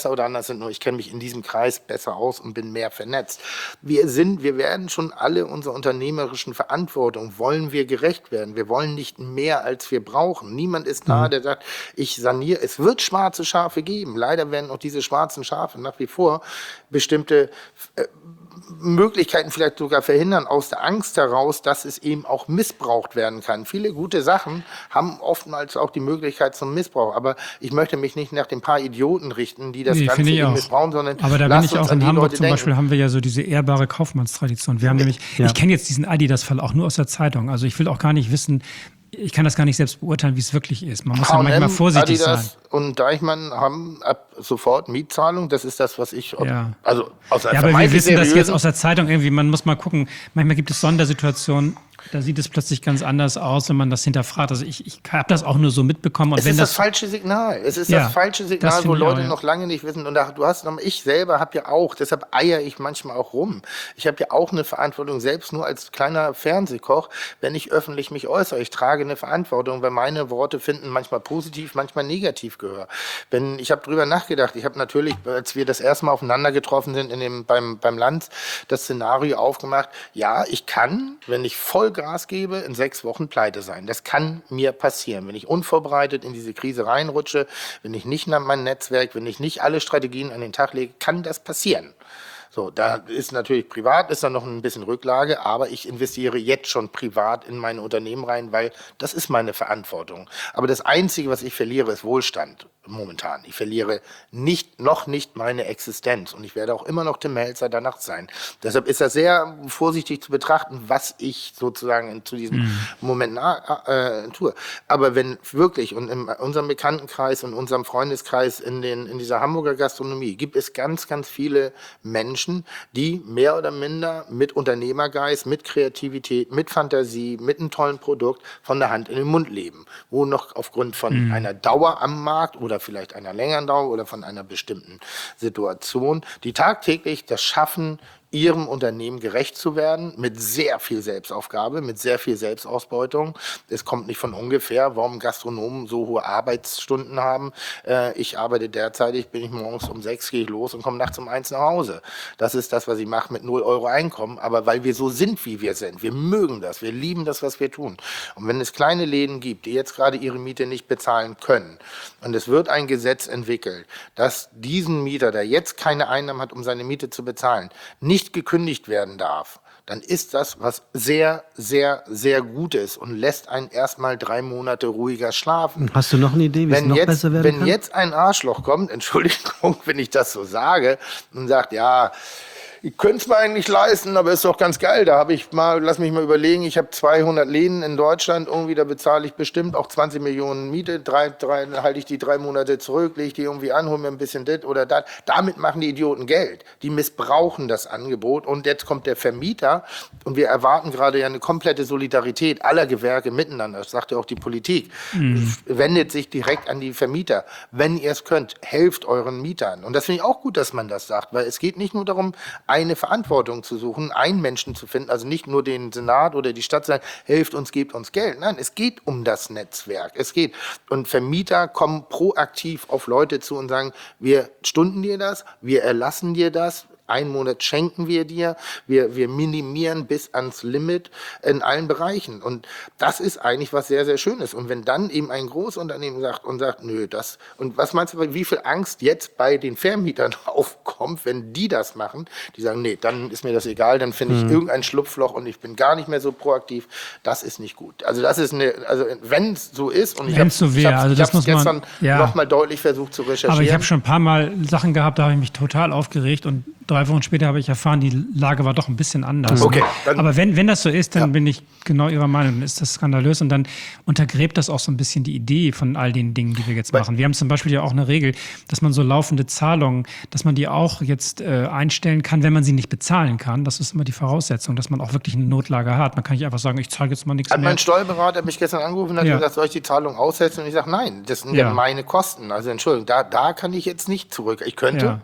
besser oder anders sind, nur ich kenne mich in diesem Kreis besser aus und bin mehr vernetzt. Wir sind, wir werden schon alle unserer unternehmerischen Verantwortung, wollen wir gerecht werden. Wir wollen nicht mehr, als wir brauchen. Niemand ist da, der sagt, ich saniere. Es wird schwarze Schafe geben. Leider werden auch diese schwarzen Schafe nach wie vor bestimmte äh, Möglichkeiten vielleicht sogar verhindern, aus der Angst heraus, dass es eben auch missbraucht werden kann. Viele gute Sachen haben oftmals auch die Möglichkeit zum Missbrauch. Aber ich möchte mich nicht nach den paar Idioten richten, die das Nee, Ganze finde ich eben auch. missbrauchen, sondern Aber da bin lasst ich uns auch an in die Hamburg Leute zum denken. Beispiel haben wir ja so diese ehrbare Kaufmannstradition. Wir haben nämlich, Ja. ich kenne jetzt diesen Adidas-Fall auch nur aus der Zeitung. Also ich will auch gar nicht wissen, ich kann das gar nicht selbst beurteilen, wie es wirklich ist. Man muss ja H und M, manchmal vorsichtig Adidas sein. und Deichmann haben ab sofort Mietzahlung. Das ist das, was ich, Ja. also aus einer Ja, aber wir vermeintlich wissen das jetzt seriösen- aus der Zeitung irgendwie. Man muss mal gucken. Manchmal gibt es Sondersituationen, da sieht es plötzlich ganz anders aus, wenn man das hinterfragt. Also ich, ich habe das auch nur so mitbekommen. Und Es wenn ist das, das, falsche Signal. Es ist Ja, das falsche das Signal, finde wo ich Leute auch, ja. noch lange nicht wissen. Und da, du hast noch, ich selber habe ja auch, deshalb eier ich manchmal auch rum. Ich habe ja auch eine Verantwortung, selbst nur als kleiner Fernsehkoch, wenn ich öffentlich mich äußere. Ich trage eine Verantwortung, weil meine Worte finden manchmal positiv, manchmal negativ Gehör. Wenn, ich habe drüber nachgedacht. Ich habe natürlich, als wir das erste Mal aufeinander getroffen sind in dem, beim, beim Lanz, das Szenario aufgemacht. Ja, ich kann, wenn ich voll Gas gebe, in sechs Wochen pleite sein. Das kann mir passieren. Wenn ich unvorbereitet in diese Krise reinrutsche, wenn ich nicht nach meinem Netzwerk, wenn ich nicht alle Strategien an den Tag lege, kann das passieren. So, da ist natürlich privat, ist da noch ein bisschen Rücklage, aber ich investiere jetzt schon privat in meine Unternehmen rein, weil das ist meine Verantwortung. Aber das Einzige, was ich verliere, ist Wohlstand momentan. Ich verliere nicht, noch nicht meine Existenz und ich werde auch immer noch Tim Mälzer danach sein. Deshalb ist das sehr vorsichtig zu betrachten, was ich sozusagen in, zu diesem mhm. Moment na, äh, tue. Aber wenn wirklich und in unserem Bekanntenkreis und unserem Freundeskreis in, den, in dieser Hamburger Gastronomie gibt es ganz, ganz viele Menschen, die mehr oder minder mit Unternehmergeist, mit Kreativität, mit Fantasie, mit einem tollen Produkt von der Hand in den Mund leben, wo noch aufgrund von mhm. einer Dauer am Markt oder vielleicht einer längeren Dauer oder von einer bestimmten Situation, die tagtäglich das schaffen, ihrem Unternehmen gerecht zu werden, mit sehr viel Selbstaufgabe, mit sehr viel Selbstausbeutung. Es kommt nicht von ungefähr, warum Gastronomen so hohe Arbeitsstunden haben. Äh, ich arbeite derzeit, bin ich morgens um sechs, gehe ich los und komme nachts um eins nach Hause. Das ist das, was ich mache mit null Euro Einkommen, aber weil wir so sind, wie wir sind. Wir mögen das, wir lieben das, was wir tun. Und wenn es kleine Läden gibt, die jetzt gerade ihre Miete nicht bezahlen können und es wird ein Gesetz entwickelt, dass diesen Mieter, der jetzt keine Einnahmen hat, um seine Miete zu bezahlen, nicht gekündigt werden darf, dann ist das was sehr, sehr, sehr Gutes und lässt einen erstmal drei Monate ruhiger schlafen. Hast du noch eine Idee, wie es noch jetzt, besser werden wenn kann? Wenn jetzt ein Arschloch kommt, Entschuldigung, wenn ich das so sage, und sagt, ja, ich könnte es mir eigentlich leisten, aber ist doch ganz geil. Da habe ich mal, lass mich mal überlegen, ich habe zweihundert Läden in Deutschland, irgendwie, da bezahle ich bestimmt auch zwanzig Millionen Miete, drei, drei, halte ich die drei Monate zurück, lege ich die irgendwie an, hole mir ein bisschen das oder das. Damit machen die Idioten Geld. Die missbrauchen das Angebot und jetzt kommt der Vermieter und wir erwarten gerade ja eine komplette Solidarität aller Gewerke miteinander, das sagt ja auch die Politik. Mhm. Wendet sich direkt an die Vermieter. Wenn ihr es könnt, helft euren Mietern. Und das finde ich auch gut, dass man das sagt, weil es geht nicht nur darum, eine Verantwortung zu suchen, einen Menschen zu finden, also nicht nur den Senat oder die Stadt zu sagen, helft uns, gebt uns Geld. Nein, es geht um das Netzwerk. Es geht. Und Vermieter kommen proaktiv auf Leute zu und sagen, wir stunden dir das, wir erlassen dir das, einen Monat schenken wir dir, wir, wir minimieren bis ans Limit in allen Bereichen. Und das ist eigentlich was sehr, sehr Schönes. Und wenn dann eben ein Großunternehmen sagt und sagt, nö, das, und was meinst du, wie viel Angst jetzt bei den Vermietern aufkommt, wenn die das machen, die sagen, nee, dann ist mir das egal, dann finde ich mhm. irgendein Schlupfloch und ich bin gar nicht mehr so proaktiv, das ist nicht gut. Also das ist eine, also wenn es so ist, und ich habe es so wär, also das muss man, gestern ja. nochmal deutlich versucht zu recherchieren. Aber ich habe schon ein paar Mal Sachen gehabt, da habe ich mich total aufgeregt und drei Wochen später habe ich erfahren, die Lage war doch ein bisschen anders. Okay, aber wenn, wenn das so ist, dann ja. bin ich genau Ihrer Meinung, dann ist das skandalös und dann untergräbt das auch so ein bisschen die Idee von all den Dingen, die wir jetzt machen. Wir haben zum Beispiel ja auch eine Regel, dass man so laufende Zahlungen, dass man die auch jetzt äh, einstellen kann, wenn man sie nicht bezahlen kann. Das ist immer die Voraussetzung, dass man auch wirklich eine Notlage hat. Man kann nicht einfach sagen, ich zahle jetzt mal nichts hat mehr. Mein Steuerberater hat mich gestern angerufen und hat ja. gesagt, soll ich die Zahlung aussetzen? Und ich sage, nein, das sind ja, ja meine Kosten. Also Entschuldigung, da, da kann ich jetzt nicht zurück. Ich könnte. Ja.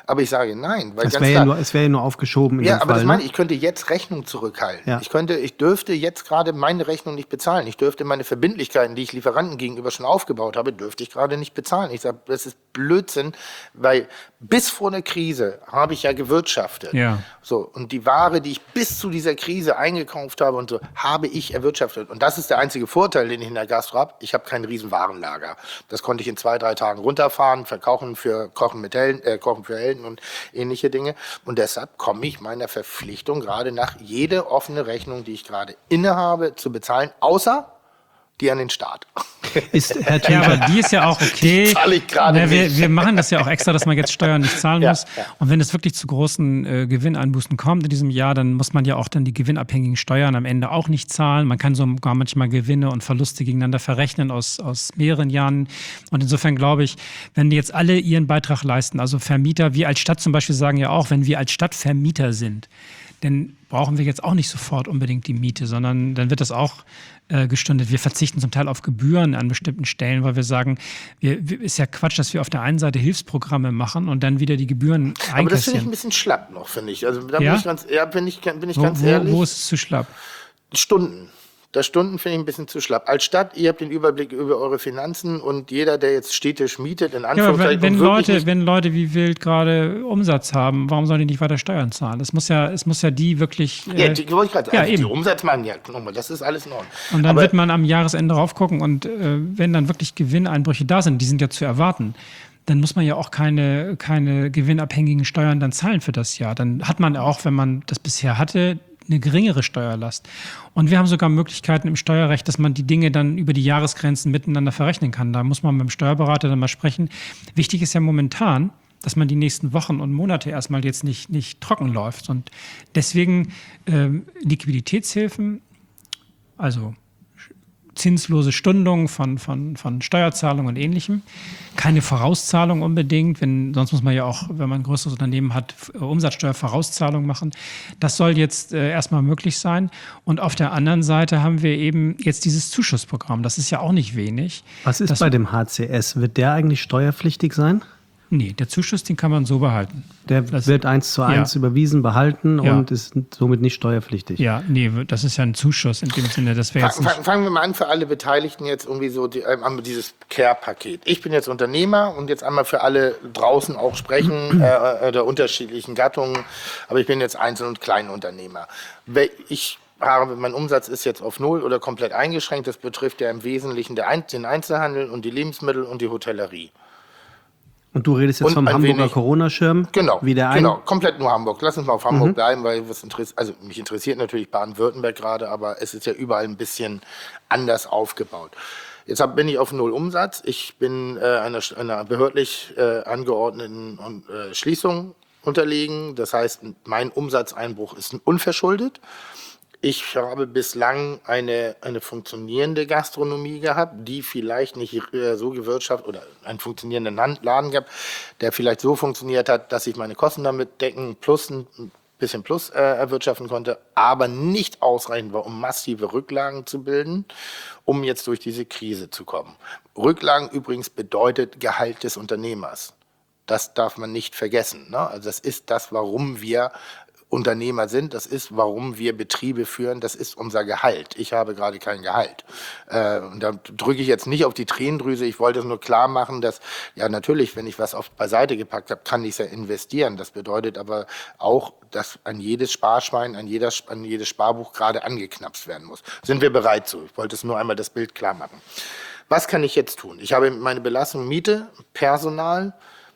Aber ich sage nein, weil es ganz wäre klar, ja nur, es wäre ja nur aufgeschoben. In ja, dem aber Fall, das meine ne? ich, ich könnte jetzt Rechnung zurückhalten. Ja. Ich könnte, ich dürfte jetzt gerade meine Rechnung nicht bezahlen. Ich dürfte meine Verbindlichkeiten, die ich Lieferanten gegenüber schon aufgebaut habe, dürfte ich gerade nicht bezahlen. Ich sage, das ist Blödsinn, weil bis vor der Krise habe ich ja gewirtschaftet. Ja. So, und die Ware, die ich bis zu dieser Krise eingekauft habe und so, habe ich erwirtschaftet. Und das ist der einzige Vorteil, den ich in der Gastro habe. Ich habe kein riesen Warenlager. Das konnte ich in zwei, drei Tagen runterfahren, verkaufen für Kochen mit Helden, äh, Kochen für Helden und ähnliche Dinge. Und deshalb komme ich meiner Verpflichtung gerade nach, jede offene Rechnung, die ich gerade innehabe, zu bezahlen, außer die an den Staat. Ist, Herr Ja, Tünker, aber die ist ja auch okay. Die zahle ich gerade Na, wir, nicht. wir machen das ja auch extra, dass man jetzt Steuern nicht zahlen Ja, muss. ja. Und wenn es wirklich zu großen äh, Gewinneinbußen kommt in diesem Jahr, dann muss man ja auch dann die gewinnabhängigen Steuern am Ende auch nicht zahlen. Man kann sogar manchmal Gewinne und Verluste gegeneinander verrechnen aus, aus mehreren Jahren. Und insofern glaube ich, wenn jetzt alle ihren Beitrag leisten, also Vermieter, wir als Stadt zum Beispiel sagen ja auch, wenn wir als Stadt Vermieter sind, dann brauchen wir jetzt auch nicht sofort unbedingt die Miete, sondern dann wird das auch äh, gestundet. Wir verzichten zum Teil auf Gebühren an bestimmten Stellen, weil wir sagen, wir, wir, ist ja Quatsch, dass wir auf der einen Seite Hilfsprogramme machen und dann wieder die Gebühren einkassieren. Aber das finde ich ein bisschen schlapp noch, finde ich. Also da Ja? bin ich ganz, ja, bin ich, bin ich wo, ganz wo, ehrlich. wo ist es zu schlapp? Stunden. Das Stunden finde ich ein bisschen zu schlapp. Als Stadt, ihr habt den Überblick über eure Finanzen und jeder, der jetzt städtisch mietet, in Ja, aber Anführungszeichen, wenn, wenn, und wirklich Leute, nicht- wenn Leute wie wild gerade Umsatz haben, warum sollen die nicht weiter Steuern zahlen? Es muss ja, es muss ja die wirklich. ja, Äh, die wollte ich gerade sagen, ja, also die eben. Umsatz machen, ja, nochmal, das ist alles in Ordnung. Und dann Aber wird man am Jahresende raufgucken und äh, wenn dann wirklich Gewinneinbrüche da sind, die sind ja zu erwarten, dann muss man ja auch keine, keine gewinnabhängigen Steuern dann zahlen für das Jahr. Dann hat man auch, wenn man das bisher hatte, eine geringere Steuerlast. Und wir haben sogar Möglichkeiten im Steuerrecht, dass man die Dinge dann über die Jahresgrenzen miteinander verrechnen kann. Da muss man mit dem Steuerberater dann mal sprechen. Wichtig ist ja momentan, dass man die nächsten Wochen und Monate erstmal jetzt nicht, nicht trocken läuft. Und deswegen ähm, Liquiditätshilfen, also zinslose Stundung von, von, von Steuerzahlungen und Ähnlichem. Keine Vorauszahlung unbedingt, wenn, sonst muss man ja auch, wenn man ein größeres Unternehmen hat, Umsatzsteuervorauszahlung machen. Das soll jetzt äh, erstmal möglich sein. Und auf der anderen Seite haben wir eben jetzt dieses Zuschussprogramm. Das ist ja auch nicht wenig. was ist das, bei dem H C S? Wird der eigentlich steuerpflichtig sein? Nee, der Zuschuss, den kann man so behalten. Der Das- wird eins zu eins ja. überwiesen, behalten Ja. und ist somit nicht steuerpflichtig. Ja, nee, das ist ja ein Zuschuss in dem Sinne, dass wir jetzt Fangen, nicht... fangen, fangen wir mal an, für alle Beteiligten jetzt irgendwie so die, ähm, einmal dieses Care-Paket. Ich bin jetzt Unternehmer und jetzt einmal für alle draußen auch sprechen, äh, äh, der unterschiedlichen Gattungen, aber ich bin jetzt Einzel- und Kleinunternehmer. Wel- Ich habe, mein Umsatz ist jetzt auf Null oder komplett eingeschränkt. Das betrifft ja im Wesentlichen der Ein- den Einzelhandel und die Lebensmittel und die Hotellerie. Und du redest jetzt Und vom ein Hamburger wenig- Corona-Schirm? Genau, Wie der ein genau, komplett nur Hamburg. Lass uns mal auf Hamburg bleiben, weil was interessiert, also mich interessiert natürlich Baden-Württemberg gerade, aber es ist ja überall ein bisschen anders aufgebaut. Jetzt hab, bin ich auf Null Umsatz. Ich bin äh, einer, einer behördlich äh, angeordneten äh, Schließung unterlegen. Das heißt, mein Umsatzeinbruch ist unverschuldet. Ich habe bislang eine, eine funktionierende Gastronomie gehabt, die vielleicht nicht äh, so gewirtschaftet oder einen funktionierenden Land- Laden gehabt, der vielleicht so funktioniert hat, dass ich meine Kosten damit decken plus ein bisschen plus äh, erwirtschaften konnte, aber nicht ausreichend war, um massive Rücklagen zu bilden, um jetzt durch diese Krise zu kommen. Rücklagen übrigens bedeutet Gehalt des Unternehmers. Das darf man nicht vergessen, ne? Also das ist das, warum wir Unternehmer sind, das ist, warum wir Betriebe führen, das ist unser Gehalt. Ich habe gerade kein Gehalt. Äh, und da drücke ich jetzt nicht auf die Tränendrüse, ich wollte es nur klar machen, dass, ja natürlich, wenn ich was auf beiseite gepackt habe, kann ich es ja investieren. Das bedeutet aber auch, dass an jedes Sparschwein, an, jeder, an jedes Sparbuch gerade angeknapst werden muss. Sind wir bereit zu? Ich wollte es nur einmal das Bild klar machen. Was kann ich jetzt tun? Ich habe meine Belastung Miete, Personal.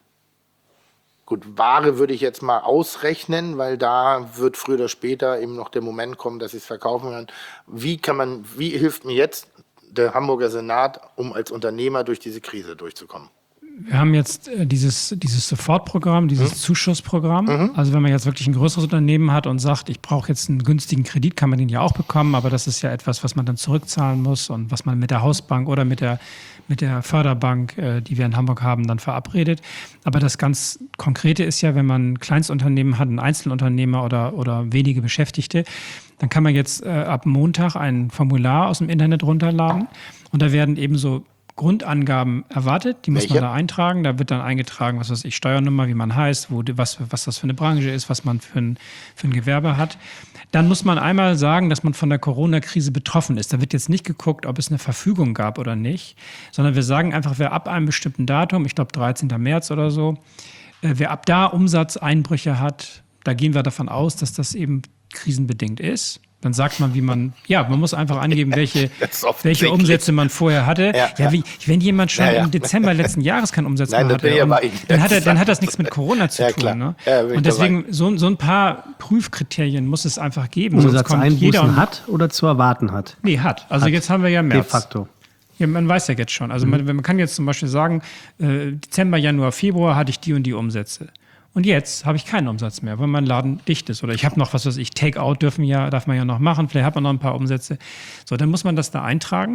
Gut, Ware würde ich jetzt mal ausrechnen, weil da wird früher oder später eben noch der Moment kommen, dass ich es verkaufen kann. Wie kann man, wie hilft mir jetzt der Hamburger Senat, um als Unternehmer durch diese Krise durchzukommen? Wir haben jetzt äh, dieses, dieses Sofortprogramm, dieses mhm. Zuschussprogramm. Mhm. Also wenn man jetzt wirklich ein größeres Unternehmen hat und sagt, ich brauche jetzt einen günstigen Kredit, kann man den ja auch bekommen, aber das ist ja etwas, was man dann zurückzahlen muss und was man mit der Hausbank oder mit der, mit der Förderbank, äh, die wir in Hamburg haben, dann verabredet. Aber das ganz Konkrete ist ja, wenn man ein Kleinstunternehmen hat, ein Einzelunternehmer oder, oder wenige Beschäftigte, dann kann man jetzt äh, ab Montag ein Formular aus dem Internet runterladen und da werden eben so Grundangaben erwartet, die muss Welche? man da eintragen. Da wird dann eingetragen, was weiß ich, Steuernummer, wie man heißt, wo, was, was das für eine Branche ist, was man für ein, für ein Gewerbe hat. Dann muss man einmal sagen, dass man von der Corona-Krise betroffen ist. Da wird jetzt nicht geguckt, ob es eine Verfügung gab oder nicht, sondern wir sagen einfach, wer ab einem bestimmten Datum, ich glaube dreizehnten März oder so, äh, wer ab da Umsatzeinbrüche hat, da gehen wir davon aus, dass das eben krisenbedingt ist. Dann sagt man, wie man, ja, man muss einfach angeben, welche, welche Umsätze man vorher hatte. Ja, ja, wie, wenn jemand schon ja, ja. im Dezember letzten Jahres keinen Umsatz Nein, mehr hatte, ja und, dann, hat er, dann hat das nichts mit Corona zu ja, tun. klar. Ne? Ja, und deswegen, so, so ein paar Prüfkriterien muss es einfach geben. Umsatzeinbußen hat oder zu erwarten hat? Nee, hat. Also hat. Jetzt haben wir ja März. De facto. Ja, man weiß ja jetzt schon. Also mhm. man, man kann jetzt zum Beispiel sagen, äh, Dezember, Januar, Februar hatte ich die und die Umsätze. Und jetzt habe ich keinen Umsatz mehr, weil mein Laden dicht ist. Oder ich habe noch, was weiß ich, Take-out dürfen ja, darf man ja noch machen. Vielleicht hat man noch ein paar Umsätze. So, dann muss man das da eintragen.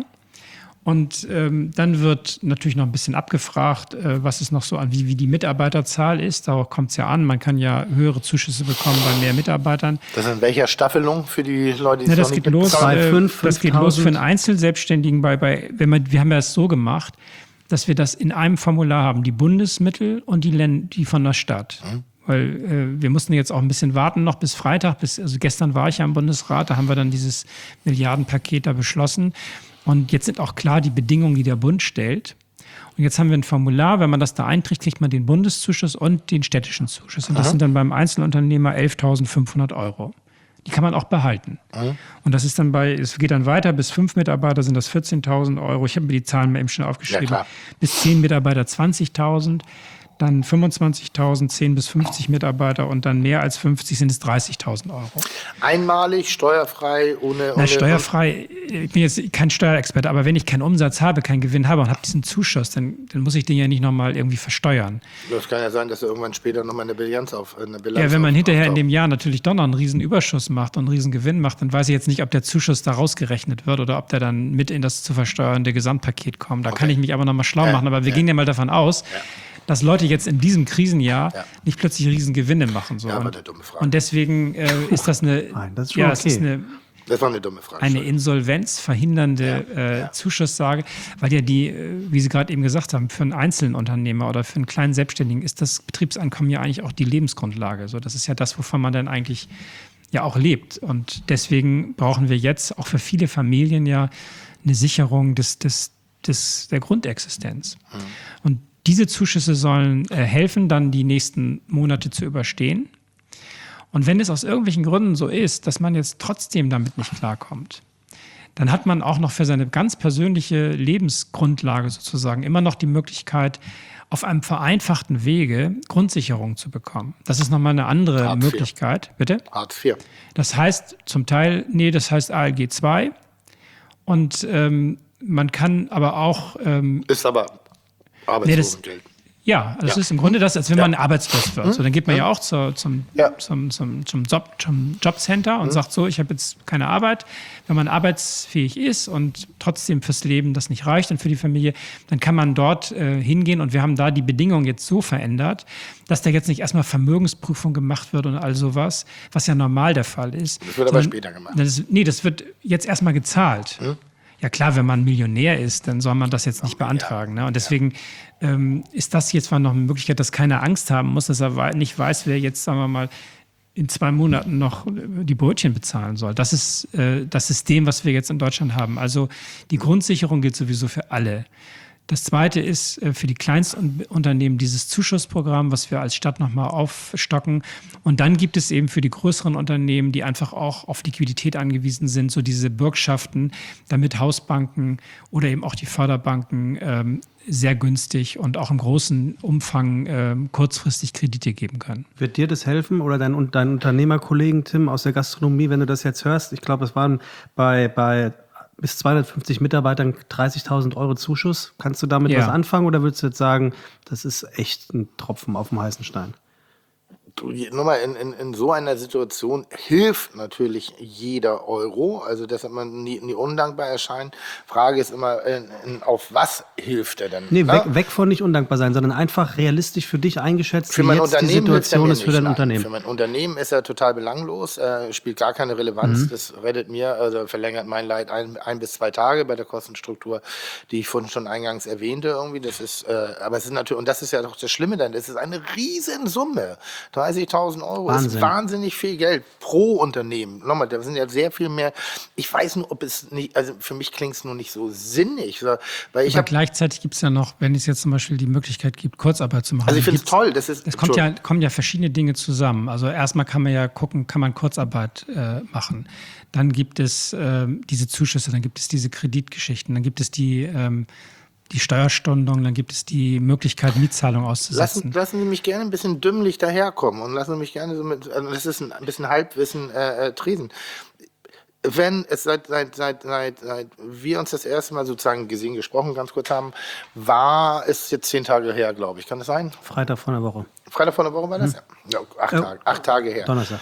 Und ähm, dann wird natürlich noch ein bisschen abgefragt, äh, was es noch so an, wie, wie die Mitarbeiterzahl ist. Darauf kommt es ja an. Man kann ja höhere Zuschüsse bekommen bei mehr Mitarbeitern. Das ist in welcher Staffelung für die Leute, die Na, es das noch geht nicht los. Bei Äh, fünf, das geht los für einen Einzelselbstständigen. Bei, bei, wenn man, wir haben ja es so gemacht, dass wir das in einem Formular haben, die Bundesmittel und die, Län- die von der Stadt. Mhm. Weil äh, wir mussten jetzt auch ein bisschen warten, noch bis Freitag. Bis, also gestern war ich ja im Bundesrat, da haben wir dann dieses Milliardenpaket da beschlossen. Und jetzt sind auch klar die Bedingungen, die der Bund stellt. Und jetzt haben wir ein Formular, wenn man das da einträgt, kriegt man den Bundeszuschuss und den städtischen Zuschuss. Und das Aha. sind dann beim Einzelunternehmer elftausendfünfhundert Euro. Die kann man auch behalten. Mhm. Und das ist dann bei, es geht dann weiter, bis fünf Mitarbeiter sind das vierzehntausend Euro. Ich habe mir die Zahlen mal eben schon aufgeschrieben. Ja, bis zehn Mitarbeiter zwanzigtausend. Dann fünfundzwanzigtausend, zehn bis fünfzig Mitarbeiter und dann mehr als fünfzig sind es dreißigtausend Euro. Einmalig, steuerfrei, ohne... Na, ohne steuerfrei, ich bin jetzt kein Steuerexperte, aber wenn ich keinen Umsatz habe, keinen Gewinn habe und habe diesen Zuschuss, dann, dann muss ich den ja nicht nochmal irgendwie versteuern. Das kann ja sein, dass er irgendwann später nochmal eine Bilanz auf eine Bilanz Ja, wenn man auf, hinterher auf, in dem Jahr natürlich doch noch einen riesen Überschuss macht und einen riesen Gewinn macht, dann weiß ich jetzt nicht, ob der Zuschuss da rausgerechnet wird oder ob der dann mit in das zu versteuernde Gesamtpaket kommt. Da okay. kann ich mich aber nochmal schlau ja, machen, aber wir ja. gehen ja mal davon aus, ja. dass Leute jetzt in diesem Krisenjahr ja. nicht plötzlich riesen Gewinne machen. So. Ja, aber und, eine dumme Frage. und deswegen äh, ist das eine, Nein, das ist schon ja, okay. es ist eine, das war eine dumme Frage. Eine insolvenzverhindernde ja, äh, ja. Zuschusssage, weil ja die, äh, wie Sie gerade eben gesagt haben, für einen einzelnen Unternehmer oder für einen kleinen Selbstständigen ist das Betriebseinkommen ja eigentlich auch die Lebensgrundlage. So, das ist ja das, wovon man dann eigentlich ja auch lebt. Und deswegen brauchen wir jetzt auch für viele Familien ja eine Sicherung des, des, des, der Grundexistenz. Mhm. Und diese Zuschüsse sollen äh, helfen, dann die nächsten Monate zu überstehen. Und wenn es aus irgendwelchen Gründen so ist, dass man jetzt trotzdem damit nicht klarkommt, dann hat man auch noch für seine ganz persönliche Lebensgrundlage sozusagen immer noch die Möglichkeit, auf einem vereinfachten Wege Grundsicherung zu bekommen. Das ist nochmal eine andere Hartz Möglichkeit. vier. Bitte? Hartz vier. Das heißt zum Teil, nee, das heißt A L G zwei. Und ähm, man kann aber auch... Ähm, ist aber... Arbeitslosengeld. Nee, ja, das ja. ist im Grunde das, als wenn ja. man arbeitslos wird. So, dann geht man ja, ja auch zur, zum, ja. zum, zum, zum, Job, zum Jobcenter und mhm. sagt so, ich habe jetzt keine Arbeit. Wenn man arbeitsfähig ist und trotzdem fürs Leben das nicht reicht und für die Familie, dann kann man dort äh, hingehen und wir haben da die Bedingungen jetzt so verändert, dass da jetzt nicht erstmal Vermögensprüfung gemacht wird und all sowas, was ja normal der Fall ist. Das wird aber später gemacht. Das, nee, das wird jetzt erstmal gezahlt. Mhm. Ja klar, wenn man Millionär ist, dann soll man das jetzt nicht beantragen. Ne? Und deswegen ähm, ist das jetzt zwar noch eine Möglichkeit, dass keiner Angst haben muss, dass er nicht weiß, wer jetzt, sagen wir mal, in zwei Monaten noch die Brötchen bezahlen soll. Das ist äh, das System, was wir jetzt in Deutschland haben. Also die Grundsicherung gilt sowieso für alle. Das Zweite ist äh, für die Kleinstunternehmen dieses Zuschussprogramm, was wir als Stadt nochmal aufstocken. Und dann gibt es eben für die größeren Unternehmen, die einfach auch auf Liquidität angewiesen sind, so diese Bürgschaften, damit Hausbanken oder eben auch die Förderbanken ähm, sehr günstig und auch im großen Umfang ähm, kurzfristig Kredite geben können. Wird dir das helfen oder dein, dein Unternehmerkollegen Tim aus der Gastronomie, wenn du das jetzt hörst? Ich glaube, es waren bei, bei bis zweihundertfünfzig Mitarbeitern dreißigtausend Euro Zuschuss. Kannst du damit ja. was anfangen oder würdest du jetzt sagen, das ist echt ein Tropfen auf dem heißen Stein? nur mal in, in, in so einer Situation hilft natürlich jeder Euro, also deshalb man nie, nie undankbar erscheint. Frage ist immer, in, in, auf was hilft er denn? Nee, ne? weg, weg von nicht undankbar sein, sondern einfach realistisch für dich eingeschätzt, Für wie mein jetzt die Unternehmen hilft er Situation mir ist für nicht, dein nein. Unternehmen. Für mein Unternehmen ist er total belanglos, äh, spielt gar keine Relevanz. Mhm. Das rettet mir, also verlängert mein Leid ein, ein bis zwei Tage bei der Kostenstruktur, die ich vorhin schon eingangs erwähnte irgendwie. Das ist, äh, aber es ist natürlich, und das ist ja doch das Schlimme dann, es ist eine Riesensumme. dreißigtausend Euro Wahnsinn. ist wahnsinnig viel Geld pro Unternehmen. Nochmal, da sind ja sehr viel mehr. Ich weiß nur, ob es nicht, also für mich klingt es nur nicht so sinnig, so, weil ich Aber habe. gleichzeitig gibt es ja noch, wenn es jetzt zum Beispiel die Möglichkeit gibt, Kurzarbeit zu machen. Also ich finde es gibt's- toll, das ist. Es kommt ja, kommen ja verschiedene Dinge zusammen. Also erstmal kann man ja gucken, kann man Kurzarbeit äh, machen. Dann gibt es ähm, diese Zuschüsse, dann gibt es diese Kreditgeschichten, dann gibt es die, ähm, die Steuerstundung, dann gibt es die Möglichkeit, Mietzahlung auszusetzen. Lassen, lassen Sie mich gerne ein bisschen dümmlich daherkommen und lassen Sie mich gerne so mit, also das ist ein, ein bisschen Halbwissen äh, äh, Tresen. Wenn es seit, seit, seit, seit, seit wir uns das erste Mal sozusagen gesehen, gesprochen, ganz kurz haben, war es jetzt zehn Tage her, glaube ich. Kann das sein? Freitag vor einer Woche. Freitag vor einer Woche war das? Hm. Ja, acht, Ja. Tage, acht Tage her. Donnerstag.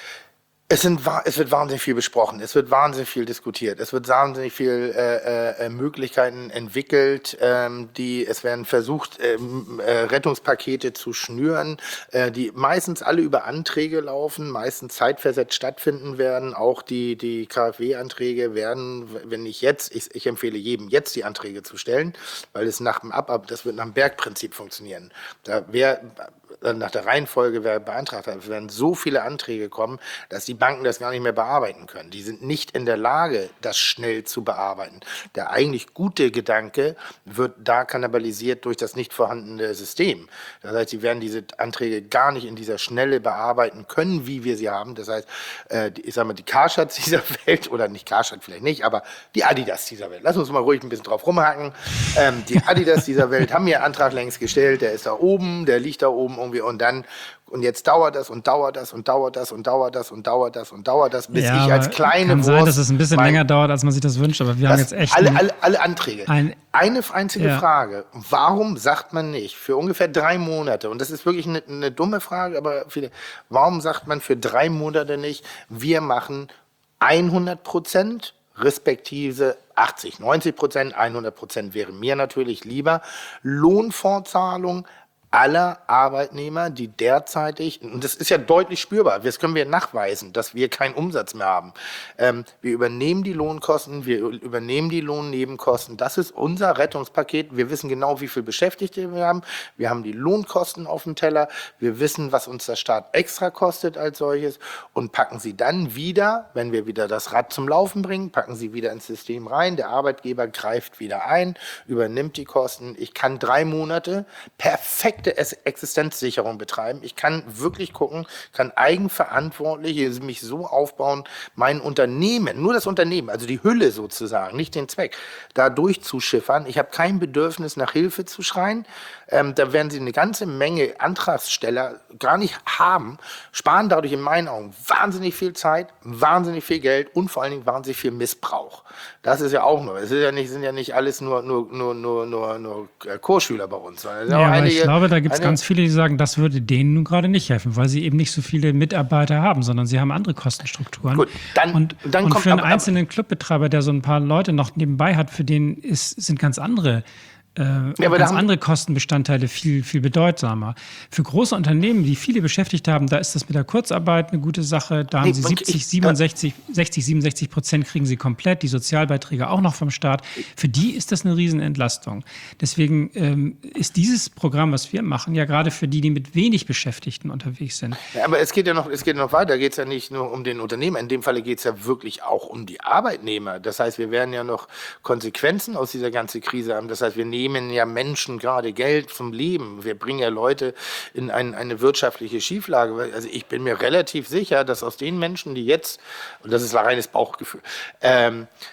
Es, sind, wa- es wird wahnsinnig viel besprochen, es wird wahnsinnig viel diskutiert, es wird wahnsinnig viel äh, äh, Möglichkeiten entwickelt, ähm, die, es werden versucht, ähm, äh, Rettungspakete zu schnüren, äh, die meistens alle über Anträge laufen, meistens zeitversetzt stattfinden werden. Auch die, die K f W-Anträge werden, wenn nicht jetzt, ich, ich empfehle jedem jetzt die Anträge zu stellen, weil es nach dem Ab, das wird nach dem Bergprinzip funktionieren. Da wer nach der Reihenfolge, wer beantragt hat, es werden so viele Anträge kommen, dass die Banken das gar nicht mehr bearbeiten können. Die sind nicht in der Lage, das schnell zu bearbeiten. Der eigentlich gute Gedanke wird da kannibalisiert durch das nicht vorhandene System. Das heißt, sie werden diese Anträge gar nicht in dieser Schnelle bearbeiten können, wie wir sie haben. Das heißt, äh, die, ich sage mal, die Karstadt dieser Welt, oder nicht Karstadt vielleicht nicht, aber die Adidas dieser Welt. Lass uns mal ruhig ein bisschen drauf rumhaken. Ähm, die Adidas dieser Welt haben ihren Antrag längst gestellt, der ist da oben, der liegt da oben irgendwie und dann und jetzt dauert das und dauert das und dauert das und dauert das und dauert das und dauert das, bis Ja, ich als aber kleine kann Wurst sein, dass es ein bisschen mein- länger dauert, als man sich das wünscht, aber wir haben das, jetzt echt alle, ein- alle, alle Anträge. ein- eine einzige Ja. Frage. Warum sagt man nicht für ungefähr drei Monate, und das ist wirklich eine, eine dumme Frage, aber viele, warum sagt man für drei Monate nicht, wir machen hundert Prozent respektive achtzig, neunzig Prozent, hundert Prozent wäre mir natürlich lieber, Lohnfortzahlung aller Arbeitnehmer, die derzeitig, und das ist ja deutlich spürbar, das können wir nachweisen, dass wir keinen Umsatz mehr haben. Ähm, wir übernehmen die Lohnkosten, wir übernehmen die Lohnnebenkosten, das ist unser Rettungspaket. Wir wissen genau, wie viele Beschäftigte wir haben, wir haben die Lohnkosten auf dem Teller, wir wissen, was uns der Staat extra kostet als solches und packen sie dann wieder, wenn wir wieder das Rad zum Laufen bringen, packen sie wieder ins System rein, der Arbeitgeber greift wieder ein, übernimmt die Kosten. Ich kann drei Monate perfekte Existenzsicherung betreiben. Ich kann wirklich gucken, kann eigenverantwortlich mich so aufbauen, mein Unternehmen, nur das Unternehmen, also die Hülle sozusagen, nicht den Zweck, da durchzuschiffern. Ich habe kein Bedürfnis, nach Hilfe zu schreien. Ähm, da werden sie eine ganze Menge Antragsteller gar nicht haben, sparen dadurch in meinen Augen wahnsinnig viel Zeit, wahnsinnig viel Geld und vor allen Dingen wahnsinnig viel Missbrauch. Das ist ja auch nur, es ist ja nicht, sind ja nicht alles nur, nur, nur, nur, nur, nur Chorschüler bei uns. sondern es sind Ja, auch aber einige, ich glaube, da gibt es einige- ganz viele, die sagen, das würde denen nun gerade nicht helfen, weil sie eben nicht so viele Mitarbeiter haben, sondern sie haben andere Kostenstrukturen. Gut, dann- und dann und kommt für einen aber- aber- einzelnen Clubbetreiber, der so ein paar Leute noch nebenbei hat, für den ist, sind ganz andere äh, aber da ganz haben- andere Kostenbestandteile viel, viel bedeutsamer. Für große Unternehmen, die viele beschäftigt haben, da ist das mit der Kurzarbeit eine gute Sache. Da haben Nee, sie man- siebzig, ich- siebenundsechzig, sechzig, siebenundsechzig Prozent kriegen sie komplett, die Sozialbeiträge auch noch vom Staat. Für die ist das eine Riesenentlastung. Deswegen ähm, ist dieses Programm, was wir machen, ja gerade für die, die mit wenig Beschäftigten unterwegs sind. Ja, aber es geht ja noch, es geht noch weiter. Geht es ja nicht nur um den Unternehmer. In dem Falle geht es ja wirklich auch um die Arbeitnehmer. Das heißt, wir werden ja noch Konsequenzen aus dieser ganzen Krise haben. Das heißt, wir nehmen ja Menschen gerade Geld zum Leben. Wir bringen ja Leute in ein, eine wirtschaftliche Schieflage. Also ich bin mir relativ sicher, dass aus den Menschen, die jetzt, und das ist ein reines Bauchgefühl, ähm,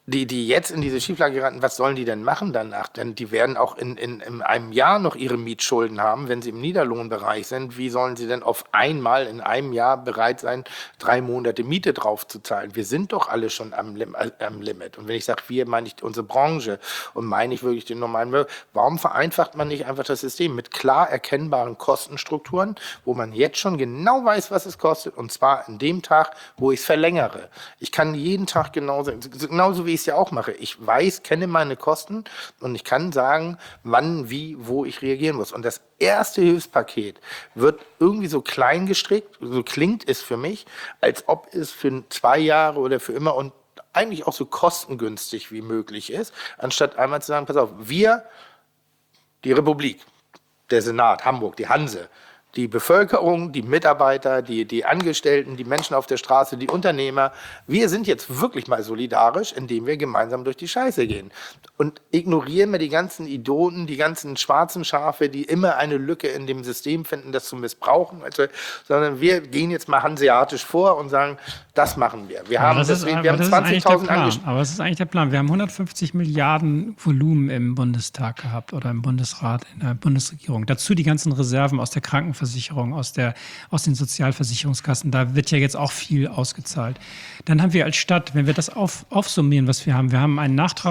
Die, die jetzt in diese Schieflage geraten, was sollen die denn machen danach? Denn die werden auch in, in, in einem Jahr noch ihre Mietschulden haben, wenn sie im Niederlohnbereich sind. Wie sollen sie denn auf einmal in einem Jahr bereit sein, drei Monate Miete drauf zu zahlen? Wir sind doch alle schon am, Lim- am Limit. Und wenn ich sage wir, meine ich unsere Branche und meine ich wirklich den normalen Bürger. Warum vereinfacht man nicht einfach das System mit klar erkennbaren Kostenstrukturen, wo man jetzt schon genau weiß, was es kostet, und zwar an dem Tag, wo ich es verlängere. Ich kann jeden Tag genauso, genauso wie ich es ja auch mache. Ich weiß, kenne meine Kosten und ich kann sagen, wann, wie, wo ich reagieren muss. Und das erste Hilfspaket wird irgendwie so klein gestrickt, so klingt es für mich, als ob es für zwei Jahre oder für immer und eigentlich auch so kostengünstig wie möglich ist, anstatt einmal zu sagen, pass auf, wir, die Republik, der Senat, Hamburg, die Hanse, die Bevölkerung, die Mitarbeiter, die, die Angestellten, die Menschen auf der Straße, die Unternehmer. Wir sind jetzt wirklich mal solidarisch, indem wir gemeinsam durch die Scheiße gehen. Und ignorieren wir die ganzen Idioten, die ganzen schwarzen Schafe, die immer eine Lücke in dem System finden, das zu missbrauchen. Also, sondern wir gehen jetzt mal hanseatisch vor und sagen, das machen wir. Wir haben, das ist, deswegen, wir haben das zwanzigtausend Angestellte. Aber es ist eigentlich der Plan. Wir haben hundertfünfzig Milliarden Volumen im Bundestag gehabt oder im Bundesrat, in der Bundesregierung. Dazu die ganzen Reserven aus der Krankenversicherung, aus, der, aus den Sozialversicherungskassen. Da wird ja jetzt auch viel ausgezahlt. Dann haben wir als Stadt, wenn wir das auf, aufsummieren, was wir haben, wir haben einen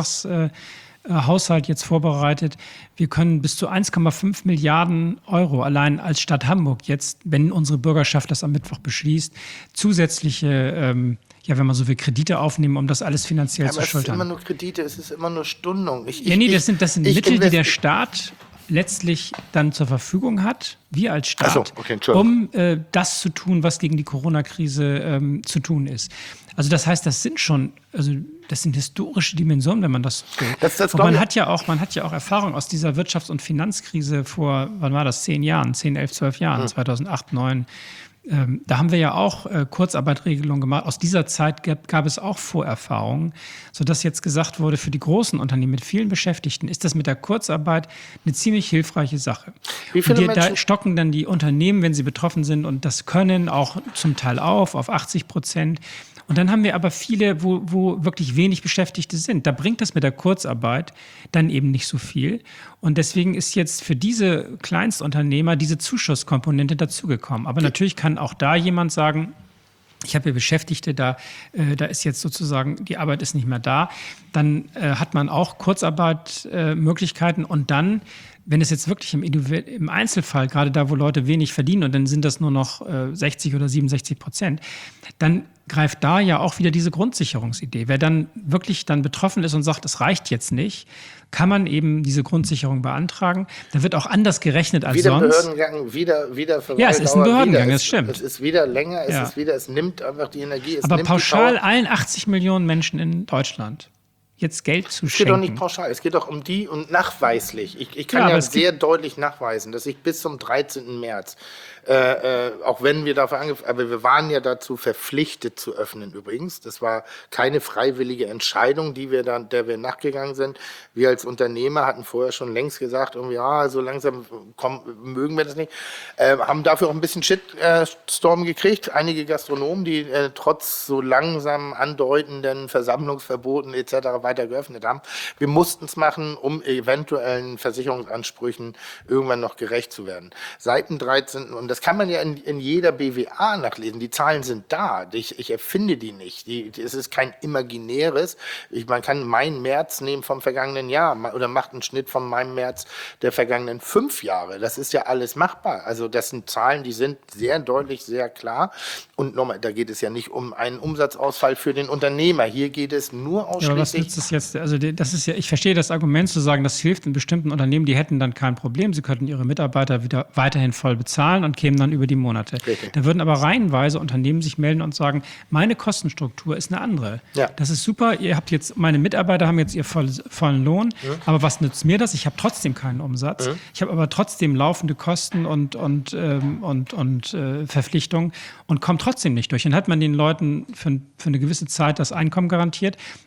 Nachtragshaushalt jetzt vorbereitet. Wir können bis zu eins Komma fünf Milliarden Euro allein als Stadt Hamburg jetzt, wenn unsere Bürgerschaft das am Mittwoch beschließt, zusätzliche, ähm, ja, wenn man so will, Kredite aufnehmen, um das alles finanziell Ja, zu aber es ist schultern. immer nur Kredite, es ist immer nur Stundung. Ich, Ja, nee, ich, das sind, das sind ich Mittel, die der investi- Staat letztlich dann zur Verfügung hat, wir als Staat, Ach so, okay, Entschuldigung. um äh, das zu tun, was gegen die Corona-Krise ähm, zu tun ist. Also das heißt, das sind schon, also das sind historische Dimensionen, wenn man das so. Das- das Und glaub man ich- hat ja auch, man hat ja auch Erfahrung aus dieser Wirtschafts- und Finanzkrise vor, wann war das, zehn Jahren, zehn, elf, zwölf Jahren, Hm. zweitausendacht, neun. Ähm, da haben wir ja auch äh, Kurzarbeitregelungen gemacht. Aus dieser Zeit gab, gab es auch Vorerfahrungen, sodass jetzt gesagt wurde, für die großen Unternehmen mit vielen Beschäftigten ist das mit der Kurzarbeit eine ziemlich hilfreiche Sache. Wie viele und die, da Menschen- stocken dann die Unternehmen, wenn sie betroffen sind, und das können auch zum Teil auf, auf achtzig Prozent. Und dann haben wir aber viele, wo, wo wirklich wenig Beschäftigte sind. Da bringt das mit der Kurzarbeit dann eben nicht so viel. Und deswegen ist jetzt für diese Kleinstunternehmer diese Zuschusskomponente dazugekommen. Aber natürlich kann auch da jemand sagen, ich habe hier Beschäftigte, da, äh, da ist jetzt sozusagen, die Arbeit ist nicht mehr da. Dann äh, hat man auch Kurzarbeitmöglichkeiten äh, und dann, wenn es jetzt wirklich im, Individu- im Einzelfall, gerade da, wo Leute wenig verdienen und dann sind das nur noch äh, sechzig oder siebenundsechzig Prozent, dann greift da ja auch wieder diese Grundsicherungsidee. Wer dann wirklich dann betroffen ist und sagt, es reicht jetzt nicht, kann man eben diese Grundsicherung beantragen. Da wird auch anders gerechnet als Wieder sonst. Behördengang, wieder, wieder Ja, es ist ein Verweildauer, Behördengang, wieder, das es, stimmt. Es ist wieder länger, es Ja. ist wieder, es nimmt einfach die Energie. Es Aber nimmt pauschal die Power. allen achtzig Millionen Menschen in Deutschland jetzt Geld zu Es geht doch nicht schenken. pauschal, es geht doch um die und nachweislich. Ich, ich kann Ja, ja, aber es sehr deutlich nachweisen, dass ich bis zum dreizehnten März, äh, äh, auch wenn wir dafür angefangen, aber wir waren ja dazu verpflichtet zu öffnen übrigens. Das war keine freiwillige Entscheidung, die wir dann, der wir nachgegangen sind. Wir als Unternehmer hatten vorher schon längst gesagt, irgendwie, ja, so langsam komm, mögen wir das nicht. Äh, haben dafür auch ein bisschen Shitstorm gekriegt. Einige Gastronomen, die äh, trotz so langsam andeutenden Versammlungsverboten et cetera weiter geöffnet haben. Wir mussten es machen, um eventuellen Versicherungsansprüchen irgendwann noch gerecht zu werden. Seit dem dreizehnten Und das kann man ja in, in jeder B W A nachlesen. Die Zahlen sind da. Ich, ich erfinde die nicht. Die, die, es ist kein imaginäres. Ich, man kann meinen März nehmen vom vergangenen Jahr ma- oder macht einen Schnitt von meinem März der vergangenen fünf Jahre. Das ist ja alles machbar. Also das sind Zahlen, die sind sehr deutlich, sehr klar. Und nochmal, da geht es ja nicht um einen Umsatzausfall für den Unternehmer. Hier geht es nur Ja, aber was ausschließlich... nützt es jetzt? Also die- das ist ja, ich verstehe das Argument zu sagen, das hilft in bestimmten Unternehmen, die hätten dann kein Problem, sie könnten ihre Mitarbeiter wieder weiterhin voll bezahlen und kämen dann über die Monate. Richtig. Da würden aber reihenweise Unternehmen sich melden und sagen, meine Kostenstruktur ist eine andere. Ja. Das ist super, ihr habt jetzt, meine Mitarbeiter haben jetzt ihr voll, vollen Lohn, aber was nützt mir das? Ich habe trotzdem keinen Umsatz. Ich habe aber trotzdem laufende Kosten und, und, ähm, und, und äh, Verpflichtungen und komme trotzdem nicht durch. Dann hat man den Leuten für, für eine gewisse Zeit das Einkommen garantiert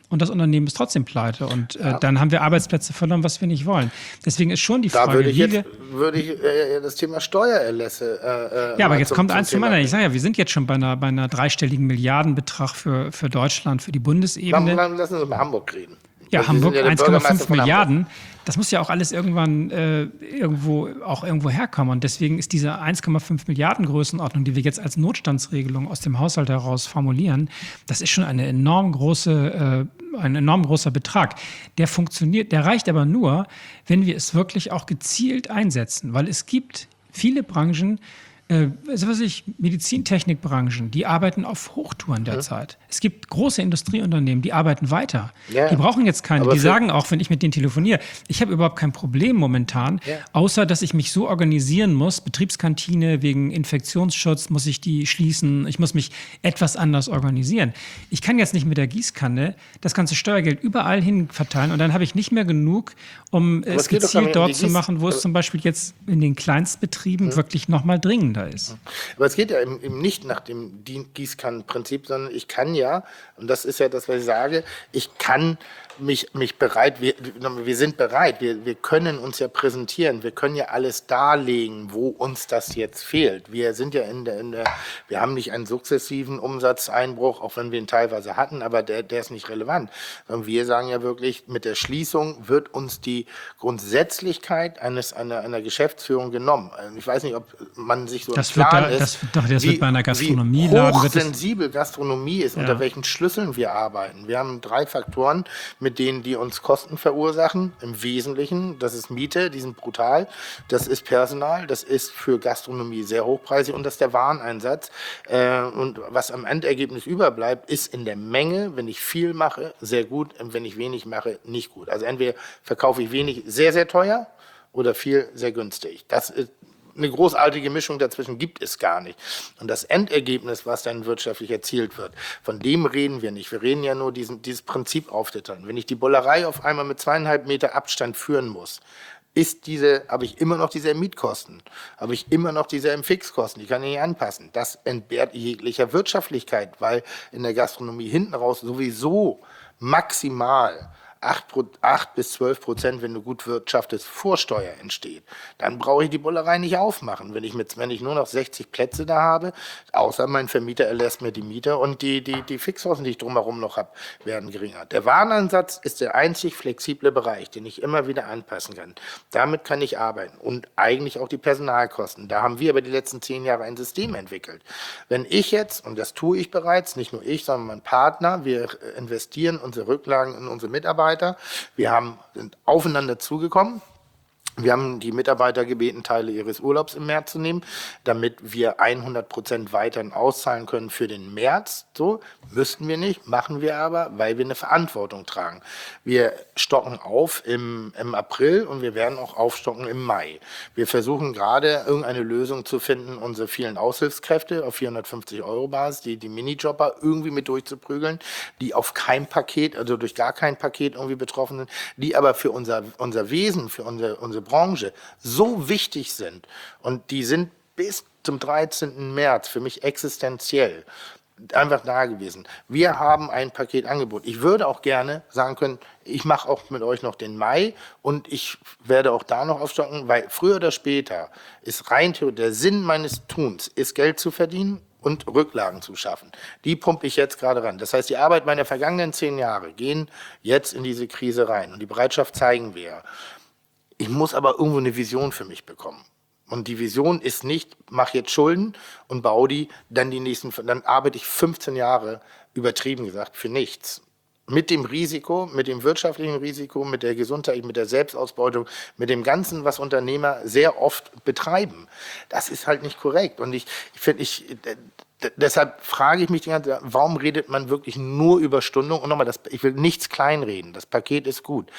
und das Unternehmen ist trotzdem pleite. Und äh, ja. dann haben wir Arbeitsplätze verloren, was wir nicht wollen. Deswegen ist schon die Frage, da würde ich wie jetzt, wir... würde ich äh, das Thema Steuererlässe... Äh, ja, aber jetzt zum, kommt zum eins zum Thema anderen. Ich sage ja, wir sind jetzt schon bei einer, bei einer dreistelligen Milliardenbetrag für, für Deutschland, für die Bundesebene. Dann, dann lassen wir uns mal Hamburg reden. Ja, also Hamburg ja eins Komma fünf Milliarden. Hamburg. Das muss ja auch alles irgendwann äh, irgendwo auch irgendwo herkommen. Und deswegen ist diese eins Komma fünf Milliarden Größenordnung, die wir jetzt als Notstandsregelung aus dem Haushalt heraus formulieren, das ist schon eine enorm große, äh, ein enorm großer Betrag. Der funktioniert, der reicht aber nur, wenn wir es wirklich auch gezielt einsetzen. Weil es gibt viele Branchen, Äh, also was ich, Medizintechnikbranchen, die arbeiten auf Hochtouren derzeit. Ja. Es gibt große Industrieunternehmen, die arbeiten weiter. Ja. Die brauchen jetzt keine, aber die sagen auch, wenn ich mit denen telefoniere, ich habe überhaupt kein Problem momentan, ja. außer dass ich mich so organisieren muss, Betriebskantine wegen Infektionsschutz muss ich die schließen, ich muss mich etwas anders organisieren. Ich kann jetzt nicht mit der Gießkanne das ganze Steuergeld überall hin verteilen und dann habe ich nicht mehr genug, um aber es gezielt dort um zu machen, wo es zum Beispiel jetzt in den Kleinstbetrieben ja. wirklich nochmal dringend ist. Aber es geht ja eben, eben nicht nach dem Gießkannenprinzip, sondern ich kann ja, und das ist ja das, was ich sage, ich kann mich, mich bereit, wir, wir sind bereit, wir, wir können uns ja präsentieren, wir können ja alles darlegen, wo uns das jetzt fehlt. Wir sind ja in der, in der wir haben nicht einen sukzessiven Umsatzeinbruch, auch wenn wir ihn teilweise hatten, aber der, der ist nicht relevant. Sondern wir sagen ja wirklich, mit der Schließung wird uns die Grundsätzlichkeit eines, einer, einer Geschäftsführung genommen. Ich weiß nicht, ob man sich so das wird da, ist, das, doch, das wie, wird bei einer Gastronomie wie hochsensibel Gastronomie ist, ja. unter welchen Schlüsseln wir arbeiten. Wir haben drei Faktoren, mit denen die uns Kosten verursachen. Im Wesentlichen, das ist Miete, die sind brutal, das ist Personal, das ist für Gastronomie sehr hochpreisig und das ist der Wareneinsatz. Äh, und was am Endergebnis überbleibt, ist in der Menge, wenn ich viel mache, sehr gut, und wenn ich wenig mache, nicht gut. Also entweder verkaufe ich wenig sehr, sehr teuer oder viel sehr günstig. Das ist eine großartige Mischung dazwischen gibt es gar nicht. Und das Endergebnis, was dann wirtschaftlich erzielt wird, von dem reden wir nicht. Wir reden ja nur diesen, dieses Prinzip auftittern. Wenn ich die Bollerei auf einmal mit zweieinhalb Meter Abstand führen muss, ist diese, habe ich immer noch diese Mietkosten, habe ich immer noch diese Fixkosten, die kann ich nicht anpassen. Das entbehrt jeglicher Wirtschaftlichkeit, weil in der Gastronomie hinten raus sowieso maximal acht bis zwölf Prozent, wenn du gut wirtschaftest, Vorsteuer entsteht. Dann brauche ich die Bullerei nicht aufmachen. Wenn ich, mit, wenn ich nur noch sechzig Plätze da habe, außer mein Vermieter erlässt mir die Miete und die, die, die Fixkosten, die ich drumherum noch habe, werden geringer. Der Wareneinsatz ist der einzig flexible Bereich, den ich immer wieder anpassen kann. Damit kann ich arbeiten und eigentlich auch die Personalkosten. Da haben wir über die letzten zehn Jahre ein System entwickelt. Wenn ich jetzt, und das tue ich bereits, nicht nur ich, sondern mein Partner, wir investieren unsere Rücklagen in unsere Mitarbeiter. Wir haben, sind aufeinander zugekommen. Wir haben die Mitarbeiter gebeten, Teile ihres Urlaubs im März zu nehmen, damit wir hundert Prozent weiterhin auszahlen können für den März. So müssten wir nicht, machen wir aber, weil wir eine Verantwortung tragen. Wir stocken auf im, im April und wir werden auch aufstocken im Mai. Wir versuchen gerade irgendeine Lösung zu finden, unsere vielen Aushilfskräfte auf vierhundertfünfzig Euro Basis, die, die Minijobber irgendwie mit durchzuprügeln, die auf kein Paket, also durch gar kein Paket irgendwie betroffen sind, die aber für unser, unser Wesen, für unsere, unsere Branche so wichtig sind und die sind bis zum dreizehnten März für mich existenziell einfach da gewesen. Wir haben ein Paketangebot. Ich würde auch gerne sagen können, ich mache auch mit euch noch den Mai und ich werde auch da noch aufstocken, weil früher oder später ist rein der Sinn meines Tuns, ist Geld zu verdienen und Rücklagen zu schaffen. Die pumpe ich jetzt gerade ran. Das heißt, die Arbeit meiner vergangenen zehn Jahre gehen jetzt in diese Krise rein und die Bereitschaft zeigen wir. Ich muss aber irgendwo eine Vision für mich bekommen. Und die Vision ist nicht, mach jetzt Schulden und baue die, dann die nächsten, dann arbeite ich fünfzehn Jahre, übertrieben gesagt, für nichts. Mit dem Risiko, mit dem wirtschaftlichen Risiko, mit der Gesundheit, mit der Selbstausbeutung, mit dem Ganzen, was Unternehmer sehr oft betreiben. Das ist halt nicht korrekt. Und ich, ich finde, ich, deshalb frage ich mich die ganze Zeit, warum redet man wirklich nur über Stundung? Und nochmal, das, ich will nichts kleinreden, das Paket ist gut.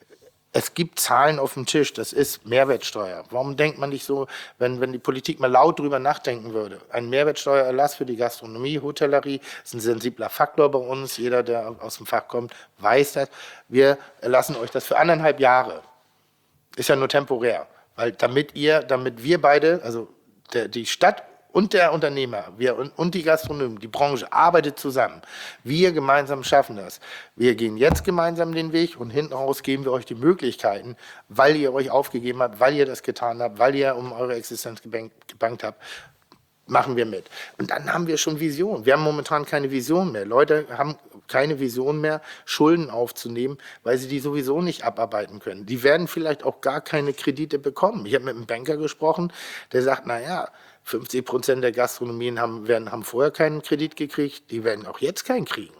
Es gibt Zahlen auf dem Tisch, das ist Mehrwertsteuer. Warum denkt man nicht so, wenn, wenn die Politik mal laut drüber nachdenken würde? Ein Mehrwertsteuererlass für die Gastronomie, Hotellerie ist ein sensibler Faktor bei uns. Jeder, der aus dem Fach kommt, weiß das. Wir erlassen euch das für anderthalb Jahre. Ist ja nur temporär. Weil damit ihr, damit wir beide, also der, die Stadt und der Unternehmer wir, und, und die Gastronomie, die Branche arbeitet zusammen. Wir gemeinsam schaffen das. Wir gehen jetzt gemeinsam den Weg und hinten raus geben wir euch die Möglichkeiten, weil ihr euch aufgegeben habt, weil ihr das getan habt, weil ihr um eure Existenz gebankt, gebankt habt. Machen wir mit. Und dann haben wir schon Vision. Wir haben momentan keine Vision mehr. Leute haben keine Vision mehr, Schulden aufzunehmen, weil sie die sowieso nicht abarbeiten können. Die werden vielleicht auch gar keine Kredite bekommen. Ich habe mit einem Banker gesprochen, der sagt, naja, fünfzig Prozent der Gastronomien haben, werden, haben vorher keinen Kredit gekriegt, die werden auch jetzt keinen kriegen.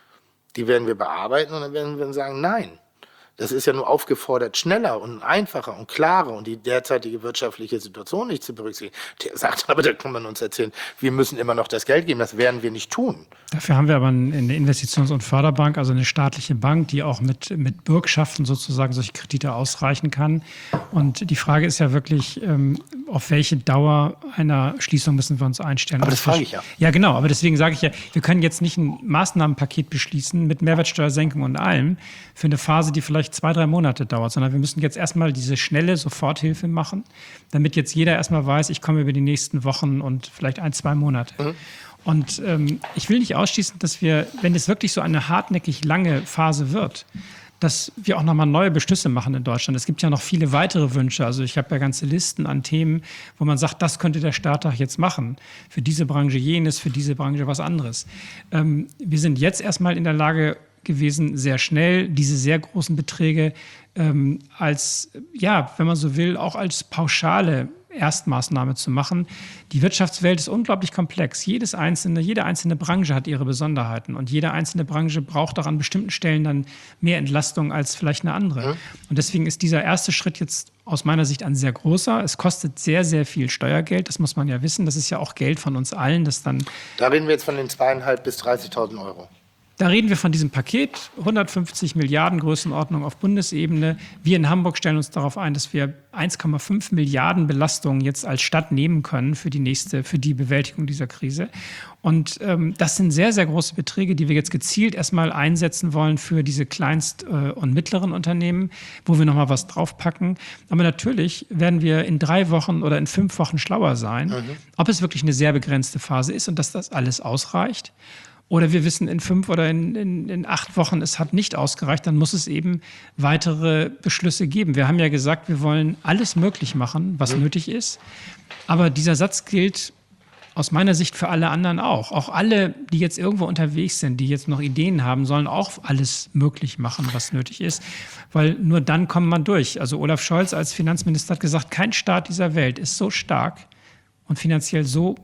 Die werden wir bearbeiten und dann werden wir sagen, nein. Das ist ja nur aufgefordert, schneller und einfacher und klarer und die derzeitige wirtschaftliche Situation nicht zu berücksichtigen. Der sagt aber, da kann man uns erzählen, wir müssen immer noch das Geld geben, das werden wir nicht tun. Dafür haben wir aber eine Investitions- und Förderbank, also eine staatliche Bank, die auch mit, mit Bürgschaften sozusagen solche Kredite ausreichen kann. Und die Frage ist ja wirklich, ähm, auf welche Dauer einer Schließung müssen wir uns einstellen. Aber das frage ich ja. Ja, genau. Aber deswegen sage ich ja, wir können jetzt nicht ein Maßnahmenpaket beschließen mit Mehrwertsteuersenkung und allem für eine Phase, die vielleicht zwei, drei Monate dauert, sondern wir müssen jetzt erstmal diese schnelle Soforthilfe machen, damit jetzt jeder erstmal weiß, ich komme über die nächsten Wochen und vielleicht ein, zwei Monate. Mhm. Und ähm, ich will nicht ausschließen, dass wir, wenn es wirklich so eine hartnäckig lange Phase wird, dass wir auch nochmal neue Beschlüsse machen in Deutschland. Es gibt ja noch viele weitere Wünsche. Also ich habe ja ganze Listen an Themen, wo man sagt, das könnte der Staat doch jetzt machen. Für diese Branche jenes, für diese Branche was anderes. Ähm, wir sind jetzt erstmal in der Lage gewesen, sehr schnell diese sehr großen Beträge ähm, als, ja, wenn man so will, auch als pauschale Erstmaßnahme zu machen. Die Wirtschaftswelt ist unglaublich komplex. Jedes einzelne, jede einzelne Branche hat ihre Besonderheiten und jede einzelne Branche braucht auch an bestimmten Stellen dann mehr Entlastung als vielleicht eine andere. Mhm. Und deswegen ist dieser erste Schritt jetzt aus meiner Sicht ein sehr großer. Es kostet sehr, sehr viel Steuergeld. Das muss man ja wissen. Das ist ja auch Geld von uns allen. Das dann da reden wir jetzt von den zweieinhalb bis dreißigtausend Euro. Da reden wir von diesem Paket, hundertfünfzig Milliarden Größenordnung auf Bundesebene. Wir in Hamburg stellen uns darauf ein, dass wir eins Komma fünf Milliarden Belastungen jetzt als Stadt nehmen können für die nächste, für die Bewältigung dieser Krise. Und ähm, das sind sehr, sehr große Beträge, die wir jetzt gezielt erstmal einsetzen wollen für diese Kleinst- äh, und mittleren Unternehmen, wo wir nochmal was draufpacken. Aber natürlich werden wir in drei Wochen oder in fünf Wochen schlauer sein, mhm. ob es wirklich eine sehr begrenzte Phase ist und dass das alles ausreicht. Oder wir wissen in fünf oder in, in, in acht Wochen, es hat nicht ausgereicht, dann muss es eben weitere Beschlüsse geben. Wir haben ja gesagt, wir wollen alles möglich machen, was mhm. nötig ist. Aber dieser Satz gilt aus meiner Sicht für alle anderen auch. Auch alle, die jetzt irgendwo unterwegs sind, die jetzt noch Ideen haben, sollen auch alles möglich machen, was nötig ist. Weil nur dann kommt man durch. Also Olaf Scholz als Finanzminister hat gesagt, kein Staat dieser Welt ist so stark und finanziell so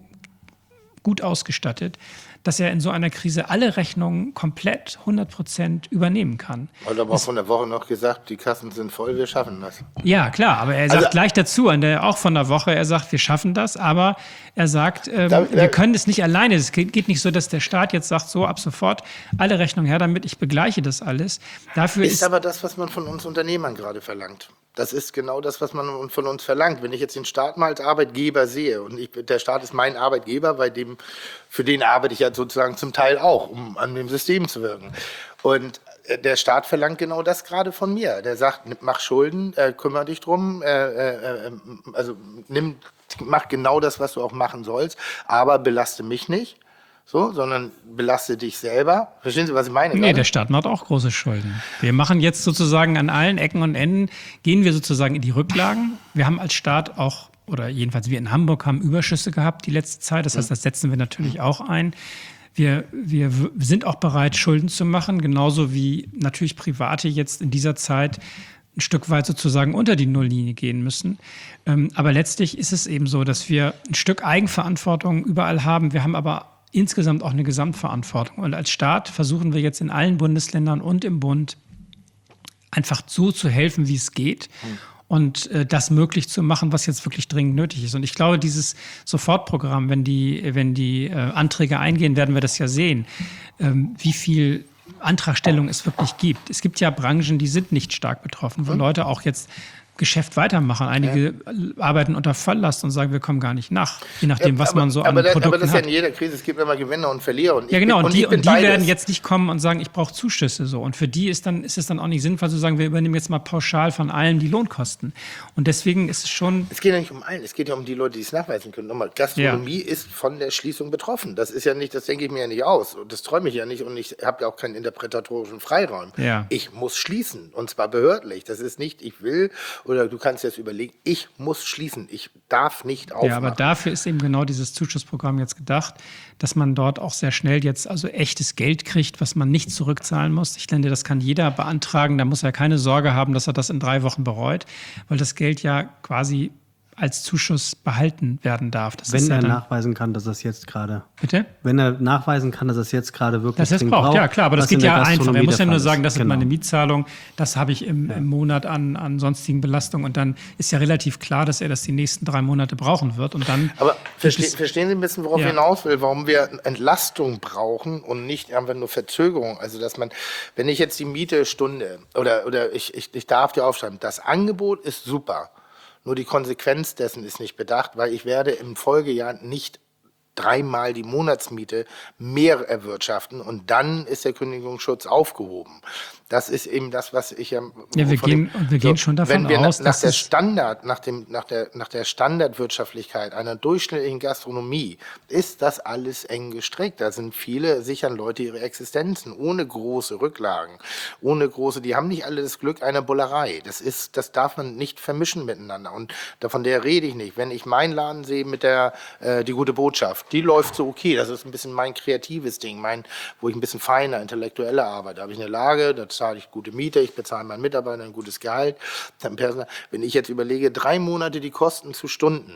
gut ausgestattet, dass er in so einer Krise alle Rechnungen komplett hundert Prozent übernehmen kann. Hat aber auch von der Woche noch gesagt, die Kassen sind voll, wir schaffen das. Ja, klar, aber er sagt also, gleich dazu, an der, auch von der Woche, er sagt, wir schaffen das, aber er sagt, ähm, da, da, wir können es nicht alleine. Es geht nicht so, dass der Staat jetzt sagt, so ab sofort alle Rechnungen her damit, ich begleiche das alles. Dafür ist, ist aber das, was man von uns Unternehmern gerade verlangt. Das ist genau das, was man von uns verlangt. Wenn ich jetzt den Staat mal als Arbeitgeber sehe und ich, der Staat ist mein Arbeitgeber, bei dem, für den arbeite ich ja sozusagen zum Teil auch, um an dem System zu wirken. Und der Staat verlangt genau das gerade von mir. Der sagt, mach Schulden, äh, kümmere dich drum, äh, äh, also nimm, mach genau das, was du auch machen sollst, aber belaste mich nicht. So, sondern belaste dich selber. Verstehen Sie, was ich meine? Nee, gerade? Der Staat macht auch große Schulden. Wir machen jetzt sozusagen an allen Ecken und Enden, gehen wir sozusagen in die Rücklagen. Wir haben als Staat auch, oder jedenfalls wir in Hamburg haben Überschüsse gehabt die letzte Zeit. Das heißt, das setzen wir natürlich auch ein. Wir, wir sind auch bereit, Schulden zu machen, genauso wie natürlich Private jetzt in dieser Zeit ein Stück weit sozusagen unter die Nulllinie gehen müssen. Aber letztlich ist es eben so, dass wir ein Stück Eigenverantwortung überall haben. Wir haben aber insgesamt auch eine Gesamtverantwortung. Und als Staat versuchen wir jetzt in allen Bundesländern und im Bund einfach so zu helfen, wie es geht. Mhm. Und äh, das möglich zu machen, was jetzt wirklich dringend nötig ist. Und ich glaube, dieses Sofortprogramm, wenn die, wenn die äh, Anträge eingehen, werden wir das ja sehen, ähm, wie viel Antragstellung es wirklich gibt. Es gibt ja Branchen, die sind nicht stark betroffen, wo mhm. Leute auch jetzt Geschäft weitermachen. Einige ja. arbeiten unter Volllast und sagen, wir kommen gar nicht nach, je nachdem, ja, was aber, man so an aber das, Produkten aber das ist ja hat. in jeder Krise, es gibt immer Gewinner und Verlierer. Und ja, ich genau, bin, und die, und und die beides. werden jetzt nicht kommen und sagen, ich brauche Zuschüsse. So. Und für die ist, dann, ist es dann auch nicht sinnvoll zu sagen, wir übernehmen jetzt mal pauschal von allen die Lohnkosten. Und deswegen ist es schon... Es geht ja nicht um allen, es geht ja um die Leute, die es nachweisen können. Nochmal, Gastronomie ja. ist von der Schließung betroffen. Das ist ja nicht, das denke ich mir ja nicht aus. Und das träume ich ja nicht und ich habe ja auch keinen interpretatorischen Freiraum. Ja. Ich muss schließen und zwar behördlich. Das ist nicht, ich will, oder du kannst jetzt überlegen, ich muss schließen. Ich darf nicht aufmachen. Ja, aber dafür ist eben genau dieses Zuschussprogramm jetzt gedacht, dass man dort auch sehr schnell jetzt also echtes Geld kriegt, was man nicht zurückzahlen muss. Ich denke, das kann jeder beantragen. Da muss er keine Sorge haben, dass er das in drei Wochen bereut, weil das Geld ja quasi als Zuschuss behalten werden darf. Das Wenn ist ja er dann, nachweisen kann, dass das jetzt gerade... Bitte? Wenn er nachweisen kann, dass es jetzt gerade wirklich das jetzt braucht. braucht. Ja, klar, aber das geht ja einfach. Er muss ja nur sagen, das genau. ist meine Mietzahlung, das habe ich im, ja. im Monat an, an sonstigen Belastungen und dann ist ja relativ klar, dass er das die nächsten drei Monate brauchen wird. Und dann aber verste es, verstehen Sie ein bisschen, worauf ja. ich hinaus will, warum wir Entlastung brauchen und nicht einfach nur Verzögerung. Also, dass man, wenn ich jetzt die Miete Stunde oder, oder ich, ich, ich darf die aufschreiben, das Angebot ist super. Nur die Konsequenz dessen ist nicht bedacht, weil ich werde im Folgejahr nicht dreimal die Monatsmiete mehr erwirtschaften und dann ist der Kündigungsschutz aufgehoben. Das ist eben das, was ich ja... Ja, wir gehen, dem, wir gehen so, schon davon wenn wir aus, nach, nach dass der Standard, nach dem, nach der, nach der Standardwirtschaftlichkeit einer durchschnittlichen Gastronomie ist das alles eng gestrickt. Da sind viele, sichern Leute ihre Existenzen ohne große Rücklagen, ohne große, die haben nicht alle das Glück einer Bullerei. Das ist, das darf man nicht vermischen miteinander und von der rede ich nicht. Wenn ich meinen Laden sehe mit der, äh, die gute Botschaft, die läuft so okay, das ist ein bisschen mein kreatives Ding, mein, wo ich ein bisschen feiner, intellektueller arbeite. Da habe ich eine Lage, da zahle ich gute Miete, ich bezahle meinen Mitarbeitern ein gutes Gehalt. Dann Personal. Wenn ich jetzt überlege, drei Monate die Kosten zu Stunden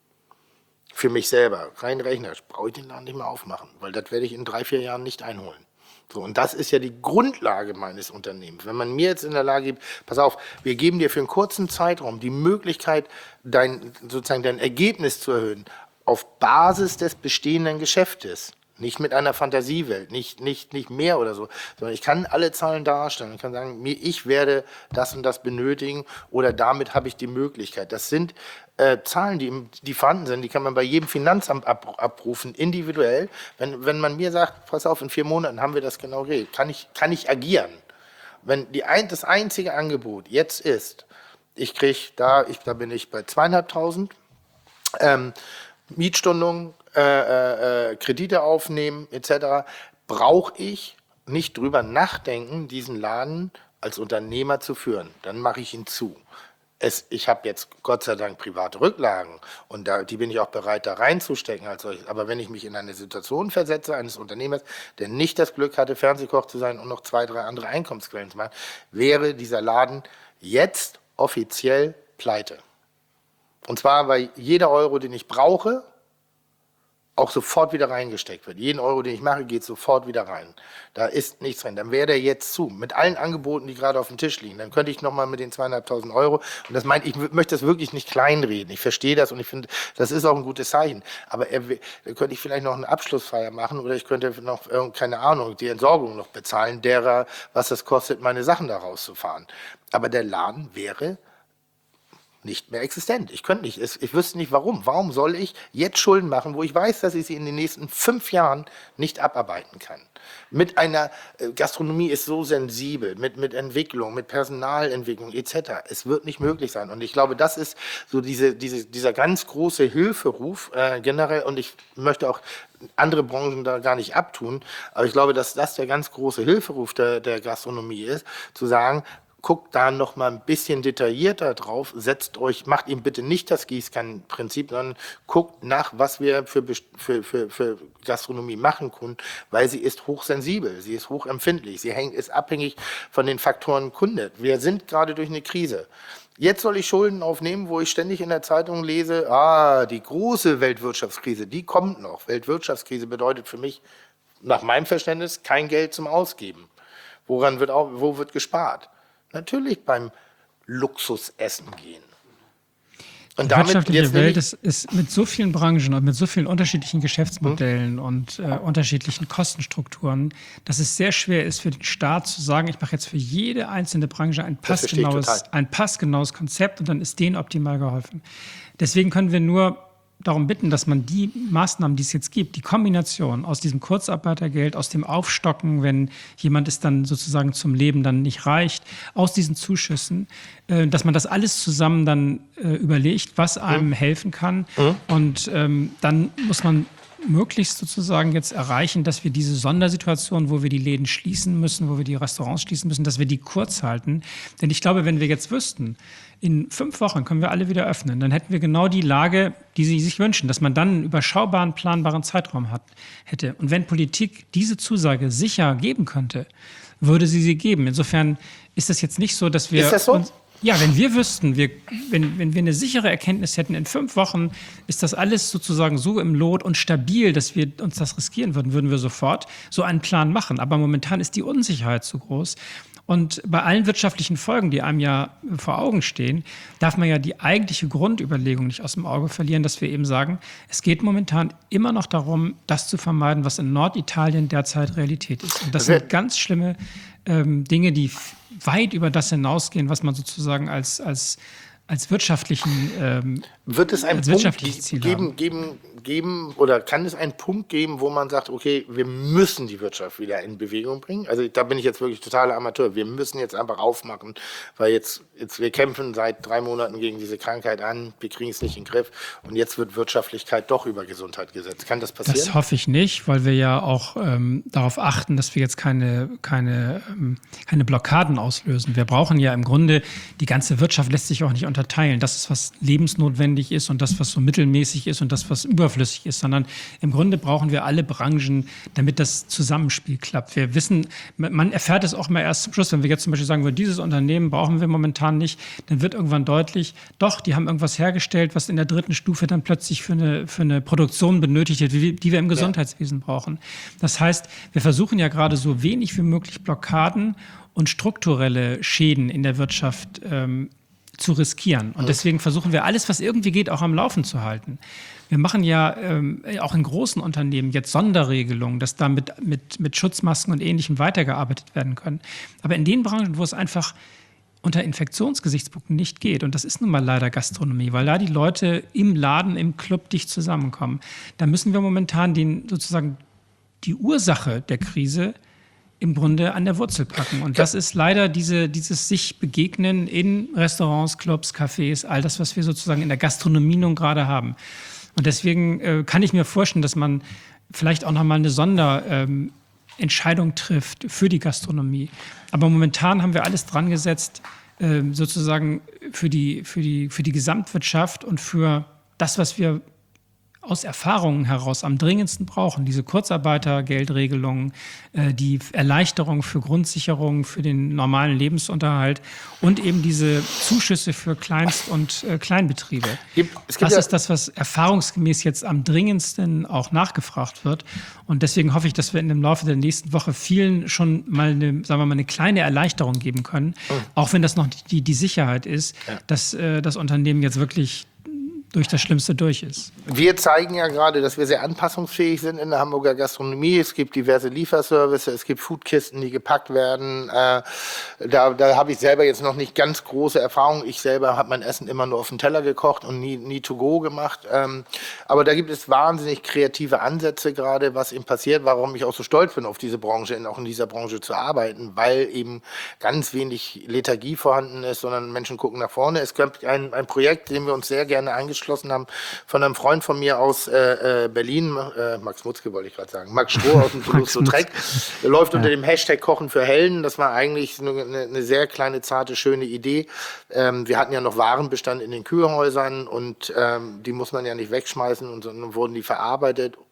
für mich selber, rein rechnerisch, brauche ich den Laden nicht mehr aufmachen, weil das werde ich in drei, vier Jahren nicht einholen. So, und das ist ja die Grundlage meines Unternehmens. Wenn man mir jetzt in der Lage gibt, pass auf, wir geben dir für einen kurzen Zeitraum die Möglichkeit, dein, sozusagen dein Ergebnis zu erhöhen, auf Basis des bestehenden Geschäftes. Nicht mit einer Fantasiewelt, nicht, nicht, nicht mehr oder so, sondern ich kann alle Zahlen darstellen. Ich kann sagen, ich werde das und das benötigen oder damit habe ich die Möglichkeit. Das sind äh, Zahlen, die, die vorhanden sind, die kann man bei jedem Finanzamt ab, abrufen, individuell. Wenn, wenn man mir sagt, pass auf, in vier Monaten haben wir das genau geregelt, kann ich, kann ich agieren. Wenn die ein, das einzige Angebot jetzt ist, ich kriege da, ich, da bin ich bei zweieinhalbtausend, ähm, Mietstundung, Äh, äh, Kredite aufnehmen et cetera, brauche ich nicht drüber nachdenken, diesen Laden als Unternehmer zu führen. Dann mache ich ihn zu. Es, ich habe jetzt Gott sei Dank private Rücklagen und da, die bin ich auch bereit, da reinzustecken als solches. Aber wenn ich mich in eine Situation versetze eines Unternehmers, der nicht das Glück hatte, Fernsehkoch zu sein und noch zwei, drei andere Einkommensquellen zu machen, wäre dieser Laden jetzt offiziell pleite. Und zwar, weil jeder Euro, den ich brauche, auch sofort wieder reingesteckt wird. Jeden Euro, den ich mache, geht sofort wieder rein. Da ist nichts drin. Dann wäre der jetzt zu. Mit allen Angeboten, die gerade auf dem Tisch liegen. Dann könnte ich nochmal mit den zweieinhalbtausend Euro, und das meint, ich möchte das wirklich nicht kleinreden. Ich verstehe das und ich finde, das ist auch ein gutes Zeichen. Aber er, da könnte ich vielleicht noch eine Abschlussfeier machen oder ich könnte noch, keine Ahnung, die Entsorgung noch bezahlen, derer, was das kostet, meine Sachen da rauszufahren. Aber der Laden wäre nicht mehr existent. Ich könnte nicht, ich wüsste nicht warum. Warum soll ich jetzt Schulden machen, wo ich weiß, dass ich sie in den nächsten fünf Jahren nicht abarbeiten kann? Mit einer äh, Gastronomie ist so sensibel, mit, mit Entwicklung, mit Personalentwicklung et cetera. Es wird nicht möglich sein. Und ich glaube, das ist so diese, diese, dieser ganz große Hilferuf äh, generell. Und ich möchte auch andere Branchen da gar nicht abtun. Aber ich glaube, dass das der ganz große Hilferuf der, der Gastronomie ist, zu sagen, guckt da noch mal ein bisschen detaillierter drauf, setzt euch, macht ihm bitte nicht das Gießkannenprinzip, sondern guckt nach, was wir für, für, für, für Gastronomie machen können, weil sie ist hochsensibel, sie ist hochempfindlich, sie hängt, ist abhängig von den Faktoren Kunde. Wir sind gerade durch eine Krise. Jetzt soll ich Schulden aufnehmen, wo ich ständig in der Zeitung lese, ah, die große Weltwirtschaftskrise, die kommt noch. Weltwirtschaftskrise bedeutet für mich, nach meinem Verständnis, kein Geld zum Ausgeben. Woran wird auch, wo wird gespart? Natürlich beim Luxusessen gehen. Und die damit wirtschaftliche jetzt Welt ist, ist mit so vielen Branchen und mit so vielen unterschiedlichen Geschäftsmodellen mhm. und äh, unterschiedlichen Kostenstrukturen, dass es sehr schwer ist für den Staat zu sagen, ich mache jetzt für jede einzelne Branche ein passgenaues, ein passgenaues Konzept und dann ist denen optimal geholfen. Deswegen können wir nur darum bitten, dass man die Maßnahmen, die es jetzt gibt, die Kombination aus diesem Kurzarbeitergeld, aus dem Aufstocken, wenn jemand es dann sozusagen zum Leben dann nicht reicht, aus diesen Zuschüssen, äh, dass man das alles zusammen dann äh, überlegt, was einem mhm. helfen kann. Mhm. Und ähm, dann muss man möglichst sozusagen jetzt erreichen, dass wir diese Sondersituation, wo wir die Läden schließen müssen, wo wir die Restaurants schließen müssen, dass wir die kurz halten. Denn ich glaube, wenn wir jetzt wüssten, in fünf Wochen können wir alle wieder öffnen, dann hätten wir genau die Lage, die Sie sich wünschen, dass man dann einen überschaubaren, planbaren Zeitraum hat, hätte. Und wenn Politik diese Zusage sicher geben könnte, würde sie sie geben. Insofern ist es jetzt nicht so, dass wir... Ist das so? Uns, ja, wenn wir wüssten, wir, wenn, wenn wir eine sichere Erkenntnis hätten, in fünf Wochen ist das alles sozusagen so im Lot und stabil, dass wir uns das riskieren würden, würden wir sofort so einen Plan machen. Aber momentan ist die Unsicherheit zu groß. Und bei allen wirtschaftlichen Folgen, die einem ja vor Augen stehen, darf man ja die eigentliche Grundüberlegung nicht aus dem Auge verlieren, dass wir eben sagen, es geht momentan immer noch darum, das zu vermeiden, was in Norditalien derzeit Realität ist. Und das sind ganz schlimme ähm, Dinge, die weit über das hinausgehen, was man sozusagen als, als, als wirtschaftlichen ähm, Wird es einen als Punkt wirtschaftliches Ziel geben, haben. geben, geben oder kann es einen Punkt geben, wo man sagt, okay, wir müssen die Wirtschaft wieder in Bewegung bringen? Also da bin ich jetzt wirklich totaler Amateur. Wir müssen jetzt einfach aufmachen, weil jetzt, jetzt wir kämpfen seit drei Monaten gegen diese Krankheit an, wir kriegen es nicht in den Griff und jetzt wird Wirtschaftlichkeit doch über Gesundheit gesetzt. Kann das passieren? Das hoffe ich nicht, weil wir ja auch ähm, darauf achten, dass wir jetzt keine, keine, ähm, keine Blockaden auslösen. Wir brauchen ja im Grunde, die ganze Wirtschaft lässt sich auch nicht unterteilen. Das ist, was lebensnotwendig ist und das, was so mittelmäßig ist und das, was überflüssig ist, sondern im Grunde brauchen wir alle Branchen, damit das Zusammenspiel klappt. Wir wissen, man erfährt es auch mal erst zum Schluss, wenn wir jetzt zum Beispiel sagen, dieses Unternehmen brauchen wir momentan nicht, dann wird irgendwann deutlich, doch, die haben irgendwas hergestellt, was in der dritten Stufe dann plötzlich für eine, für eine Produktion benötigt wird, die, die wir im Gesundheitswesen brauchen. Das heißt, wir versuchen ja gerade so wenig wie möglich Blockaden und strukturelle Schäden in der Wirtschaft ähm, zu riskieren. Und deswegen versuchen wir alles, was irgendwie geht, auch am Laufen zu halten. Wir machen ja ähm, auch in großen Unternehmen jetzt Sonderregelungen, dass da mit, mit, mit Schutzmasken und Ähnlichem weitergearbeitet werden können. Aber in den Branchen, wo es einfach unter Infektionsgesichtspunkten nicht geht, und das ist nun mal leider Gastronomie, weil da die Leute im Laden, im Club dicht zusammenkommen, da müssen wir momentan den, sozusagen die Ursache der Krise im Grunde an der Wurzel packen. Und das ist leider diese, dieses sich begegnen in Restaurants, Clubs, Cafés, all das, was wir sozusagen in der Gastronomie nun gerade haben. Und deswegen äh, kann ich mir vorstellen, dass man vielleicht auch nochmal eine Sonderentscheidung ähm, trifft für die Gastronomie. Aber momentan haben wir alles dran gesetzt, äh, sozusagen für die, für die, für die Gesamtwirtschaft und für das, was wir aus Erfahrungen heraus am dringendsten brauchen, diese Kurzarbeitergeldregelungen, äh, die Erleichterung für Grundsicherung, für den normalen Lebensunterhalt und eben diese Zuschüsse für Kleinst- und äh, Kleinbetriebe. Gibt, es gibt das ja ist das, was erfahrungsgemäß jetzt am dringendsten auch nachgefragt wird. Und deswegen hoffe ich, dass wir in dem Laufe der nächsten Woche vielen schon mal eine, sagen wir mal, eine kleine Erleichterung geben können, mhm. auch wenn das noch die, die Sicherheit ist, ja. dass äh, das Unternehmen jetzt wirklich durch das Schlimmste durch ist. Wir zeigen ja gerade, dass wir sehr anpassungsfähig sind in der Hamburger Gastronomie. Es gibt diverse Lieferservices, es gibt Foodkisten, die gepackt werden. Äh, da da habe ich selber jetzt noch nicht ganz große Erfahrung. Ich selber habe mein Essen immer nur auf den Teller gekocht und nie, nie to go gemacht. Ähm, aber da gibt es wahnsinnig kreative Ansätze gerade, was eben passiert, warum ich auch so stolz bin, auf diese Branche, auch in dieser Branche zu arbeiten, weil eben ganz wenig Lethargie vorhanden ist, sondern Menschen gucken nach vorne. Es gibt ein, ein Projekt, dem wir uns sehr gerne angeschlossen haben, von einem Freund von mir aus äh, äh, Berlin, äh, Max Mutzke wollte ich gerade sagen, Max Stroh aus dem Toulouse-Lautrec, läuft unter dem Hashtag Kochen für Helden. Das war eigentlich eine, eine sehr kleine, zarte, schöne Idee. Ähm, wir hatten ja noch Warenbestand in den Kühlhäusern und ähm, die muss man ja nicht wegschmeißen und dann wurden die verarbeitet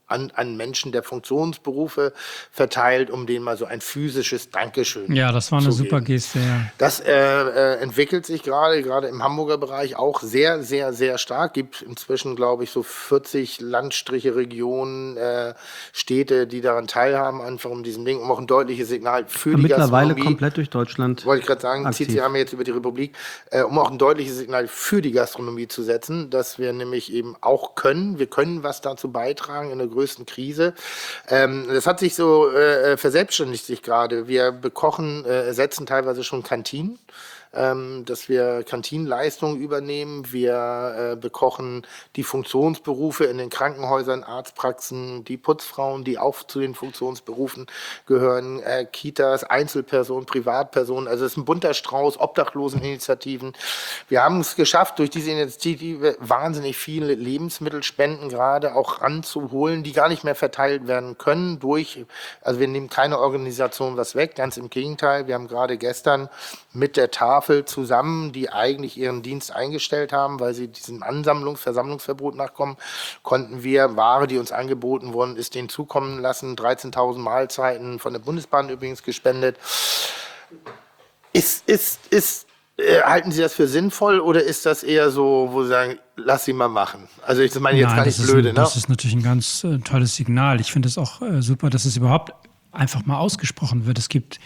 an, an Menschen der Funktionsberufe verteilt, um denen mal so ein physisches Dankeschön Ja, das war eine zu super geben. Geste, ja. Das äh, äh, entwickelt sich gerade, gerade im Hamburger Bereich auch sehr, sehr, sehr stark. Gibt inzwischen, glaube ich, so vierzig Landstriche, Regionen, äh, Städte, die daran teilhaben, einfach um diesem Ding, um auch ein deutliches Signal für die Mittlerweile Gastronomie. komplett durch Deutschland. Wollte ich gerade sagen, aktiv. zieht sich einmal jetzt über die Republik, äh, um auch ein deutliches Signal für die Gastronomie zu setzen, dass wir nämlich eben auch können, wir können was dazu beitragen in der größten Krise. Ähm, das hat sich so äh, verselbstständigt sich gerade. Wir bekochen, äh, ersetzen teilweise schon Kantinen. Ähm, dass wir Kantinenleistungen übernehmen. Wir äh, bekochen die Funktionsberufe in den Krankenhäusern, Arztpraxen, die Putzfrauen, die auch zu den Funktionsberufen gehören, äh, Kitas, Einzelpersonen, Privatpersonen. Also es ist ein bunter Strauß, Obdachloseninitiativen. Wir haben es geschafft, durch diese Initiative wahnsinnig viele Lebensmittelspenden gerade auch ranzuholen, die gar nicht mehr verteilt werden können durch, also wir nehmen keine Organisation was weg, ganz im Gegenteil. Wir haben gerade gestern mit der Tafel zusammen, die eigentlich ihren Dienst eingestellt haben, weil sie diesem Ansammlungs-, Versammlungsverbot nachkommen, konnten wir Ware, die uns angeboten worden ist, denen zukommen lassen. dreizehntausend Mahlzeiten von der Bundesbahn übrigens gespendet. Ist, ist, ist, äh, halten Sie das für sinnvoll oder ist das eher so, wo Sie sagen, lass sie mal machen? Also ich meine jetzt Nein, gar nicht das ist blöde, ein, ne? Das ist natürlich ein ganz äh, tolles Signal. Ich finde es auch äh, super, dass es überhaupt einfach mal ausgesprochen wird. Es gibt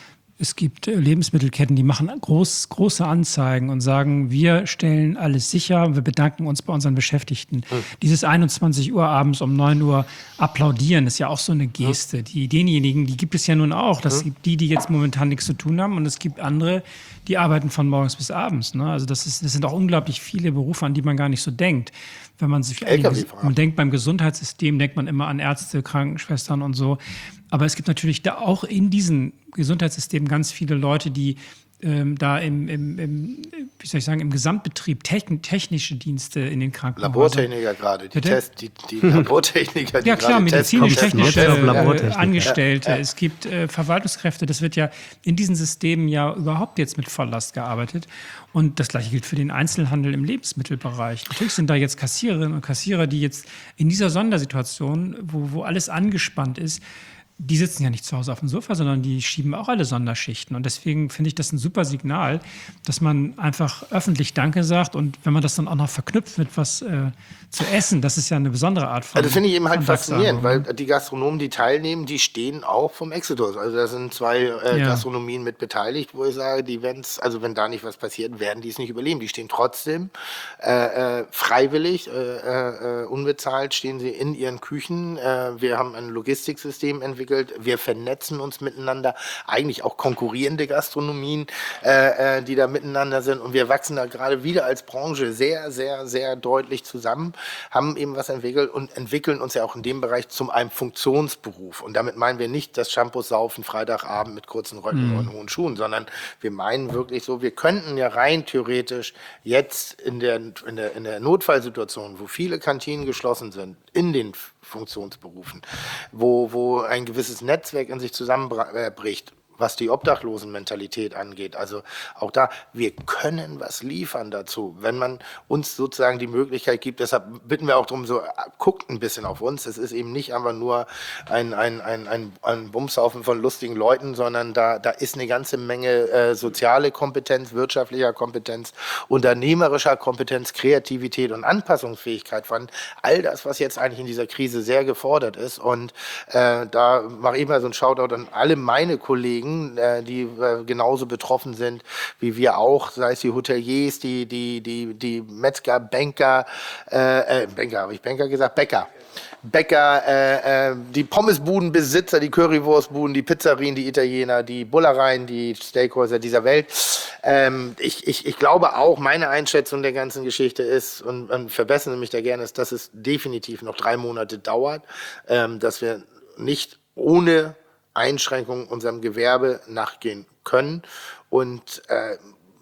Es gibt Lebensmittelketten, die machen groß, große Anzeigen und sagen, wir stellen alles sicher, wir bedanken uns bei unseren Beschäftigten. Mhm. Dieses einundzwanzig Uhr abends um neun Uhr applaudieren ist ja auch so eine Geste. Mhm. Die, denjenigen, die gibt es ja nun auch. Das mhm. gibt die, die jetzt momentan nichts zu tun haben und es gibt andere, die arbeiten von morgens bis abends. Ne? Also das, ist, das sind auch unglaublich viele Berufe, an die man gar nicht so denkt. Wenn man sich man denkt beim Gesundheitssystem, denkt man immer an Ärzte, Krankenschwestern und so. Aber es gibt natürlich da auch in diesem Gesundheitssystem ganz viele Leute, die ähm, da im, im, im, wie soll ich sagen, im Gesamtbetrieb techn- technische Dienste in den Krankenhäusern. Labortechniker gerade, die, Test, die, die Labortechniker, die ja klar, medizinisch-technische äh, Angestellte. Ja, ja. Es gibt äh, Verwaltungskräfte. Das wird ja in diesen Systemen ja überhaupt jetzt mit Volllast gearbeitet. Und das Gleiche gilt für den Einzelhandel im Lebensmittelbereich. Natürlich sind da jetzt Kassiererinnen und Kassierer, die jetzt in dieser Sondersituation, wo, wo alles angespannt ist, die sitzen ja nicht zu Hause auf dem Sofa, sondern die schieben auch alle Sonderschichten. Und deswegen finde ich das ein super Signal, dass man einfach öffentlich Danke sagt. Und wenn man das dann auch noch verknüpft mit was äh, zu essen, das ist ja eine besondere Art von. Also das finde ich eben halt von faszinierend, weil Danksagung. die Gastronomen, die teilnehmen, die stehen auch vom Exodus. Also da sind zwei äh, Ja. Gastronomien mit beteiligt, wo ich sage, die werden's, also wenn da nicht was passiert, werden die es nicht überleben. Die stehen trotzdem äh, äh, freiwillig, äh, äh, unbezahlt, stehen sie in ihren Küchen. Äh, wir haben ein Logistiksystem entwickelt. Wir vernetzen uns miteinander, eigentlich auch konkurrierende Gastronomien, äh, äh, die da miteinander sind. Und wir wachsen da gerade wieder als Branche sehr, sehr, sehr deutlich zusammen, haben eben was entwickelt und entwickeln uns ja auch in dem Bereich zu einem Funktionsberuf. Und damit meinen wir nicht das Shampoo saufen Freitagabend mit kurzen Röcken mhm. und hohen Schuhen, sondern wir meinen wirklich so, wir könnten ja rein theoretisch jetzt in der, in der, in der Notfallsituation, wo viele Kantinen geschlossen sind, in den Funktionsberufen, wo, wo ein gewisses Netzwerk in sich zusammenbricht, was die Obdachlosenmentalität angeht. Also auch da, wir können was liefern dazu, wenn man uns sozusagen die Möglichkeit gibt. Deshalb bitten wir auch darum, so guckt ein bisschen auf uns. Es ist eben nicht einfach nur ein, ein, ein, ein, ein Bumshaufen von lustigen Leuten, sondern da, da ist eine ganze Menge äh, soziale Kompetenz, wirtschaftlicher Kompetenz, unternehmerischer Kompetenz, Kreativität und Anpassungsfähigkeit von all das, was jetzt eigentlich in dieser Krise sehr gefordert ist. Und äh, da mache ich mal so einen Shoutout an alle meine Kollegen, die äh, genauso betroffen sind wie wir auch, sei es die Hoteliers, die, die, die, die Metzger, Banker, äh, äh, Banker, habe ich Banker gesagt? Bäcker. Bäcker, äh, äh, die Pommesbudenbesitzer, die Currywurstbuden, die Pizzerien, die Italiener, die Bullereien, die Steakhäuser dieser Welt. Ähm, ich, ich, ich glaube auch, meine Einschätzung der ganzen Geschichte ist, und, und verbessern Sie mich da gerne, ist, dass es definitiv noch drei Monate dauert, ähm, dass wir nicht ohne Einschränkungen unserem Gewerbe nachgehen können. Und äh,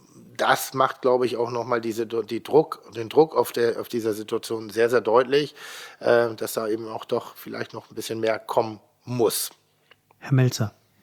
das macht, glaube ich, auch nochmal diese, die Druck, den Druck auf, der, auf dieser Situation sehr, sehr deutlich, äh, dass da eben auch doch vielleicht noch ein bisschen mehr kommen muss. Herr Melzer,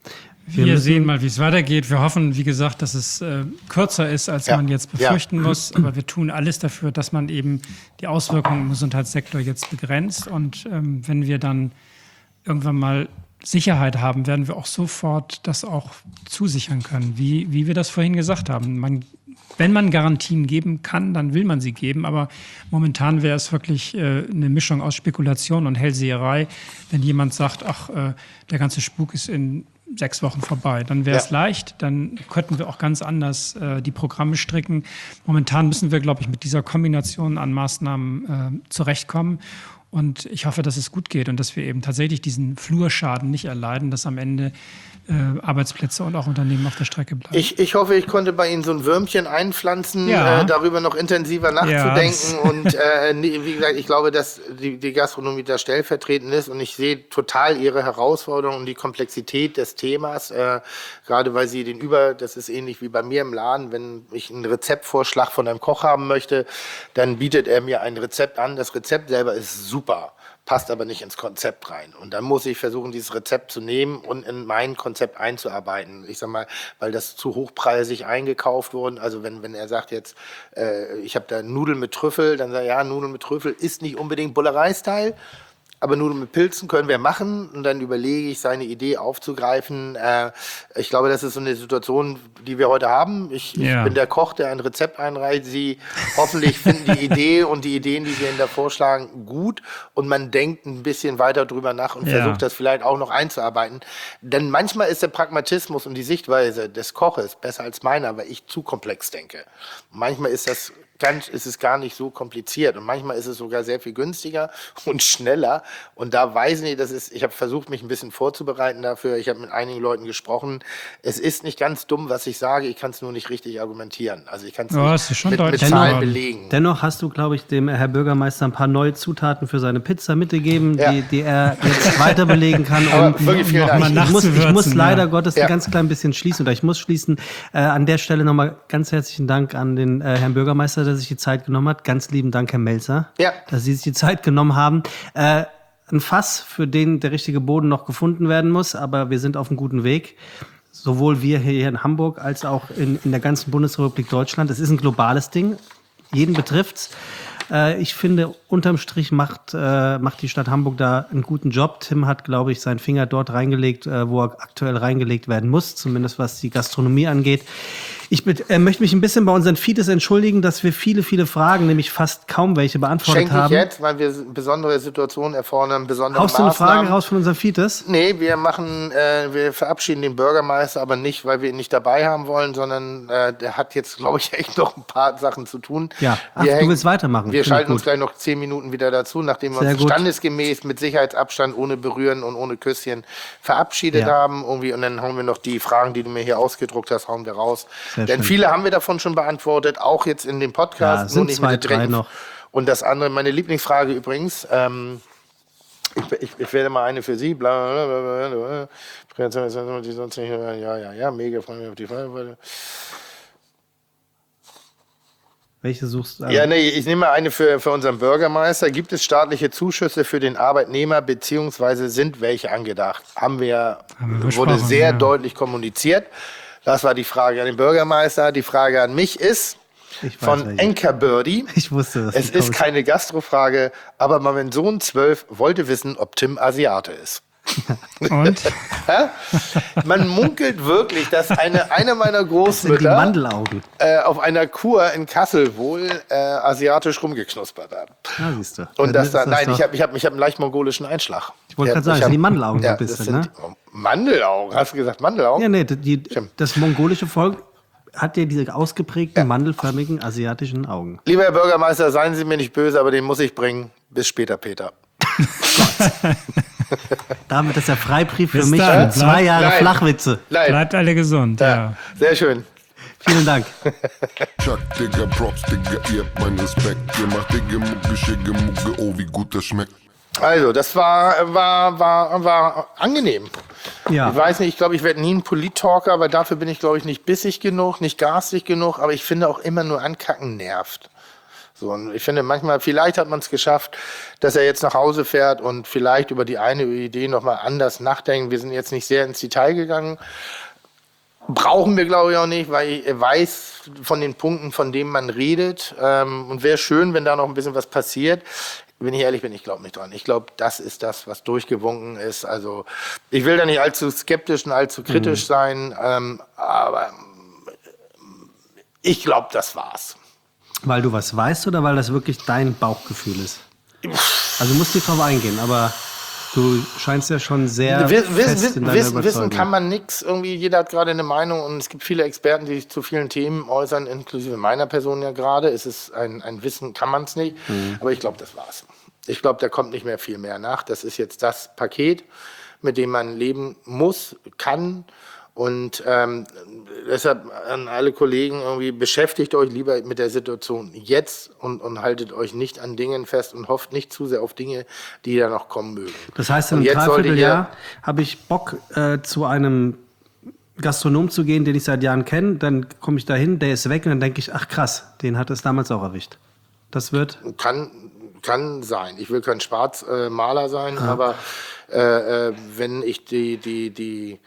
Wir, wir sehen mal, wie es weitergeht. Wir hoffen, wie gesagt, dass es äh, kürzer ist, als ja. man jetzt befürchten ja. muss. Aber wir tun alles dafür, dass man eben die Auswirkungen im Gesundheitssektor jetzt begrenzt. Und ähm, wenn wir dann irgendwann mal Sicherheit haben, werden wir auch sofort das auch zusichern können, wie, wie wir das vorhin gesagt haben. Man, wenn man Garantien geben kann, dann will man sie geben. Aber momentan wäre es wirklich äh, eine Mischung aus Spekulation und Hellseherei, wenn jemand sagt, ach, äh, der ganze Spuk ist in sechs Wochen vorbei. Dann wäre es ja. leicht, dann könnten wir auch ganz anders äh, die Programme stricken. Momentan müssen wir, glaube ich, mit dieser Kombination an Maßnahmen äh, zurechtkommen. Und ich hoffe, dass es gut geht und dass wir eben tatsächlich diesen Flurschaden nicht erleiden, dass am Ende äh, Arbeitsplätze und auch Unternehmen auf der Strecke bleiben. Ich, ich hoffe, ich konnte bei Ihnen so ein Würmchen einpflanzen, ja. äh, darüber noch intensiver nachzudenken. Ja. Und äh, wie gesagt, ich glaube, dass die, die Gastronomie da stellvertretend ist und ich sehe total Ihre Herausforderung und die Komplexität des Themas, äh, gerade weil Sie den Über, das ist ähnlich wie bei mir im Laden, wenn ich einen Rezeptvorschlag von einem Koch haben möchte, dann bietet er mir ein Rezept an. Das Rezept selber ist super, passt aber nicht ins Konzept rein. Und dann muss ich versuchen, dieses Rezept zu nehmen und in mein Konzept einzuarbeiten. Ich sag mal, weil das zu hochpreisig eingekauft wurde. Also wenn, wenn er sagt jetzt, äh, ich habe da Nudeln mit Trüffel, dann sage ich, ja, Nudeln mit Trüffel ist nicht unbedingt Bullerei-Style, aber Nudeln mit Pilzen können wir machen. Und dann überlege ich, seine Idee aufzugreifen. Äh, ich glaube, das ist so eine Situation, die wir heute haben. Ich, ja. ich bin der Koch, der ein Rezept einreicht. Sie hoffentlich finden die Idee und die Ideen, die wir Ihnen da vorschlagen, gut. Und man denkt ein bisschen weiter drüber nach und ja. versucht das vielleicht auch noch einzuarbeiten. Denn manchmal ist der Pragmatismus und die Sichtweise des Koches besser als meiner, weil ich zu komplex denke. Manchmal ist das Ganz ist es gar nicht so kompliziert und manchmal ist es sogar sehr viel günstiger und schneller und da weiß ich, das ist, ich habe versucht, mich ein bisschen vorzubereiten dafür, ich habe mit einigen Leuten gesprochen, es ist nicht ganz dumm, was ich sage, ich kann es nur nicht richtig argumentieren, also ich kann es ja, nicht schon mit, mit Zahlen belegen. Dennoch hast du, glaube ich, dem Herr Bürgermeister ein paar neue Zutaten für seine Pizza mitgegeben, ja. die, die er jetzt weiter belegen kann. Aber und wirklich vielen Dank. Ich, ich, muss, ich muss leider ja. Gottes ja. ein ganz klein bisschen schließen oder ich muss schließen. Äh, an der Stelle nochmal ganz herzlichen Dank an den äh, Herrn Bürgermeister, der sich die Zeit genommen hat. Ganz lieben Dank, Herr Melzer, ja. dass Sie sich die Zeit genommen haben. Äh, ein Fass, für den der richtige Boden noch gefunden werden muss, aber wir sind auf einem guten Weg. Sowohl wir hier in Hamburg als auch in, in der ganzen Bundesrepublik Deutschland. Es ist ein globales Ding. Jeden betrifft's. Äh, ich finde, unterm Strich macht, äh, macht die Stadt Hamburg da einen guten Job. Tim hat, glaube ich, seinen Finger dort reingelegt, äh, wo er aktuell reingelegt werden muss, zumindest was die Gastronomie angeht. Ich äh, möchte mich ein bisschen bei unseren Feeds entschuldigen, dass wir viele, viele Fragen, nämlich fast kaum welche beantwortet Schenke haben. Ich jetzt, weil wir besondere Situationen erfordern, besondere Haust du eine Maßnahmen. Frage raus von unseren Feeds? Nee, wir machen, äh, wir verabschieden den Bürgermeister, aber nicht, weil wir ihn nicht dabei haben wollen, sondern äh, der hat jetzt, glaube ich, echt noch ein paar Sachen zu tun. Ja, Ach, wir du hängen, willst weitermachen. Wir schalten uns gleich noch zehn Minuten wieder dazu, nachdem wir Sehr uns gut. standesgemäß mit Sicherheitsabstand, ohne Berühren und ohne Küsschen verabschiedet Ja. haben. Irgendwie, und dann hauen wir noch die Fragen, die du mir hier ausgedruckt hast, hauen wir raus. Sehr Denn schön. viele haben wir davon schon beantwortet, auch jetzt in dem Podcast. Ja, sind nur nicht zwei, mit der drei direkten- noch. Und das andere, meine Lieblingsfrage übrigens, ähm, ich, ich, ich werde mal eine für Sie. Bla, bla, bla, bla, bla. Die sonst nicht, ja, ja, ja, mega, freue mich auf die Frage. Welche suchst du? Ja, nee, ich nehme mal eine für, für unseren Bürgermeister. Gibt es staatliche Zuschüsse für den Arbeitnehmer, beziehungsweise sind welche angedacht? Haben wir, Haben wir wurde besprochen, sehr ja. deutlich kommuniziert. Das war die Frage an den Bürgermeister. Die Frage an mich ist Ich weiß von welche. Enker Birdie. Ich wusste das. Es ist keine Gastrofrage, aber mein Sohn zwölf wollte wissen, ob Tim Asiate ist. Und? Hä? Man munkelt wirklich, dass eine, eine meiner Das sind die Großmütter Mandelaugen. äh, auf einer Kur in Kassel wohl äh, asiatisch rumgeknuspert hat. Ja, siehst du. Und Dann das ist da, nein, doch- ich habe ich hab, ich hab einen leicht mongolischen Einschlag. Ich wollte Ja, gerade sagen, ich das sind hab- die Mandelaugen so ja, ein bisschen, das sind ne? die- Mandelaugen, hast du gesagt Mandelaugen? Ja, nee, die, Stimmt. das mongolische Volk hat ja diese ausgeprägten, mandelförmigen asiatischen Augen. Lieber Herr Bürgermeister, seien Sie mir nicht böse, aber den muss ich bringen. Bis später, Peter. Damit ist der Freibrief für Bis mich dann. für zwei Jahre Nein. Flachwitze. Nein. Bleibt alle gesund, ja. Ja. Sehr schön. Vielen Dank. Chuck, Digga, Props, Digga, ihr habt meinen Respekt. Ihr macht Digga, Mucke, Schicke, Mucke, oh, wie gut das schmeckt. Also, das war, war, war, war angenehm. Ja. Ich weiß nicht, ich glaube, ich werde nie ein Polit-Talker, aber dafür bin ich, glaube ich, nicht bissig genug, nicht garstig genug, aber ich finde auch immer nur ankacken nervt. So, und ich finde manchmal, vielleicht hat man es geschafft, dass er jetzt nach Hause fährt und vielleicht über die eine Idee nochmal anders nachdenkt. Wir sind jetzt nicht sehr ins Detail gegangen. Brauchen wir, glaube ich, auch nicht, weil ich weiß von den Punkten, von denen man redet. Ähm, und wäre schön, wenn da noch ein bisschen was passiert. Wenn ich ehrlich bin, ich glaube nicht dran. Ich glaube, das ist das, was durchgewunken ist. Also ich will da nicht allzu skeptisch und allzu kritisch mhm. sein, ähm, aber ich glaube, das war's. Weil du was weißt oder weil das wirklich dein Bauchgefühl ist? Also du musst nicht drauf eingehen, aber du scheinst ja schon sehr Wiss, fest wiss, in deiner wissen, Überzeugung. Wissen kann man nichts. Irgendwie jeder hat gerade eine Meinung und es gibt viele Experten, die sich zu vielen Themen äußern, inklusive meiner Person ja gerade. Es ist ein, ein Wissen, kann man es nicht. Mhm. Aber ich glaube, das war's. Ich glaube, da kommt nicht mehr viel mehr nach. Das ist jetzt das Paket, mit dem man leben muss, kann. Und ähm, deshalb an alle Kollegen, irgendwie beschäftigt euch lieber mit der Situation jetzt und, und haltet euch nicht an Dingen fest und hofft nicht zu sehr auf Dinge, die da noch kommen mögen. Das heißt, in einem Dreivierteljahr habe ich Bock, äh, zu einem Gastronom zu gehen, den ich seit Jahren kenne. Dann komme ich da hin, der ist weg und dann denke ich, ach krass, den hat es damals auch erwischt. Das wird... Kann, kann sein. Ich will kein Schwarzmaler sein, ah. aber äh, äh, wenn ich die... die, die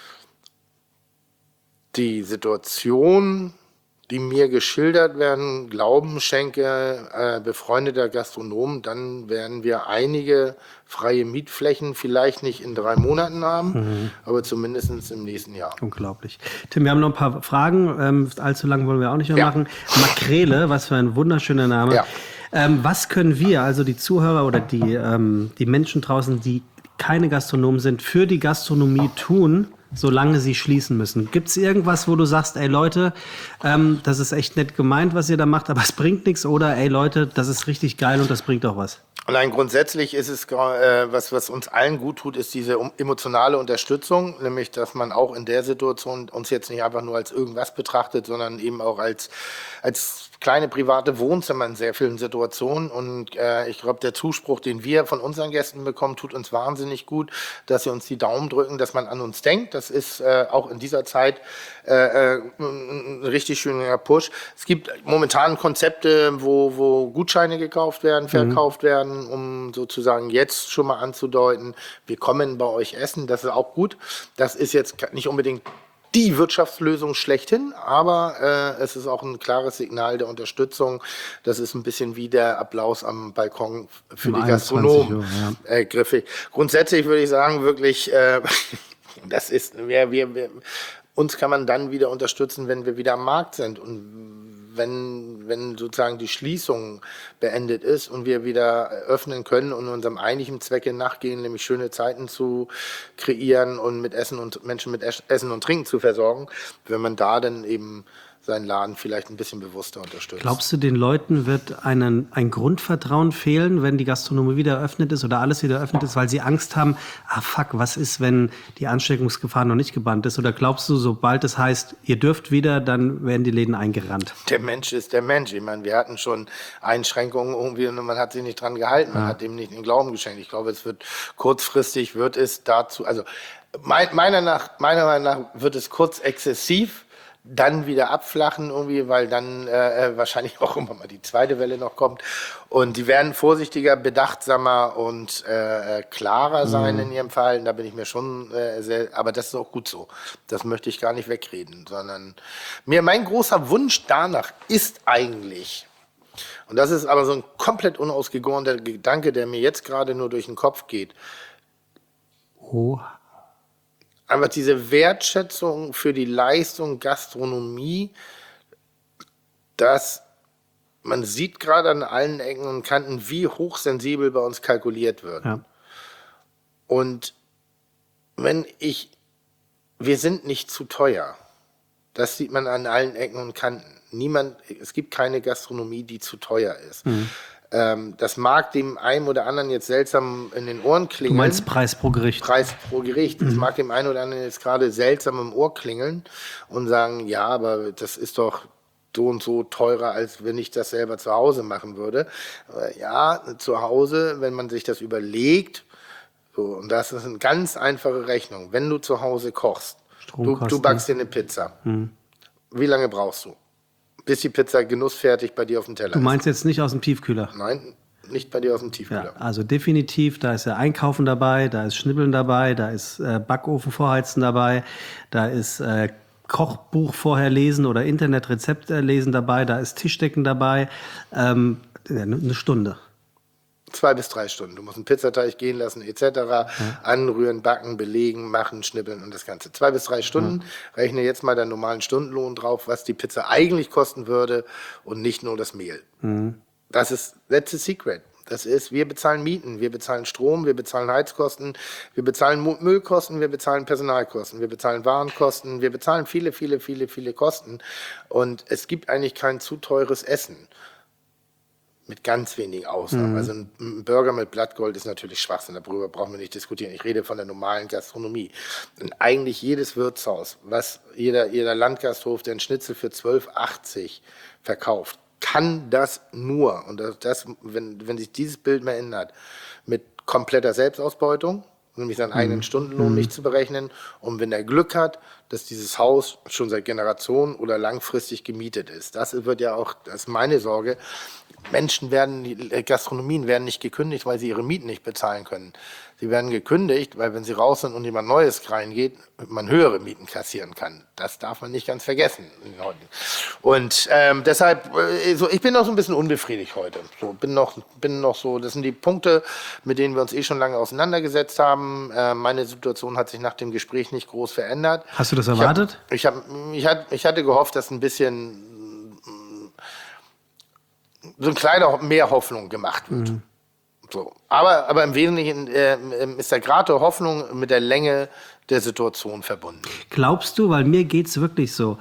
die Situation, die mir geschildert werden, Glauben schenke, äh, befreundeter Gastronomen, dann werden wir einige freie Mietflächen vielleicht nicht in drei Monaten haben, mhm. aber zumindest im nächsten Jahr. Unglaublich. Tim, wir haben noch ein paar Fragen. Ähm, allzu lang wollen wir auch nicht mehr ja. machen. Makrele, was für ein wunderschöner Name. Ja. Ähm, was können wir, also die Zuhörer oder die, ähm, die Menschen draußen, die keine Gastronomen sind, für die Gastronomie tun, solange sie schließen müssen? Gibt es irgendwas, wo du sagst, ey Leute, ähm, das ist echt nett gemeint, was ihr da macht, aber es bringt nichts? Oder ey Leute, das ist richtig geil und das bringt auch was? Nein, grundsätzlich ist es, äh, was, was uns allen gut tut, ist diese um, emotionale Unterstützung, nämlich, dass man auch in der Situation uns jetzt nicht einfach nur als irgendwas betrachtet, sondern eben auch als, als kleine private Wohnzimmer in sehr vielen Situationen. Und äh, ich glaube, der Zuspruch, den wir von unseren Gästen bekommen, tut uns wahnsinnig gut, dass sie uns die Daumen drücken, dass man an uns denkt. Das ist äh, auch in dieser Zeit äh, ein richtig schöner Push. Es gibt momentan Konzepte, wo, wo Gutscheine gekauft werden, verkauft mhm. werden, um sozusagen jetzt schon mal anzudeuten, wir kommen bei euch essen. Das ist auch gut. Das ist jetzt nicht unbedingt die Wirtschaftslösung schlechthin, aber äh, es ist auch ein klares Signal der Unterstützung. Das ist ein bisschen wie der Applaus am Balkon für um die Gastronomen. Ja. Äh, griffig. Grundsätzlich würde ich sagen, wirklich, äh, das ist, wir, wir, wir, uns kann man dann wieder unterstützen, wenn wir wieder am Markt sind und wenn, wenn sozusagen die Schließung beendet ist und wir wieder öffnen können und unserem eigentlichen Zwecke nachgehen, nämlich schöne Zeiten zu kreieren und mit Essen und Menschen mit Essen und Trinken zu versorgen, wenn man da dann eben seinen Laden vielleicht ein bisschen bewusster unterstützt. Glaubst du, den Leuten wird einen, ein Grundvertrauen fehlen, wenn die Gastronomie wieder eröffnet ist oder alles wieder eröffnet ist, weil sie Angst haben, ah fuck, was ist, wenn die Ansteckungsgefahr noch nicht gebannt ist? Oder glaubst du, sobald es heißt, ihr dürft wieder, dann werden die Läden eingerannt? Der Mensch ist der Mensch. Ich meine, wir hatten schon Einschränkungen irgendwie und man hat sich nicht dran gehalten, man ja. hat dem nicht den Glauben geschenkt. Ich glaube, es wird kurzfristig, wird es dazu, also mein, meiner, nach, meiner Meinung nach wird es kurz exzessiv, dann wieder abflachen irgendwie, weil dann äh, wahrscheinlich auch immer mal die zweite Welle noch kommt. Und die werden vorsichtiger, bedachtsamer und äh, klarer sein mhm. in ihrem Verhalten. Da bin ich mir schon äh, sehr, aber das ist auch gut so. Das möchte ich gar nicht wegreden, sondern mir mein großer Wunsch danach ist eigentlich, und das ist aber so ein komplett unausgegorener Gedanke, der mir jetzt gerade nur durch den Kopf geht. Oh. Einfach diese Wertschätzung für die Leistung Gastronomie, dass man sieht gerade an allen Ecken und Kanten, wie hochsensibel bei uns kalkuliert wird. Ja. Und wenn ich, wir sind nicht zu teuer. Das sieht man an allen Ecken und Kanten. Niemand, es gibt keine Gastronomie, die zu teuer ist. Mhm. Ähm, das mag dem einen oder anderen jetzt seltsam in den Ohren klingeln. Du meinst Preis pro Gericht? Preis pro Gericht. Mhm. Das mag dem einen oder anderen jetzt gerade seltsam im Ohr klingeln und sagen, ja, aber das ist doch so und so teurer, als wenn ich das selber zu Hause machen würde. Aber ja, zu Hause, wenn man sich das überlegt, so, und das ist eine ganz einfache Rechnung. Wenn du zu Hause kochst, du, du backst dir eine Pizza. Mhm. Wie lange brauchst du? bis die Pizza genussfertig bei dir auf dem Teller ist. Du meinst jetzt nicht aus dem Tiefkühler? Nein, nicht bei dir aus dem Tiefkühler. Ja, also definitiv, da ist ja Einkaufen dabei, da ist Schnibbeln dabei, da ist äh, Backofen vorheizen dabei, da ist äh, Kochbuch vorher lesen oder Internetrezept äh, lesen dabei, da ist Tischdecken dabei. Ähm, eine Stunde. Zwei bis drei Stunden. Du musst einen Pizzateig gehen lassen, et cetera. Ja. Anrühren, backen, belegen, machen, schnibbeln und das Ganze. Zwei bis drei Stunden. Ja. Rechne jetzt mal deinen normalen Stundenlohn drauf, was die Pizza eigentlich kosten würde und nicht nur das Mehl. Mhm. Das ist, that's the secret. Das ist, wir bezahlen Mieten, wir bezahlen Strom, wir bezahlen Heizkosten, wir bezahlen Müllkosten, wir bezahlen Personalkosten, wir bezahlen Warenkosten, wir bezahlen viele, viele, viele, viele Kosten. Und es gibt eigentlich kein zu teures Essen. Mit ganz wenigen Ausnahmen. Mhm. Also ein Burger mit Blattgold ist natürlich Schwachsinn, darüber brauchen wir nicht diskutieren. Ich rede von der normalen Gastronomie. Und eigentlich jedes Wirtshaus, was jeder, jeder Landgasthof, der einen Schnitzel für zwölf achtzig verkauft, kann das nur, und das, das wenn, wenn sich dieses Bild mehr ändert, mit kompletter Selbstausbeutung, nämlich seinen eigenen mhm. Stundenlohn nicht zu berechnen, und wenn er Glück hat, dass dieses Haus schon seit Generationen oder langfristig gemietet ist. Das wird ja auch, das ist meine Sorge, Menschen werden, Gastronomien werden nicht gekündigt, weil sie ihre Mieten nicht bezahlen können. Sie werden gekündigt, weil wenn sie raus sind und jemand Neues reingeht, man höhere Mieten kassieren kann. Das darf man nicht ganz vergessen. Und ähm, deshalb, äh, so, ich bin noch so ein bisschen unbefriedigt heute. So, bin noch, bin noch so, das sind die Punkte, mit denen wir uns eh schon lange auseinandergesetzt haben. Äh, meine Situation hat sich nach dem Gespräch nicht groß verändert. Hast du das erwartet? Ich, hab, ich, hab, ich, hat, ich hatte gehofft, dass ein bisschen so ein kleiner mehr Hoffnung gemacht wird. Mhm. So. Aber, aber im Wesentlichen äh, ist der Grad der Hoffnung mit der Länge der Situation verbunden. Glaubst du, weil mir geht es wirklich so,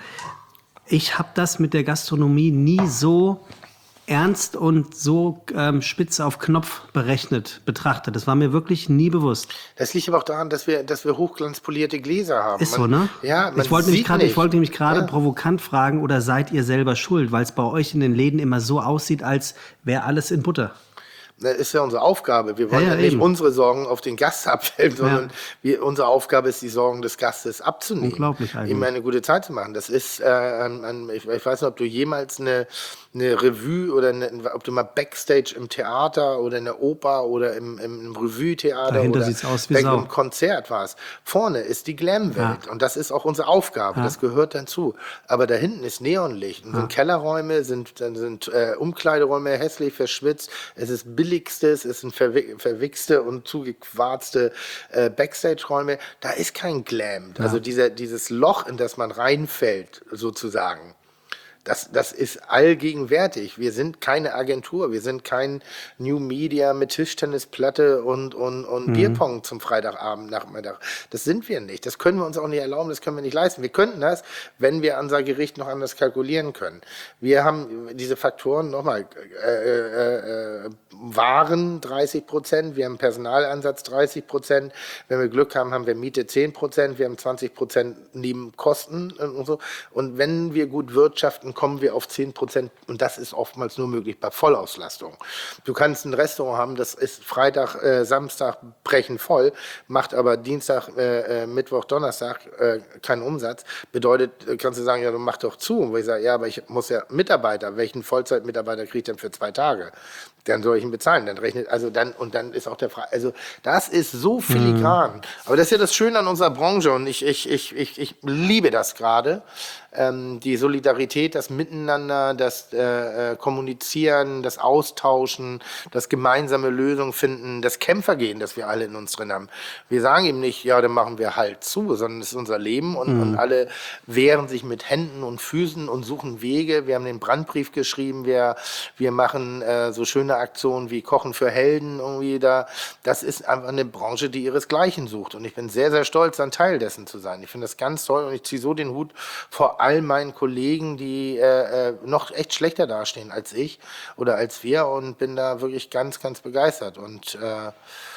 ich habe das mit der Gastronomie nie so ernst und so ähm, spitz auf Knopf berechnet, betrachtet. Das war mir wirklich nie bewusst. Das liegt aber auch daran, dass wir, dass wir hochglanzpolierte Gläser haben. Ist man, so, ne? Ja, man ich wollte mich grad, ich wollte mich gerade ja. provokant fragen, oder seid ihr selber schuld, weil es bei euch in den Läden immer so aussieht, als wäre alles in Butter? Das ist ja unsere Aufgabe. Wir wollen ja, ja, ja nicht eben. unsere Sorgen auf den Gast abwälzen, sondern ja. wir, unsere Aufgabe ist, die Sorgen des Gastes abzunehmen. Unglaublich eigentlich. Ihm eine gute Zeit zu machen. Das ist, äh, ein, ich, ich weiß nicht, ob du jemals eine, eine Revue oder eine, ob du mal Backstage im Theater oder in der Oper oder im, im Revue-Theater Dahinter oder sieht's aus wie Sau. im Konzert warst. Vorne ist die Glam-Welt ja. und das ist auch unsere Aufgabe. Ja. Das gehört dazu. Aber da hinten ist Neonlicht und ja. sind Kellerräume, sind, sind äh, Umkleideräume hässlich verschwitzt. Es ist billigstes, es sind verwi- verwichste und zugequarzte äh, Backstage-Räume. Da ist kein Glam. Ja. Also dieser, dieses Loch, in das man reinfällt, sozusagen. Das, das ist allgegenwärtig. Wir sind keine Agentur, wir sind kein New Media mit Tischtennisplatte und, und, und mhm. Bierpong zum Freitagabend, Nachmittag. Das sind wir nicht. Das können wir uns auch nicht erlauben, das können wir nicht leisten. Wir könnten das, wenn wir unser Gericht noch anders kalkulieren können. Wir haben diese Faktoren, nochmal, äh, äh, äh, Waren dreißig Prozent, wir haben Personalansatz dreißig Prozent, wenn wir Glück haben, haben wir Miete zehn Prozent, wir haben zwanzig Prozent neben Kosten und so. Und wenn wir gut wirtschaften, kommen wir auf zehn Prozent und das ist oftmals nur möglich bei Vollauslastung. Du kannst ein Restaurant haben, das ist Freitag, äh, Samstag brechend voll, macht aber Dienstag, äh, Mittwoch, Donnerstag äh, keinen Umsatz. Bedeutet, kannst du sagen, ja, du mach doch zu. Und wo ich sage, ja, aber ich muss ja Mitarbeiter, welchen Vollzeitmitarbeiter kriege ich denn für zwei Tage? Dann soll ich ihn bezahlen. Dann rechnet, also dann, und dann ist auch der Frage, also das ist so filigran. Mhm. Aber das ist ja das Schöne an unserer Branche und ich, ich, ich, ich, ich liebe das gerade. Ähm, die Solidarität, das Miteinander, das äh, Kommunizieren, das Austauschen, das gemeinsame Lösungen finden, das Kämpfergehen, das wir alle in uns drin haben. Wir sagen ihm nicht, ja, dann machen wir halt zu, sondern es ist unser Leben und, mhm. und alle wehren sich mit Händen und Füßen und suchen Wege. Wir haben den Brandbrief geschrieben, wir, wir machen äh, so schöne Aktionen wie Kochen für Helden irgendwie da. Das ist einfach eine Branche, die ihresgleichen sucht und ich bin sehr, sehr stolz, ein Teil dessen zu sein. Ich finde das ganz toll und ich ziehe so den Hut vor all meinen Kollegen, die äh, noch echt schlechter dastehen als ich oder als wir und bin da wirklich ganz, ganz begeistert und äh,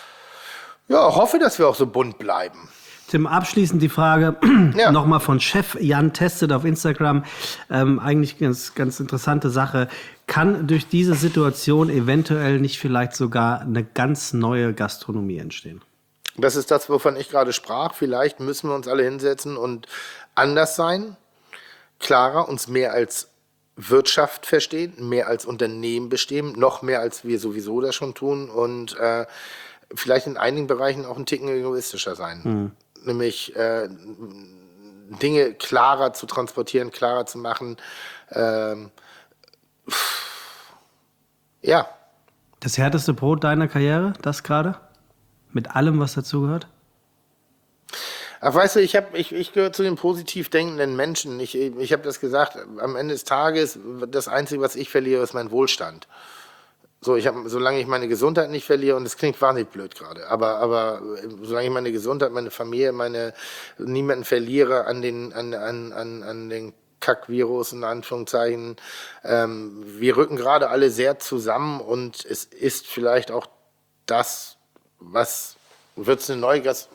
ja, hoffe, dass wir auch so bunt bleiben. Tim, abschließend die Frage ja. nochmal von Chef Jan Testet auf Instagram. Ähm, eigentlich ganz, ganz interessante Sache. Kann durch diese Situation eventuell nicht vielleicht sogar eine ganz neue Gastronomie entstehen? Das ist das, wovon ich gerade sprach. Vielleicht müssen wir uns alle hinsetzen und anders sein. Klarer, uns mehr als Wirtschaft verstehen, mehr als Unternehmen bestehen, noch mehr als wir sowieso das schon tun und äh, vielleicht in einigen Bereichen auch ein Ticken egoistischer sein. Mhm. Nämlich äh, Dinge klarer zu transportieren, klarer zu machen. Ähm, ja. Das härteste Brot deiner Karriere, das gerade? Mit allem, was dazugehört? Ach, weißt du, ich, hab, ich, ich gehöre zu den positiv denkenden Menschen. Ich, ich habe das gesagt, am Ende des Tages, das Einzige, was ich verliere, ist mein Wohlstand. So, ich hab, solange ich meine Gesundheit nicht verliere, und das klingt wahnsinnig blöd gerade, aber, aber solange ich meine Gesundheit, meine Familie, meine niemanden verliere an den, an, an, an, an den Kackvirus, in Anführungszeichen, ähm, wir rücken gerade alle sehr zusammen und es ist vielleicht auch das, was, wird es eine Neugas,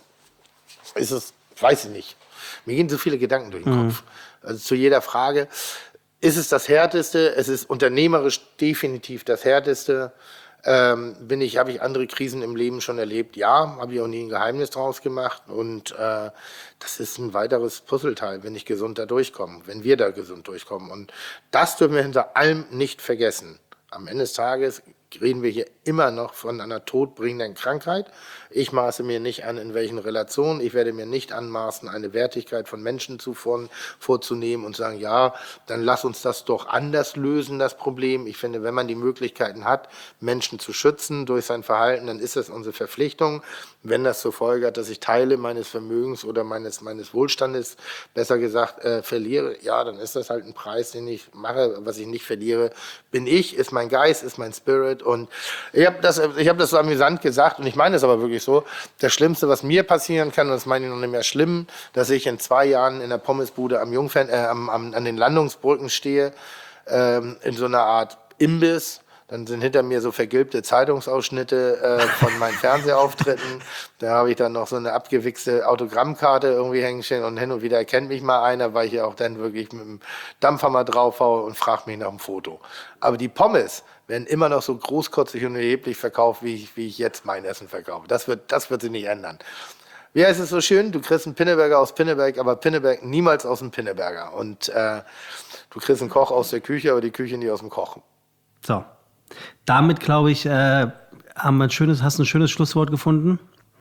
ist es, weiß ich nicht. Mir gehen so viele Gedanken durch den mhm. Kopf. Also zu jeder Frage. Ist es das Härteste? Es ist unternehmerisch definitiv das Härteste. Ähm, bin ich, habe ich andere Krisen im Leben schon erlebt? Ja, habe ich auch nie ein Geheimnis draus gemacht. Und äh, das ist ein weiteres Puzzleteil, wenn ich gesund da durchkomme, wenn wir da gesund durchkommen. Und das dürfen wir hinter allem nicht vergessen. Am Ende des Tages reden wir hier immer noch von einer todbringenden Krankheit. Ich maße mir nicht an, in welchen Relationen. Ich werde mir nicht anmaßen, eine Wertigkeit von Menschen zu vor, vorzunehmen und sagen, ja, dann lass uns das doch anders lösen, das Problem. Ich finde, wenn man die Möglichkeiten hat, Menschen zu schützen durch sein Verhalten, dann ist das unsere Verpflichtung. Wenn das zur Folge hat, dass ich Teile meines Vermögens oder meines, meines Wohlstandes, besser gesagt, äh, verliere, ja, dann ist das halt ein Preis, den ich mache. Was ich nicht verliere, bin ich, ist mein Geist, ist mein Spirit. Und ich habe das, ich hab das so amüsant gesagt und ich meine es aber wirklich so. Das Schlimmste, was mir passieren kann, und das meine ich noch nicht mehr schlimm, dass ich in zwei Jahren in der Pommesbude am Jungfern, äh, am, am, an den Landungsbrücken stehe, ähm, in so einer Art Imbiss. Dann sind hinter mir so vergilbte Zeitungsausschnitte äh, von meinen Fernsehauftritten. Da habe ich dann noch so eine abgewichste Autogrammkarte irgendwie hängen stehen und hin und wieder erkennt mich mal einer, weil ich ja auch dann wirklich mit dem Dampfer mal draufhaue und fragt mich nach dem Foto. Aber die Pommes werden immer noch so großkotzig und erheblich verkauft, wie ich, wie ich jetzt mein Essen verkaufe. Das wird, das wird sich nicht ändern. Wie heißt es so schön? Du kriegst einen Pinneberger aus Pinneberg, aber Pinneberg niemals aus dem Pinneberger. Und äh, du kriegst einen Koch aus der Küche, aber die Küche nie aus dem Koch. So. Damit, glaube ich, äh, haben wir ein schönes, hast ein schönes Schlusswort gefunden.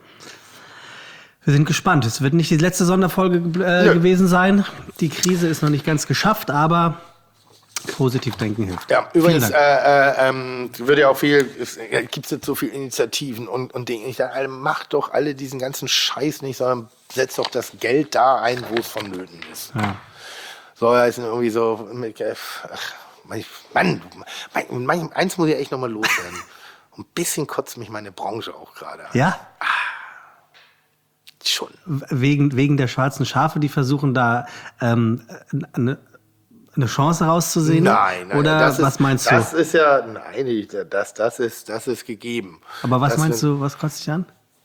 Wir sind gespannt. Es wird nicht die letzte Sonderfolge äh, gewesen sein. Die Krise ist noch nicht ganz geschafft, aber positiv denken hilft. Ja, übrigens, äh, äh, ähm, wird ja auch viel, es äh, gibt jetzt so viele Initiativen und, und Dinge. Ich sage, macht doch alle diesen ganzen Scheiß nicht, sondern setzt doch das Geld da ein, wo es vonnöten ist. Ja. So, da ist irgendwie so, ach, Mann, mein, mein, eins muss ich echt nochmal loswerden. Ein bisschen kotzt mich meine Branche auch gerade an. Ja? Ah, schon. Wegen, wegen der schwarzen Schafe, die versuchen da ähm, eine, eine Chance rauszusehen? Nein, nein. Oder das was ist, meinst du? Das ist ja, nein, das, das, ist, das ist gegeben. Aber was das meinst sind, du, was kotzt dich an?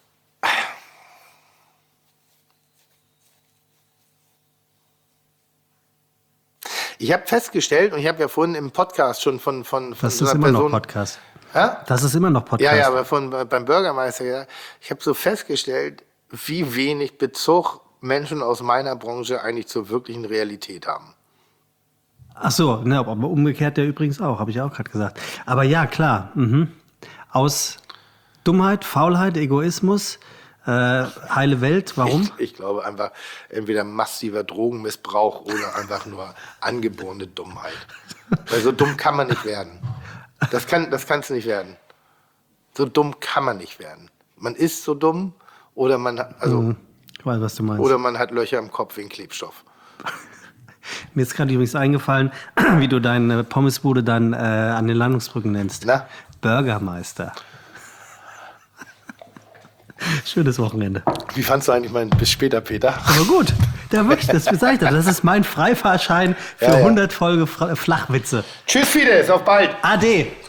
Ich habe festgestellt, und ich habe ja vorhin im Podcast schon von, von, von das so ist einer immer Person... noch Podcast. Hä? Das ist immer noch Podcast. Ja, ja, aber von, beim Bürgermeister, ja, ich habe so festgestellt, wie wenig Bezug Menschen aus meiner Branche eigentlich zur wirklichen Realität haben. Ach so, ne, aber umgekehrt der übrigens auch, habe ich auch gerade gesagt. Aber ja, klar. Mhm. Aus Dummheit, Faulheit, Egoismus... Äh, heile Welt, warum? Ich, ich glaube einfach, entweder massiver Drogenmissbrauch oder einfach nur angeborene Dummheit. Weil so dumm kann man nicht werden. Das kann das kann's nicht werden. So dumm kann man nicht werden. Man ist so dumm oder man hat, also, mhm. Ich weiß, was du meinst. Oder man hat Löcher im Kopf wegen Klebstoff. Mir ist gerade übrigens eingefallen, wie du deine Pommesbude dann äh, an den Landungsbrücken nennst. Na? Bürgermeister. Schönes Wochenende. Wie fandst du eigentlich mein bis später, Peter? Aber gut, ja wirklich, das bezeichnet. Das ist mein Freifahrschein für ja, ja. hundert Folge Flachwitze. Tschüss, Fides, auf bald. Ade.